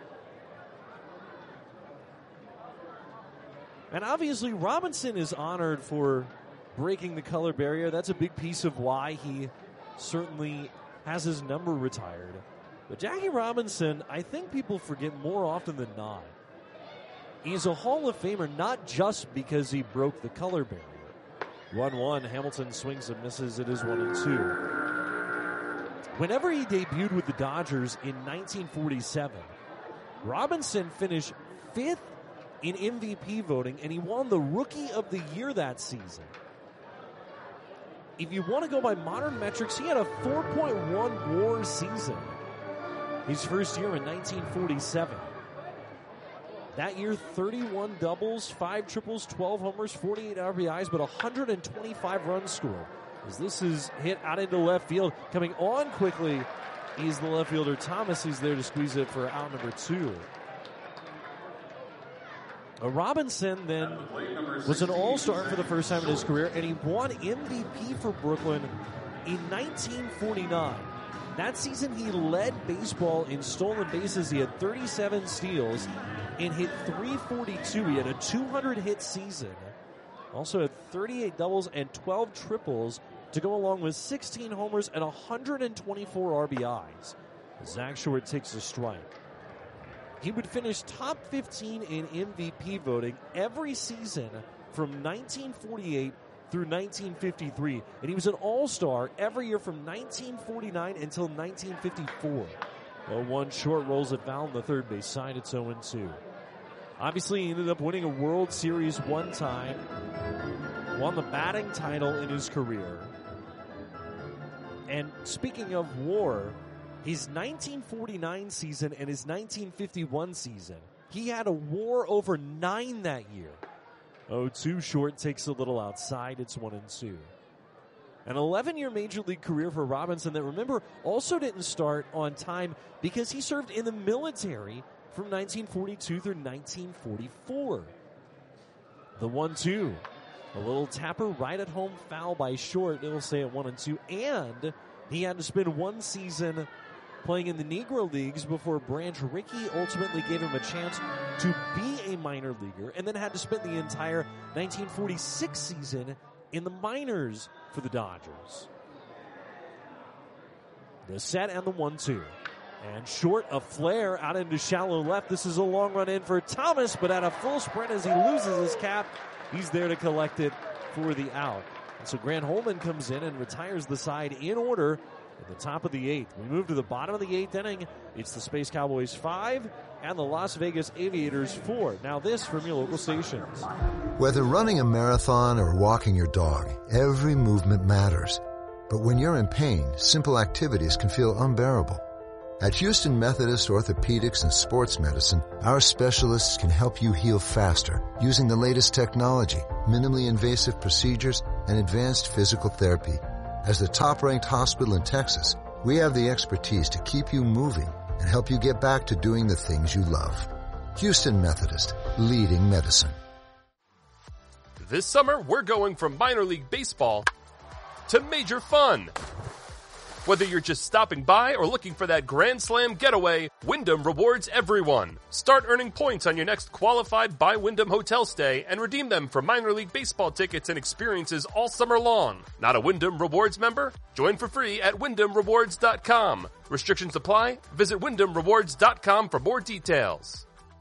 And obviously, Robinson is honored for breaking the color barrier. That's a big piece of why he certainly has his number retired. But Jackie Robinson, I think people forget more often than not. He's a Hall of Famer not just because he broke the color barrier. one one, Hamilton swings and misses. It is one and two. Whenever he debuted with the Dodgers in nineteen forty-seven, Robinson finished fifth in M V P voting, and he won the Rookie of the Year that season. If you want to go by modern metrics, he had a four point one WAR season his first year in nineteen forty-seven. That year, thirty-one doubles, five triples, twelve homers, forty-eight R B Is, but one hundred twenty-five runs scored. As this is hit out into left field, coming on quickly is the left fielder Thomas. He's there to squeeze it for out number two. Uh, Robinson then was an all-star for the first time in his career, and he won M V P for Brooklyn in nineteen forty-nine. That season, he led baseball in stolen bases. He had thirty-seven steals and hit three forty-two. He had a two hundred hit season. Also had thirty-eight doubles and twelve triples to go along with sixteen homers and one hundred twenty-four R B Is. Zach Short takes a strike. He would finish top fifteen in M V P voting every season from nineteen forty-eight through nineteen fifty-three. And he was an all-star every year from nineteen forty-nine until nineteen fifty-four. oh one short rolls it foul on the third base side. It's oh and two. Obviously, he ended up winning a World Series one time. Won the batting title in his career. And speaking of WAR, his nineteen forty-nine season and his nineteen fifty-one season, he had a WAR over nine that year. oh two short takes a little outside. It's one and two. An eleven-year Major League career for Robinson that, remember, also didn't start on time because he served in the military from nineteen forty-two through nineteen forty-four. The one two. A little tapper right at home foul by Short. It'll stay at one and two. And he had to spend one season playing in the Negro Leagues before Branch Rickey ultimately gave him a chance to be a minor leaguer, and then had to spend the entire nineteen forty-six season in the minors for the Dodgers. The set and the one two. And Short, a flare out into shallow left. This is a long run in for Thomas, but at a full sprint as he loses his cap, he's there to collect it for the out. And so Grant Holman comes in and retires the side in order at the top of the eighth. We move to the bottom of the eighth inning. It's the Space Cowboys five and the Las Vegas Aviators four. Now this from your local stations. Whether running a marathon or walking your dog, every movement matters. But when you're in pain, simple activities can feel unbearable. At Houston Methodist Orthopedics and Sports Medicine, our specialists can help you heal faster using the latest technology, minimally invasive procedures, and advanced physical therapy. As the top-ranked hospital in Texas, we have the expertise to keep you moving and help you get back to doing the things you love. Houston Methodist, leading medicine. This summer, we're going from minor league baseball to major fun. Whether you're just stopping by or looking for that Grand Slam getaway, Wyndham rewards everyone. Start earning points on your next qualified by Wyndham hotel stay and redeem them for minor league baseball tickets and experiences all summer long. Not a Wyndham Rewards member? Join for free at wyndham rewards dot com. Restrictions apply. Visit wyndham rewards dot com for more details.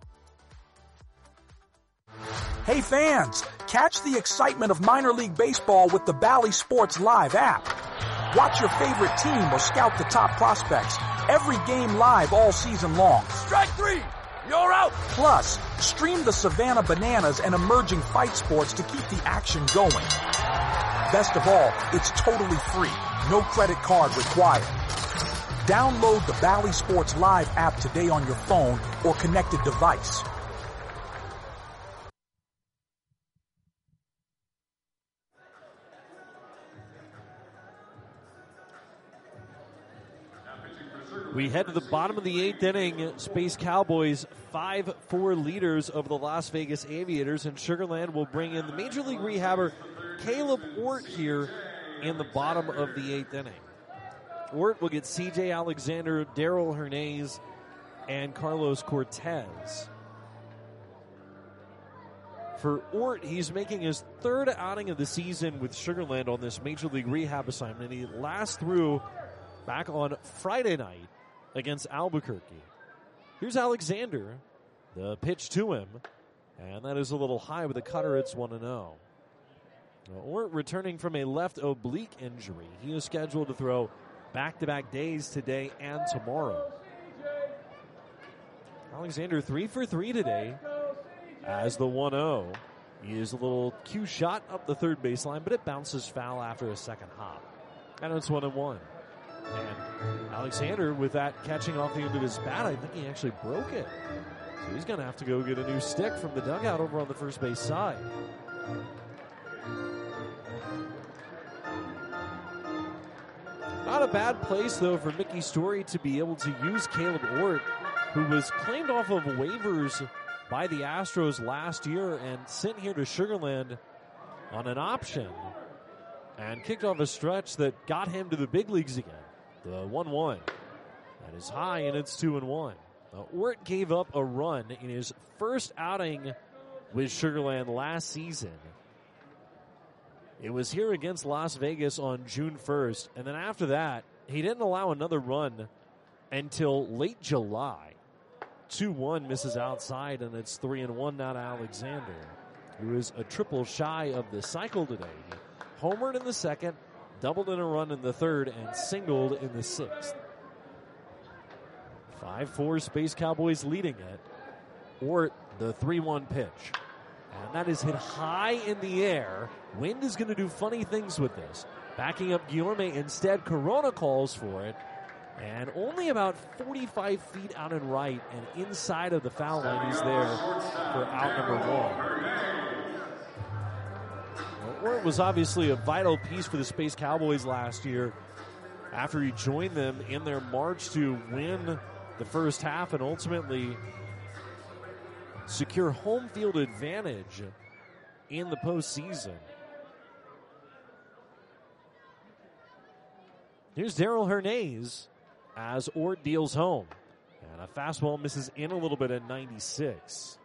Hey fans, catch the excitement of minor league baseball with the Bally Sports Live app. Watch your favorite team or scout the top prospects. Every game live all season long. Strike three! You're out! Plus, stream the Savannah Bananas and emerging fight sports to keep the action going. Best of all, it's totally free. No credit card required. Download the Bally Sports Live app today on your phone or connected device. We head to the bottom of the eighth inning. Space Cowboys five four leaders over the Las Vegas Aviators, and Sugar Land will bring in the Major League rehabber Caleb Ort here in the bottom of the eighth inning. Ort will get C J Alexander, Daryl Hernandez, and Carlos Cortez. For Ort, he's making his third outing of the season with Sugar Land on this Major League rehab assignment. He last threw back on Friday night against Albuquerque. Here's Alexander. The pitch to him, and that is a little high with a cutter. It's one and oh. Ort returning from a left oblique injury. He is scheduled to throw back-to-back days today and tomorrow. Alexander three for three today as the one oh. He is a little cue shot up the third baseline, but it bounces foul after a second hop. And it's one and one. And Alexander, with that catching off the end of his bat, I think he actually broke it. So he's going to have to go get a new stick from the dugout over on the first base side. Not a bad place, though, for Mickey Story to be able to use Caleb Ort, who was claimed off of waivers by the Astros last year and sent here to Sugar Land on an option and kicked off a stretch that got him to the big leagues again. The one one. That is high, and it's two and one. Now, Ort gave up a run in his first outing with Sugar Land last season. It was here against Las Vegas on June first, and then after that, he didn't allow another run until late July. two one misses outside, and it's three and one now to Alexander, who is a triple shy of the cycle today. He homered in the second, doubled in a run in the third, and singled in the sixth. five four Space Cowboys leading it. Ort, the three one pitch. And that is hit high in the air. Wind is going to do funny things with this. Backing up Guillorme instead. Corona calls for it. And only about forty-five feet out and right and inside of the foul line, he's there for out number one. Well, Ort was obviously a vital piece for the Space Cowboys last year after he joined them in their march to win the first half and ultimately secure home field advantage in the postseason. Here's Daryl Hernandez as Ort deals home. And a fastball misses in a little bit at ninety-six.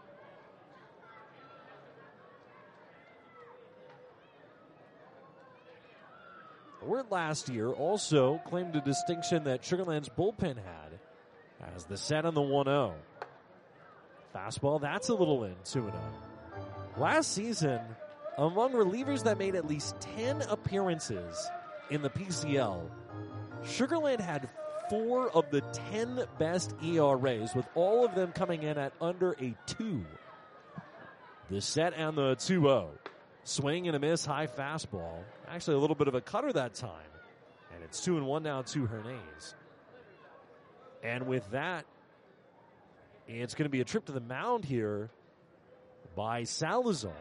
Ort last year also claimed a distinction that Sugar Land's bullpen had as the set on the one oh. Fastball, that's a little in, two and oh. Last season, among relievers that made at least ten appearances in the P C L, Sugar Land had four of the ten best E R As, with all of them coming in at under a two. The set and the two oh. Swing and a miss, high fastball. Actually a little bit of a cutter that time. And it's two and one now to Hernandez. And with that, it's going to be a trip to the mound here by Salazar.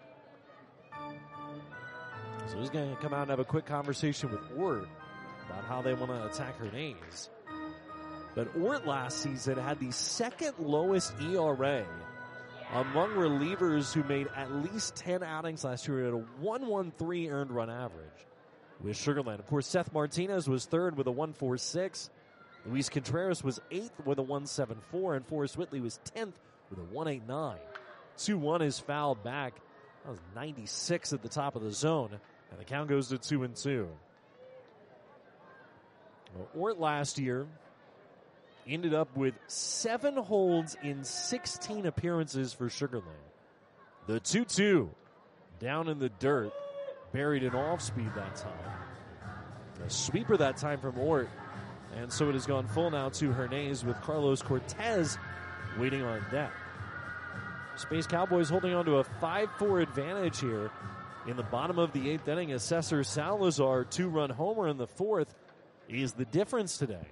So he's going to come out and have a quick conversation with Ort about how they want to attack Hernandez. But Ort last season had the second lowest E R A among relievers who made at least ten outings last year at a one one three earned run average. with Sugar Land. Of course, Seth Martinez was third with a one four six. Luis Contreras was eighth with a one seven four, and Forrest Whitley was tenth with a one eight nine. two one is fouled back. That was ninety-six at the top of the zone, and the count goes to two and two. Well, Ort last year ended up with seven holds in sixteen appearances for Sugar Land. The two two down in the dirt, buried in off speed that time. A sweeper that time from Ort. And so it has gone full now to Hernandez with Carlos Cortez waiting on deck. Space Cowboys holding on to a five four advantage here in the bottom of the eighth inning. Assessor Salazar, two-run homer in the fourth, is the difference today.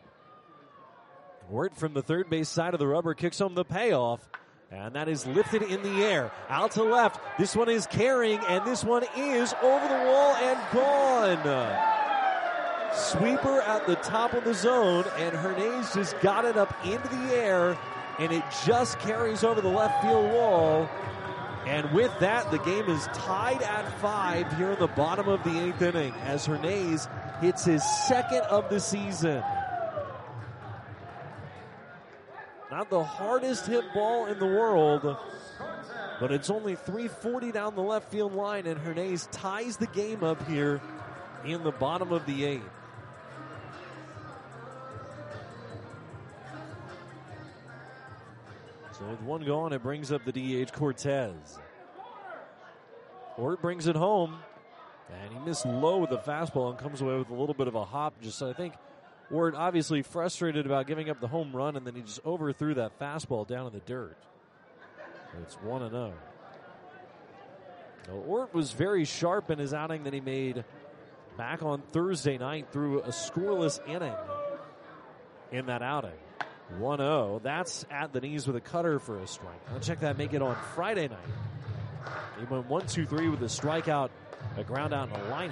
Ort from the third base side of the rubber kicks home the payoff, and that is lifted in the air. Out to left. This one is carrying, and this one is over the wall and gone. Sweeper at the top of the zone, and Hernandez just got it up into the air, and it just carries over the left field wall. And with that, the game is tied at five here in the bottom of the eighth inning as Hernandez hits his second of the season. Not the hardest hit ball in the world, but it's only three forty down the left field line, and Hernandez ties the game up here in the bottom of the eighth. So with one gone, it brings up the D H Cortez. Ort brings it home, and he missed low with the fastball and comes away with a little bit of a hop. Just I think Ort obviously frustrated about giving up the home run, and then he just overthrew that fastball down in the dirt. So it's one and oh. Now, Ort was very sharp in his outing that he made back on Thursday night through a scoreless inning in that outing. one oh. That's at the knees with a cutter for a strike. I'll check that, make it on Friday night. He went one two three with a strikeout, a ground out, and a lineup.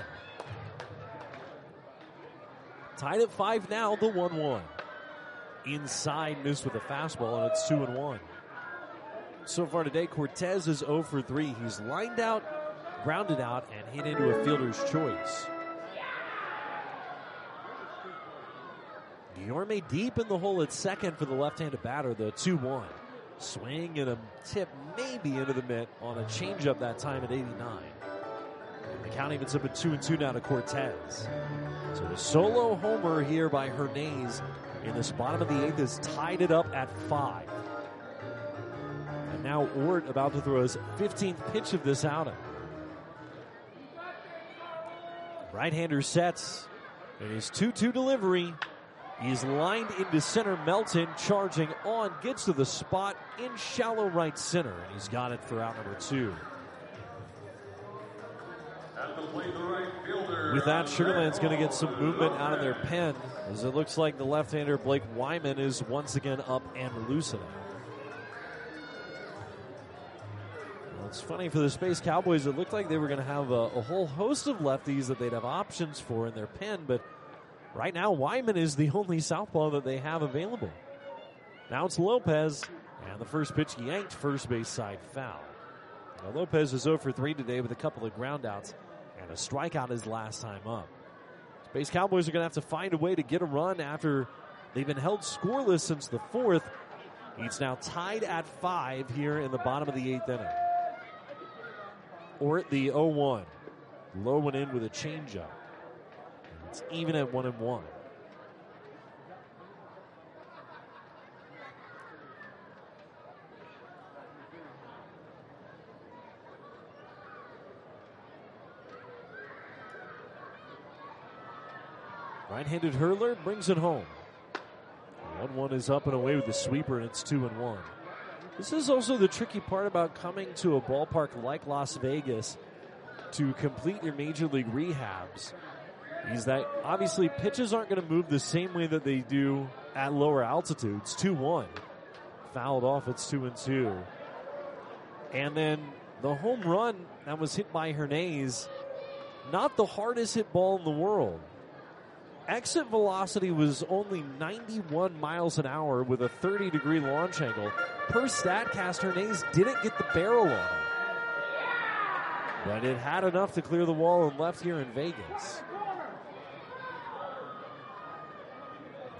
Tied at five now, the one one. Inside, missed with a fastball, and it's two and one. So far today, Cortez is oh for three. He's lined out, grounded out, and hit into a fielder's choice. Guillorme deep in the hole at second for the left-handed batter, the two one. Swing and a tip maybe into the mitt on a changeup that time at eighty-nine. And the count evens up at two and two now to Cortez. So the solo homer here by Hernandez in this bottom of the eighth has tied it up at five. And now Ort about to throw his fifteenth pitch of this outing. Right-hander sets in his two two delivery. He's lined into center. Melton charging on, gets to the spot in shallow right center, and he's got it for out number two. At the plate, the right fielder. With that, Sugar Land's going to get some movement out of their pen, as it looks like the left-hander Blake Wyman is once again up and loosening. Well, it's funny for the Space Cowboys. It looked like they were going to have a, a whole host of lefties that they'd have options for in their pen, but right now, Wyman is the only southpaw that they have available. Now it's Lopez, and the first pitch yanked first base side foul. Now Lopez is oh for three today with a couple of groundouts and a strikeout his last time up. Space Cowboys are going to have to find a way to get a run after they've been held scoreless since the fourth. It's now tied at five here in the bottom of the eighth inning. Or at the oh one. Low one in with a changeup. It's even at one and one. Right-handed hurler brings it home. one one is up and away with the sweeper, and it's two and one. This is also the tricky part about coming to a ballpark like Las Vegas to complete your major league rehabs. Is that obviously pitches aren't going to move the same way that they do at lower altitudes. two one. Fouled off, it's two and two. And then the home run that was hit by Hernandez, not the hardest hit ball in the world. Exit velocity was only ninety-one miles an hour with a thirty degree launch angle. Per StatCast, Hernandez didn't get the barrel on it. But it had enough to clear the wall and left here in Vegas.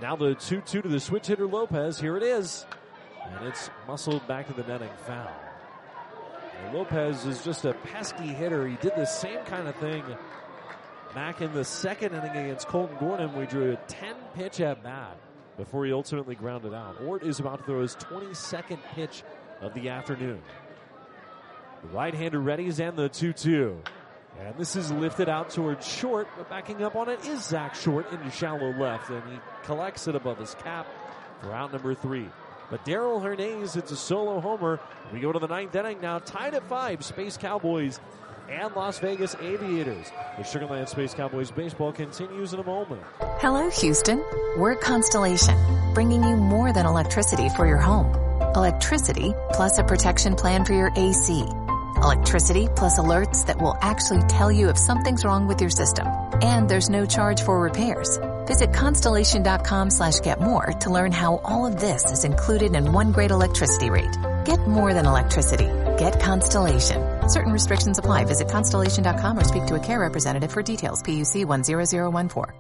Now the two two to the switch hitter Lopez. Here it is. And it's muscled back to the netting, foul. And Lopez is just a pesky hitter. He did the same kind of thing back in the second inning against Colton Gordon. We drew a ten pitch at bat before he ultimately grounded out. Ort is about to throw his twenty-second pitch of the afternoon. The right-hander readies and the two two. And this is lifted out towards short, but backing up on it is Zach Short into shallow left, and he collects it above his cap for out number three. But Darrell Hernandez hits a solo homer. We go to the ninth inning now, tied at five, Space Cowboys and Las Vegas Aviators. The Sugar Land Space Cowboys baseball continues in a moment. Hello, Houston. We're Constellation, bringing you more than electricity for your home. Electricity plus a protection plan for your A C. Electricity plus alerts that will actually tell you if something's wrong with your system. And there's no charge for repairs. Visit Constellation.com slash get more to learn how all of this is included in one great electricity rate. Get more than electricity. Get Constellation. Certain restrictions apply. Visit Constellation dot com or speak to a care representative for details. P U C one zero zero one four.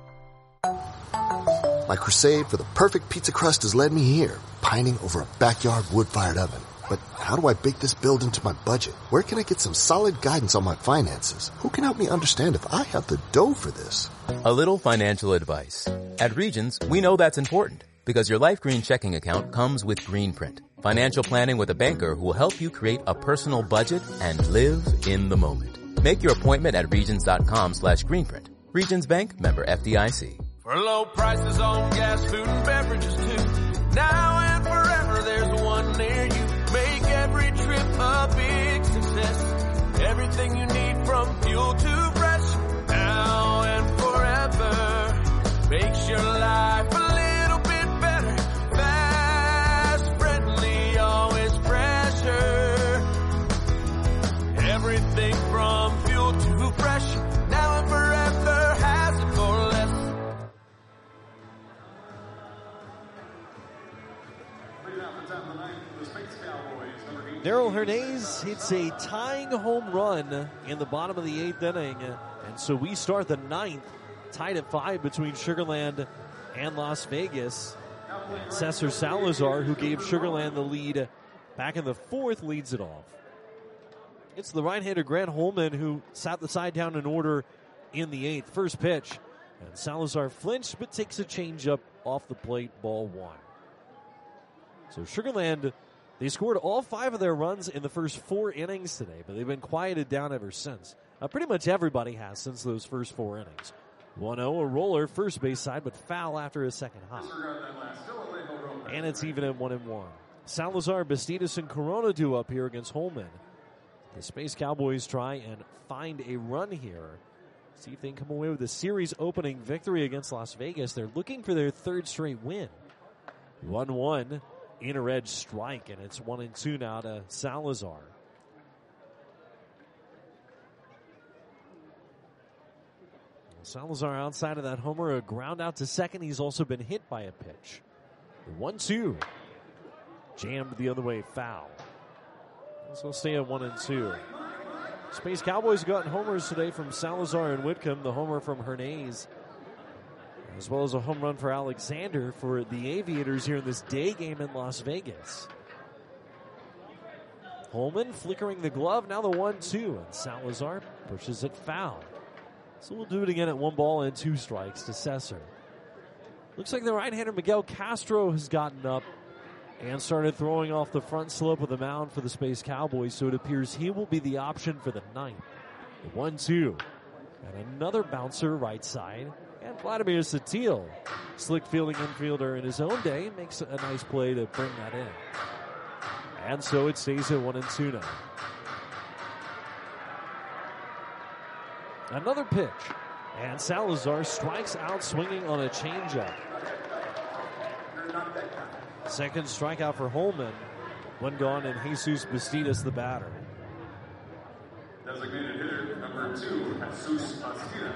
My crusade for the perfect pizza crust has led me here, pining over a backyard wood-fired oven. But how do I bake this build into my budget? Where can I get some solid guidance on my finances? Who can help me understand if I have the dough for this? A little financial advice. At Regions, we know that's important because your Life Green checking account comes with Greenprint. Financial planning with a banker who will help you create a personal budget and live in the moment. Make your appointment at Regions.com slash Greenprint. Regions Bank, member F D I C. For low prices on gas, food, and beverages too. Now and forever, there's one near you. Make every trip a big success. Everything you need from fuel to fresh. Now and forever makes your life a little bit better. Fast, friendly, always fresher. Everything from fuel to fresh. Now and forever has it for less. Darrell Hernandez hits a tying home run in the bottom of the eighth inning. And so we start the ninth, tied at five between Sugar Land and Las Vegas. And Cesar Salazar, who gave Sugar Land the lead back in the fourth, leads it off. It's the right-hander Grant Holman who sat the side down in order in the eighth. First pitch. And Salazar flinched but takes a changeup off the plate, ball one. So Sugar Land, they scored all five of their runs in the first four innings today, but they've been quieted down ever since. Uh, pretty much everybody has since those first four innings. one oh, a roller, first base side, but foul after his second hop. And it's even at one and one. Salazar, Bastidas, and Corona do up here against Holman. The Space Cowboys try and find a run here. See if they can come away with a series opening victory against Las Vegas. They're looking for their third straight win. one one. Inner edge strike, and it's one and two now to Salazar. Salazar outside of that homer, a ground out to second. He's also been hit by a pitch. The one two. Jammed the other way, foul. So we'll stay at one and two. Space Cowboys got homers today from Salazar and Whitcomb. The homer from Hernandez, as well as a home run for Alexander for the Aviators here in this day game in Las Vegas. Holman flickering the glove, now the one two, and Salazar pushes it foul. So we'll do it again at one ball and two strikes to Cesar. Looks like the right-hander Miguel Castro has gotten up and started throwing off the front slope of the mound for the Space Cowboys, so it appears he will be the option for the ninth. The one two, and another bouncer right side. And Vladimir Satil, slick fielding infielder in his own day, makes a nice play to bring that in. And so it stays at one and two now. Another pitch. And Salazar strikes out swinging on a changeup. Second strikeout for Holman. One gone, and Jesus Bastidas the batter. Designated hitter number two, Jesus Bastidas.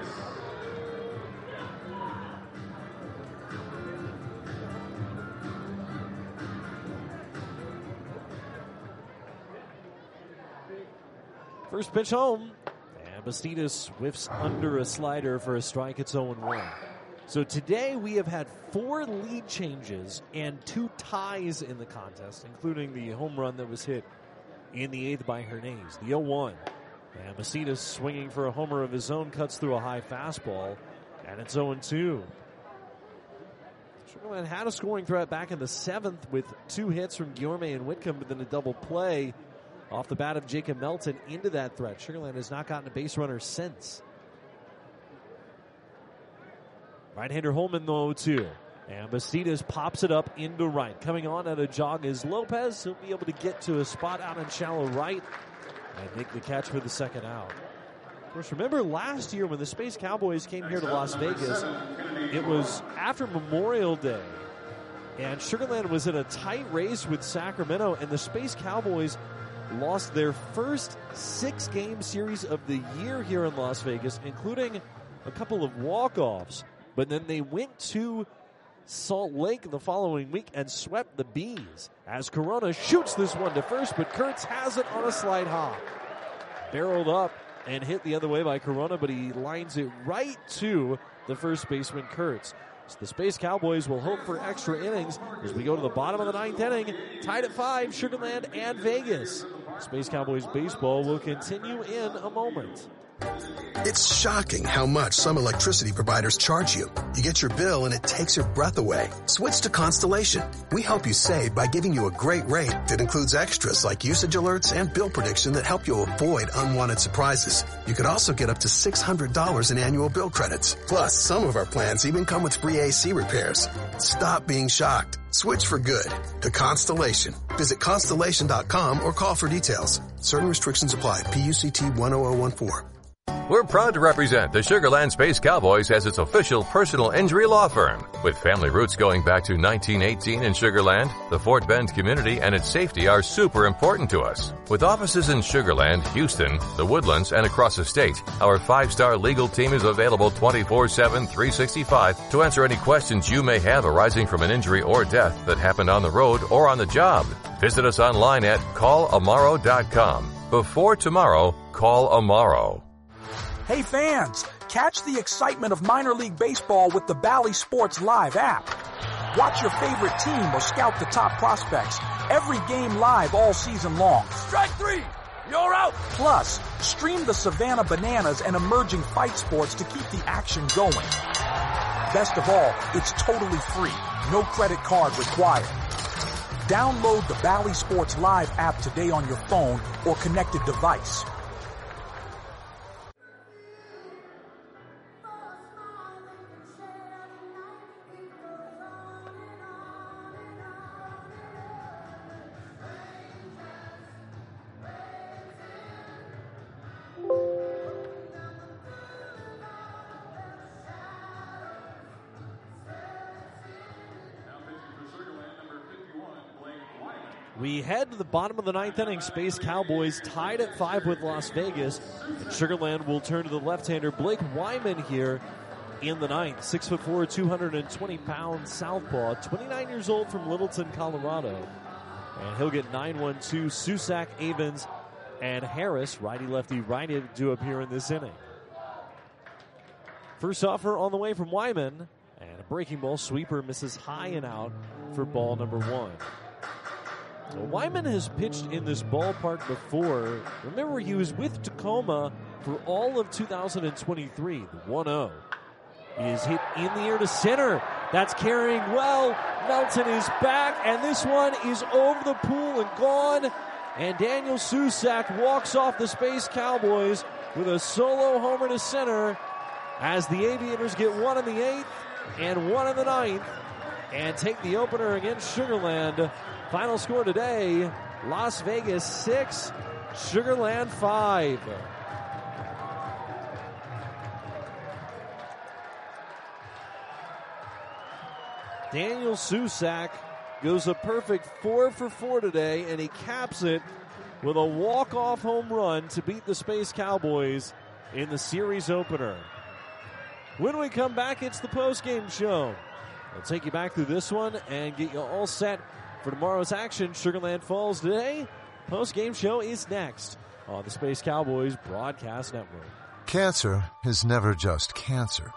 First pitch home. And Bastidas whiffs under a slider for a strike. It's oh and one. So today we have had four lead changes and two ties in the contest, including the home run that was hit in the eighth by Hernandez, the oh one. And Macedas swinging for a homer of his own, cuts through a high fastball, and it's oh two. Sugar Land had a scoring threat back in the seventh with two hits from Guillorme and Whitcomb, but then a double play off the bat of Jacob Melton into that threat. Sugar Land has not gotten a base runner since. Right-hander Holman, the oh two. And Macedas pops it up into right. Coming on at a jog is Lopez. He'll be able to get to a spot out in shallow right and make the catch for the second out. Of course, remember last year when the Space Cowboys came here to Las Vegas, it was after Memorial Day, and Sugar Land was in a tight race with Sacramento, and the Space Cowboys lost their first six-game series of the year here in Las Vegas, including a couple of walk-offs. But then they went to Salt Lake the following week and swept the Bees as Corona shoots this one to first, but Kurtz has it on a slide hop. Barreled up and hit the other way by Corona, but he lines it right to the first baseman, Kurtz. So the Space Cowboys will hope for extra innings as we go to the bottom of the ninth inning. Tied at five, Sugar Land and Vegas. Space Cowboys baseball will continue in a moment. It's shocking how much some electricity providers charge you. You get your bill and it takes your breath away. Switch to Constellation. We help you save by giving you a great rate that includes extras like usage alerts and bill prediction that help you avoid unwanted surprises. You could also get up to six hundred dollars in annual bill credits. Plus, some of our plans even come with free A C repairs. Stop being shocked. Switch for good to Constellation. Visit Constellation dot com or call for details. Certain restrictions apply. P U C T one oh oh one four. We're proud to represent the Sugar Land Space Cowboys as its official personal injury law firm. With family roots going back to nineteen eighteen in Sugar Land, the Fort Bend community and its safety are super important to us. With offices in Sugar Land, Houston, the Woodlands, and across the state, our five-star legal team is available twenty-four seven, three sixty-five to answer any questions you may have arising from an injury or death that happened on the road or on the job. Visit us online at call amaro dot com. Before tomorrow, call Amaro. Hey fans, catch the excitement of minor league baseball with the Bally Sports Live app. Watch your favorite team or scout the top prospects. Every game live all season long. Strike three! You're out! Plus, stream the Savannah Bananas and emerging fight sports to keep the action going. Best of all, it's totally free. No credit card required. Download the Bally Sports Live app today on your phone or connected device. We head to the bottom of the ninth inning. Space Cowboys tied at five with Las Vegas. And Sugar Land will turn to the left-hander Blake Wyman here in the ninth. Six foot four, two hundred twenty pound southpaw, twenty-nine years old from Littleton, Colorado. And he'll get nine one two. Susak, Avens, and Harris, righty-lefty, righty to appear in this inning. First offer on the way from Wyman. And a breaking ball sweeper misses high and out for ball number one. So Wyman has pitched in this ballpark before. Remember, he was with Tacoma for all of two thousand twenty-three. The one oh is hit in the air to center. That's carrying well. Melton is back, and this one is over the pool and gone. And Daniel Susak walks off the Space Cowboys with a solo homer to center as the Aviators get one in the eighth and one in the ninth and take the opener against Sugar Land. Final score today, Las Vegas six, Sugar Land five. Daniel Susak goes a perfect four for four today, and he caps it with a walk-off home run to beat the Space Cowboys in the series opener. When we come back, it's the post-game show. We'll take you back through this one and get you all set for tomorrow's action. Sugar Land Falls today. Post-game show is next on the Space Cowboys Broadcast Network. Cancer is never just cancer.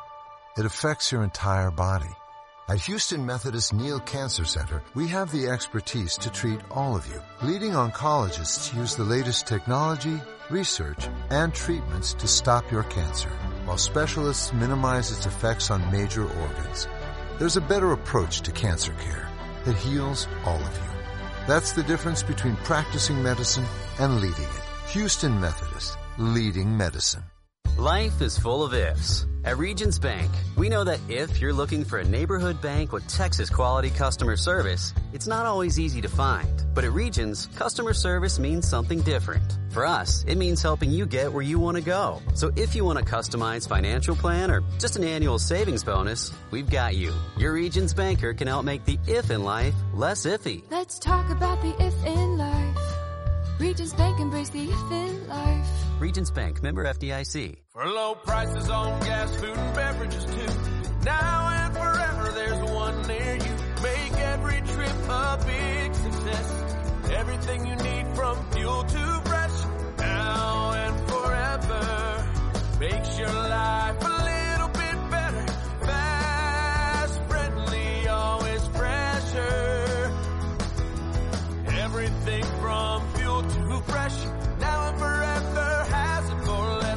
It affects your entire body. At Houston Methodist Neal Cancer Center, we have the expertise to treat all of you, leading oncologists use the latest technology, research, and treatments to stop your cancer, while specialists minimize its effects on major organs. There's a better approach to cancer care that heals all of you. That's the difference between practicing medicine and leading it. Houston Methodist, leading medicine. Life is full of ifs. At Regions Bank, we know that if you're looking for a neighborhood bank with Texas-quality customer service, it's not always easy to find. But at Regions, customer service means something different. For us, it means helping you get where you want to go. So if you want a customized financial plan or just an annual savings bonus, we've got you. Your Regions banker can help make the if in life less iffy. Let's talk about the if in life. Regions Bank, embrace the if in life. Regions Bank, member F D I C. For low prices on gas, food, and beverages too. Now and forever, there's one near you. Make every trip a big success. Everything you need from fuel to fresh. Now and forever makes your life a little bit better. Fast, friendly, always fresher. Everything from fuel to fresh. Now and forever has it for less.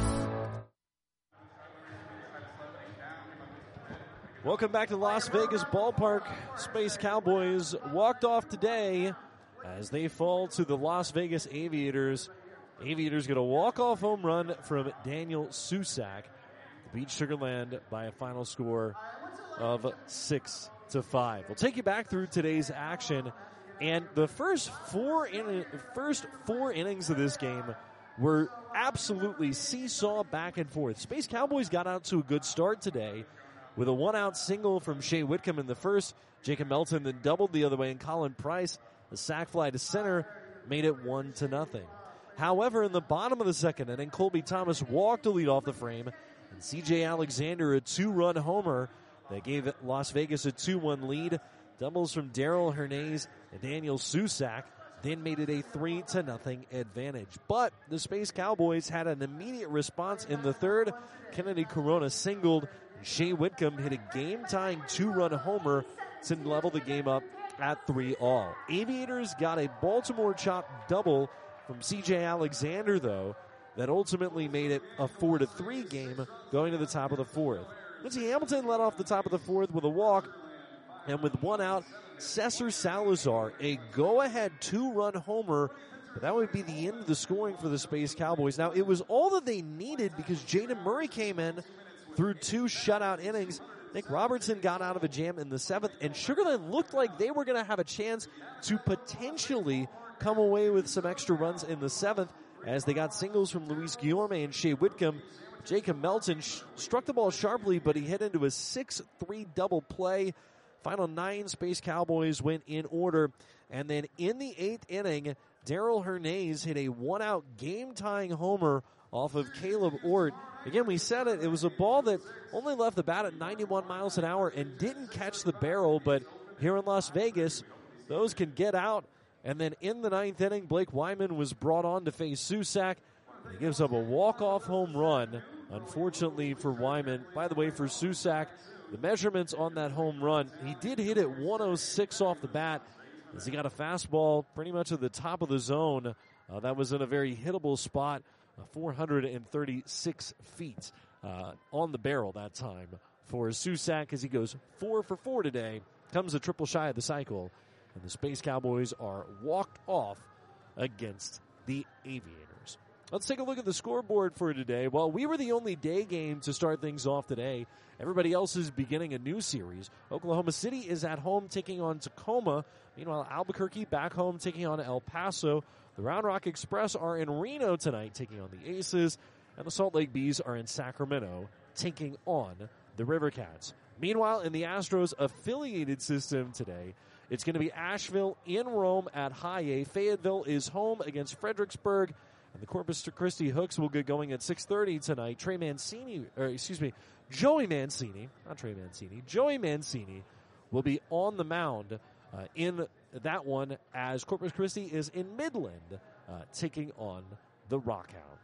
Welcome back to Las Vegas Ballpark. Space Cowboys walked off today as they fall to the Las Vegas Aviators. Aviators get a walk-off home run from Daniel Susac to beat Sugarland by a final score of six to five. We'll take you back through today's action, and the first four in, first four innings of this game were absolutely seesaw back and forth. Space Cowboys got out to a good start today with a one-out single from Shea Whitcomb in the first. Jacob Melton then doubled the other way, and Colin Price, the sac fly to center, made it one to nothing. However, in the bottom of the second inning, Colby Thomas walked to lead off the frame, and C J Alexander a two-run homer that gave Las Vegas a two one lead. Doubles from Daryl Hernandez and Daniel Susac then made it a three to nothing advantage. But the Space Cowboys had an immediate response in the third. Kennedy Corona singled. Shea Whitcomb hit a game-tying two-run homer to level the game up at three all. Aviators got a Baltimore chop double from C J Alexander, though, that ultimately made it a four to three game going to the top of the fourth. Lindsey Hamilton led off the top of the fourth with a walk, and with one out, Cesar Salazar, a go-ahead two-run homer, but that would be the end of the scoring for the Space Cowboys. Now, it was all that they needed because Jaden Murray came in through two shutout innings. Nick Robertson got out of a jam in the seventh, and Sugarland looked like they were going to have a chance to potentially come away with some extra runs in the seventh as they got singles from Luis Guillorme and Shea Whitcomb. Jacob Melton sh- struck the ball sharply, but he hit into a six three double play. Final nine Space Cowboys went in order. And then in the eighth inning, Daryl Hernandez hit a one-out game-tying homer off of Caleb Ort. Again, we said it, it was a ball that only left the bat at ninety-one miles an hour and didn't catch the barrel, but here in Las Vegas, those can get out. And then in the ninth inning, Blake Wyman was brought on to face Susac. He gives up a walk-off home run, unfortunately for Wyman. By the way, for Susac, the measurements on that home run, he did hit it one oh six off the bat as he got a fastball pretty much at the top of the zone. Uh, that was in a very hittable spot, uh, four hundred thirty-six feet uh, on the barrel that time for Susac as he goes four for four today. Comes a triple shy of the cycle, and the Space Cowboys are walked off against the Aviators. Let's take a look at the scoreboard for today. Well, we were the only day game to start things off today. Everybody else is beginning a new series. Oklahoma City is at home taking on Tacoma. Meanwhile, Albuquerque back home taking on El Paso. The Round Rock Express are in Reno tonight taking on the Aces. And the Salt Lake Bees are in Sacramento taking on the Rivercats. Meanwhile, in the Astros affiliated system today, it's going to be Asheville in Rome at High A. Fayetteville is home against Fredericksburg. And the Corpus Christi Hooks will get going at six thirty tonight. Trey Mancini, or excuse me, Joey Mancini, not Trey Mancini, Joey Mancini will be on the mound uh, in that one as Corpus Christi is in Midland uh, taking on the Rockhounds.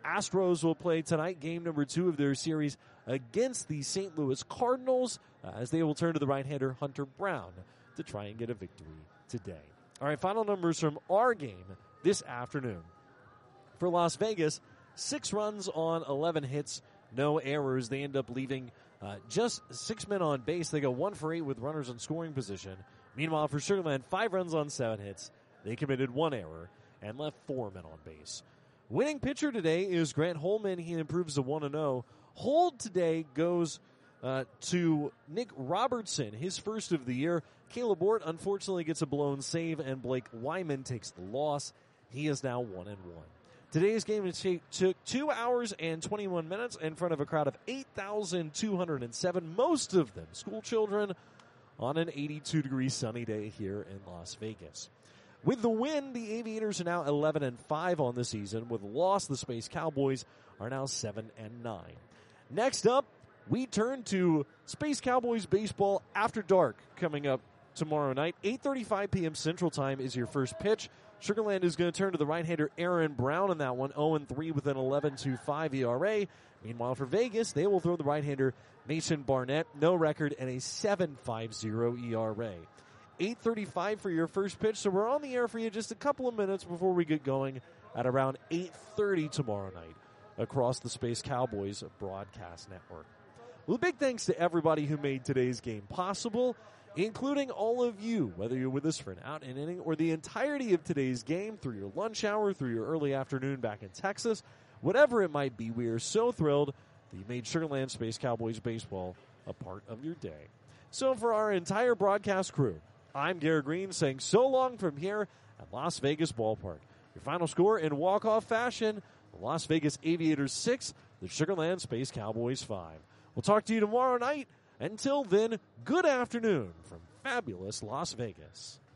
Astros will play tonight, game number two of their series against the Saint Louis Cardinals, uh, as they will turn to the right-hander Hunter Brown to try and get a victory today. All right, final numbers from our game this afternoon. For Las Vegas, six runs on eleven hits, no errors. They end up leaving uh, just six men on base. They go one for eight with runners in scoring position. Meanwhile, for Sugar Land, five runs on seven hits. They committed one error and left four men on base. Winning pitcher today is Grant Holman. He improves to one and oh. Hold today goes uh, to Nick Robertson, his first of the year. Caleb Ort unfortunately gets a blown save, and Blake Wyman takes the loss. He is now one and one. Today's game took two hours and twenty-one minutes in front of a crowd of eight thousand two hundred seven, most of them school children, on an eighty-two degree sunny day here in Las Vegas. With the win, the Aviators are now eleven and five on the season. With the loss, the Space Cowboys are now seven and nine. Next up, we turn to Space Cowboys baseball after dark coming up tomorrow night. eight thirty-five p.m. Central Time is your first pitch. Sugar Land is going to turn to the right-hander Aaron Brown in that one, oh and three with an eleven point two five E R A. Meanwhile, for Vegas, they will throw the right-hander Mason Barnett, no record, and a seven point five oh E R A. eight thirty-five for your first pitch, so we're on the air for you just a couple of minutes before we get going at around eight thirty tomorrow night across the Space Cowboys broadcast network. Well, big thanks to everybody who made today's game possible, including all of you, whether you're with us for an out and inning or the entirety of today's game, through your lunch hour, through your early afternoon back in Texas, whatever it might be. We are so thrilled that you made Sugar Land Space Cowboys baseball a part of your day. So for our entire broadcast crew, I'm Garrett Green saying so long from here at Las Vegas Ballpark. Your final score in walk-off fashion, the Las Vegas Aviators six, the Sugar Land Space Cowboys five. We'll talk to you tomorrow night. Until then, good afternoon from fabulous Las Vegas.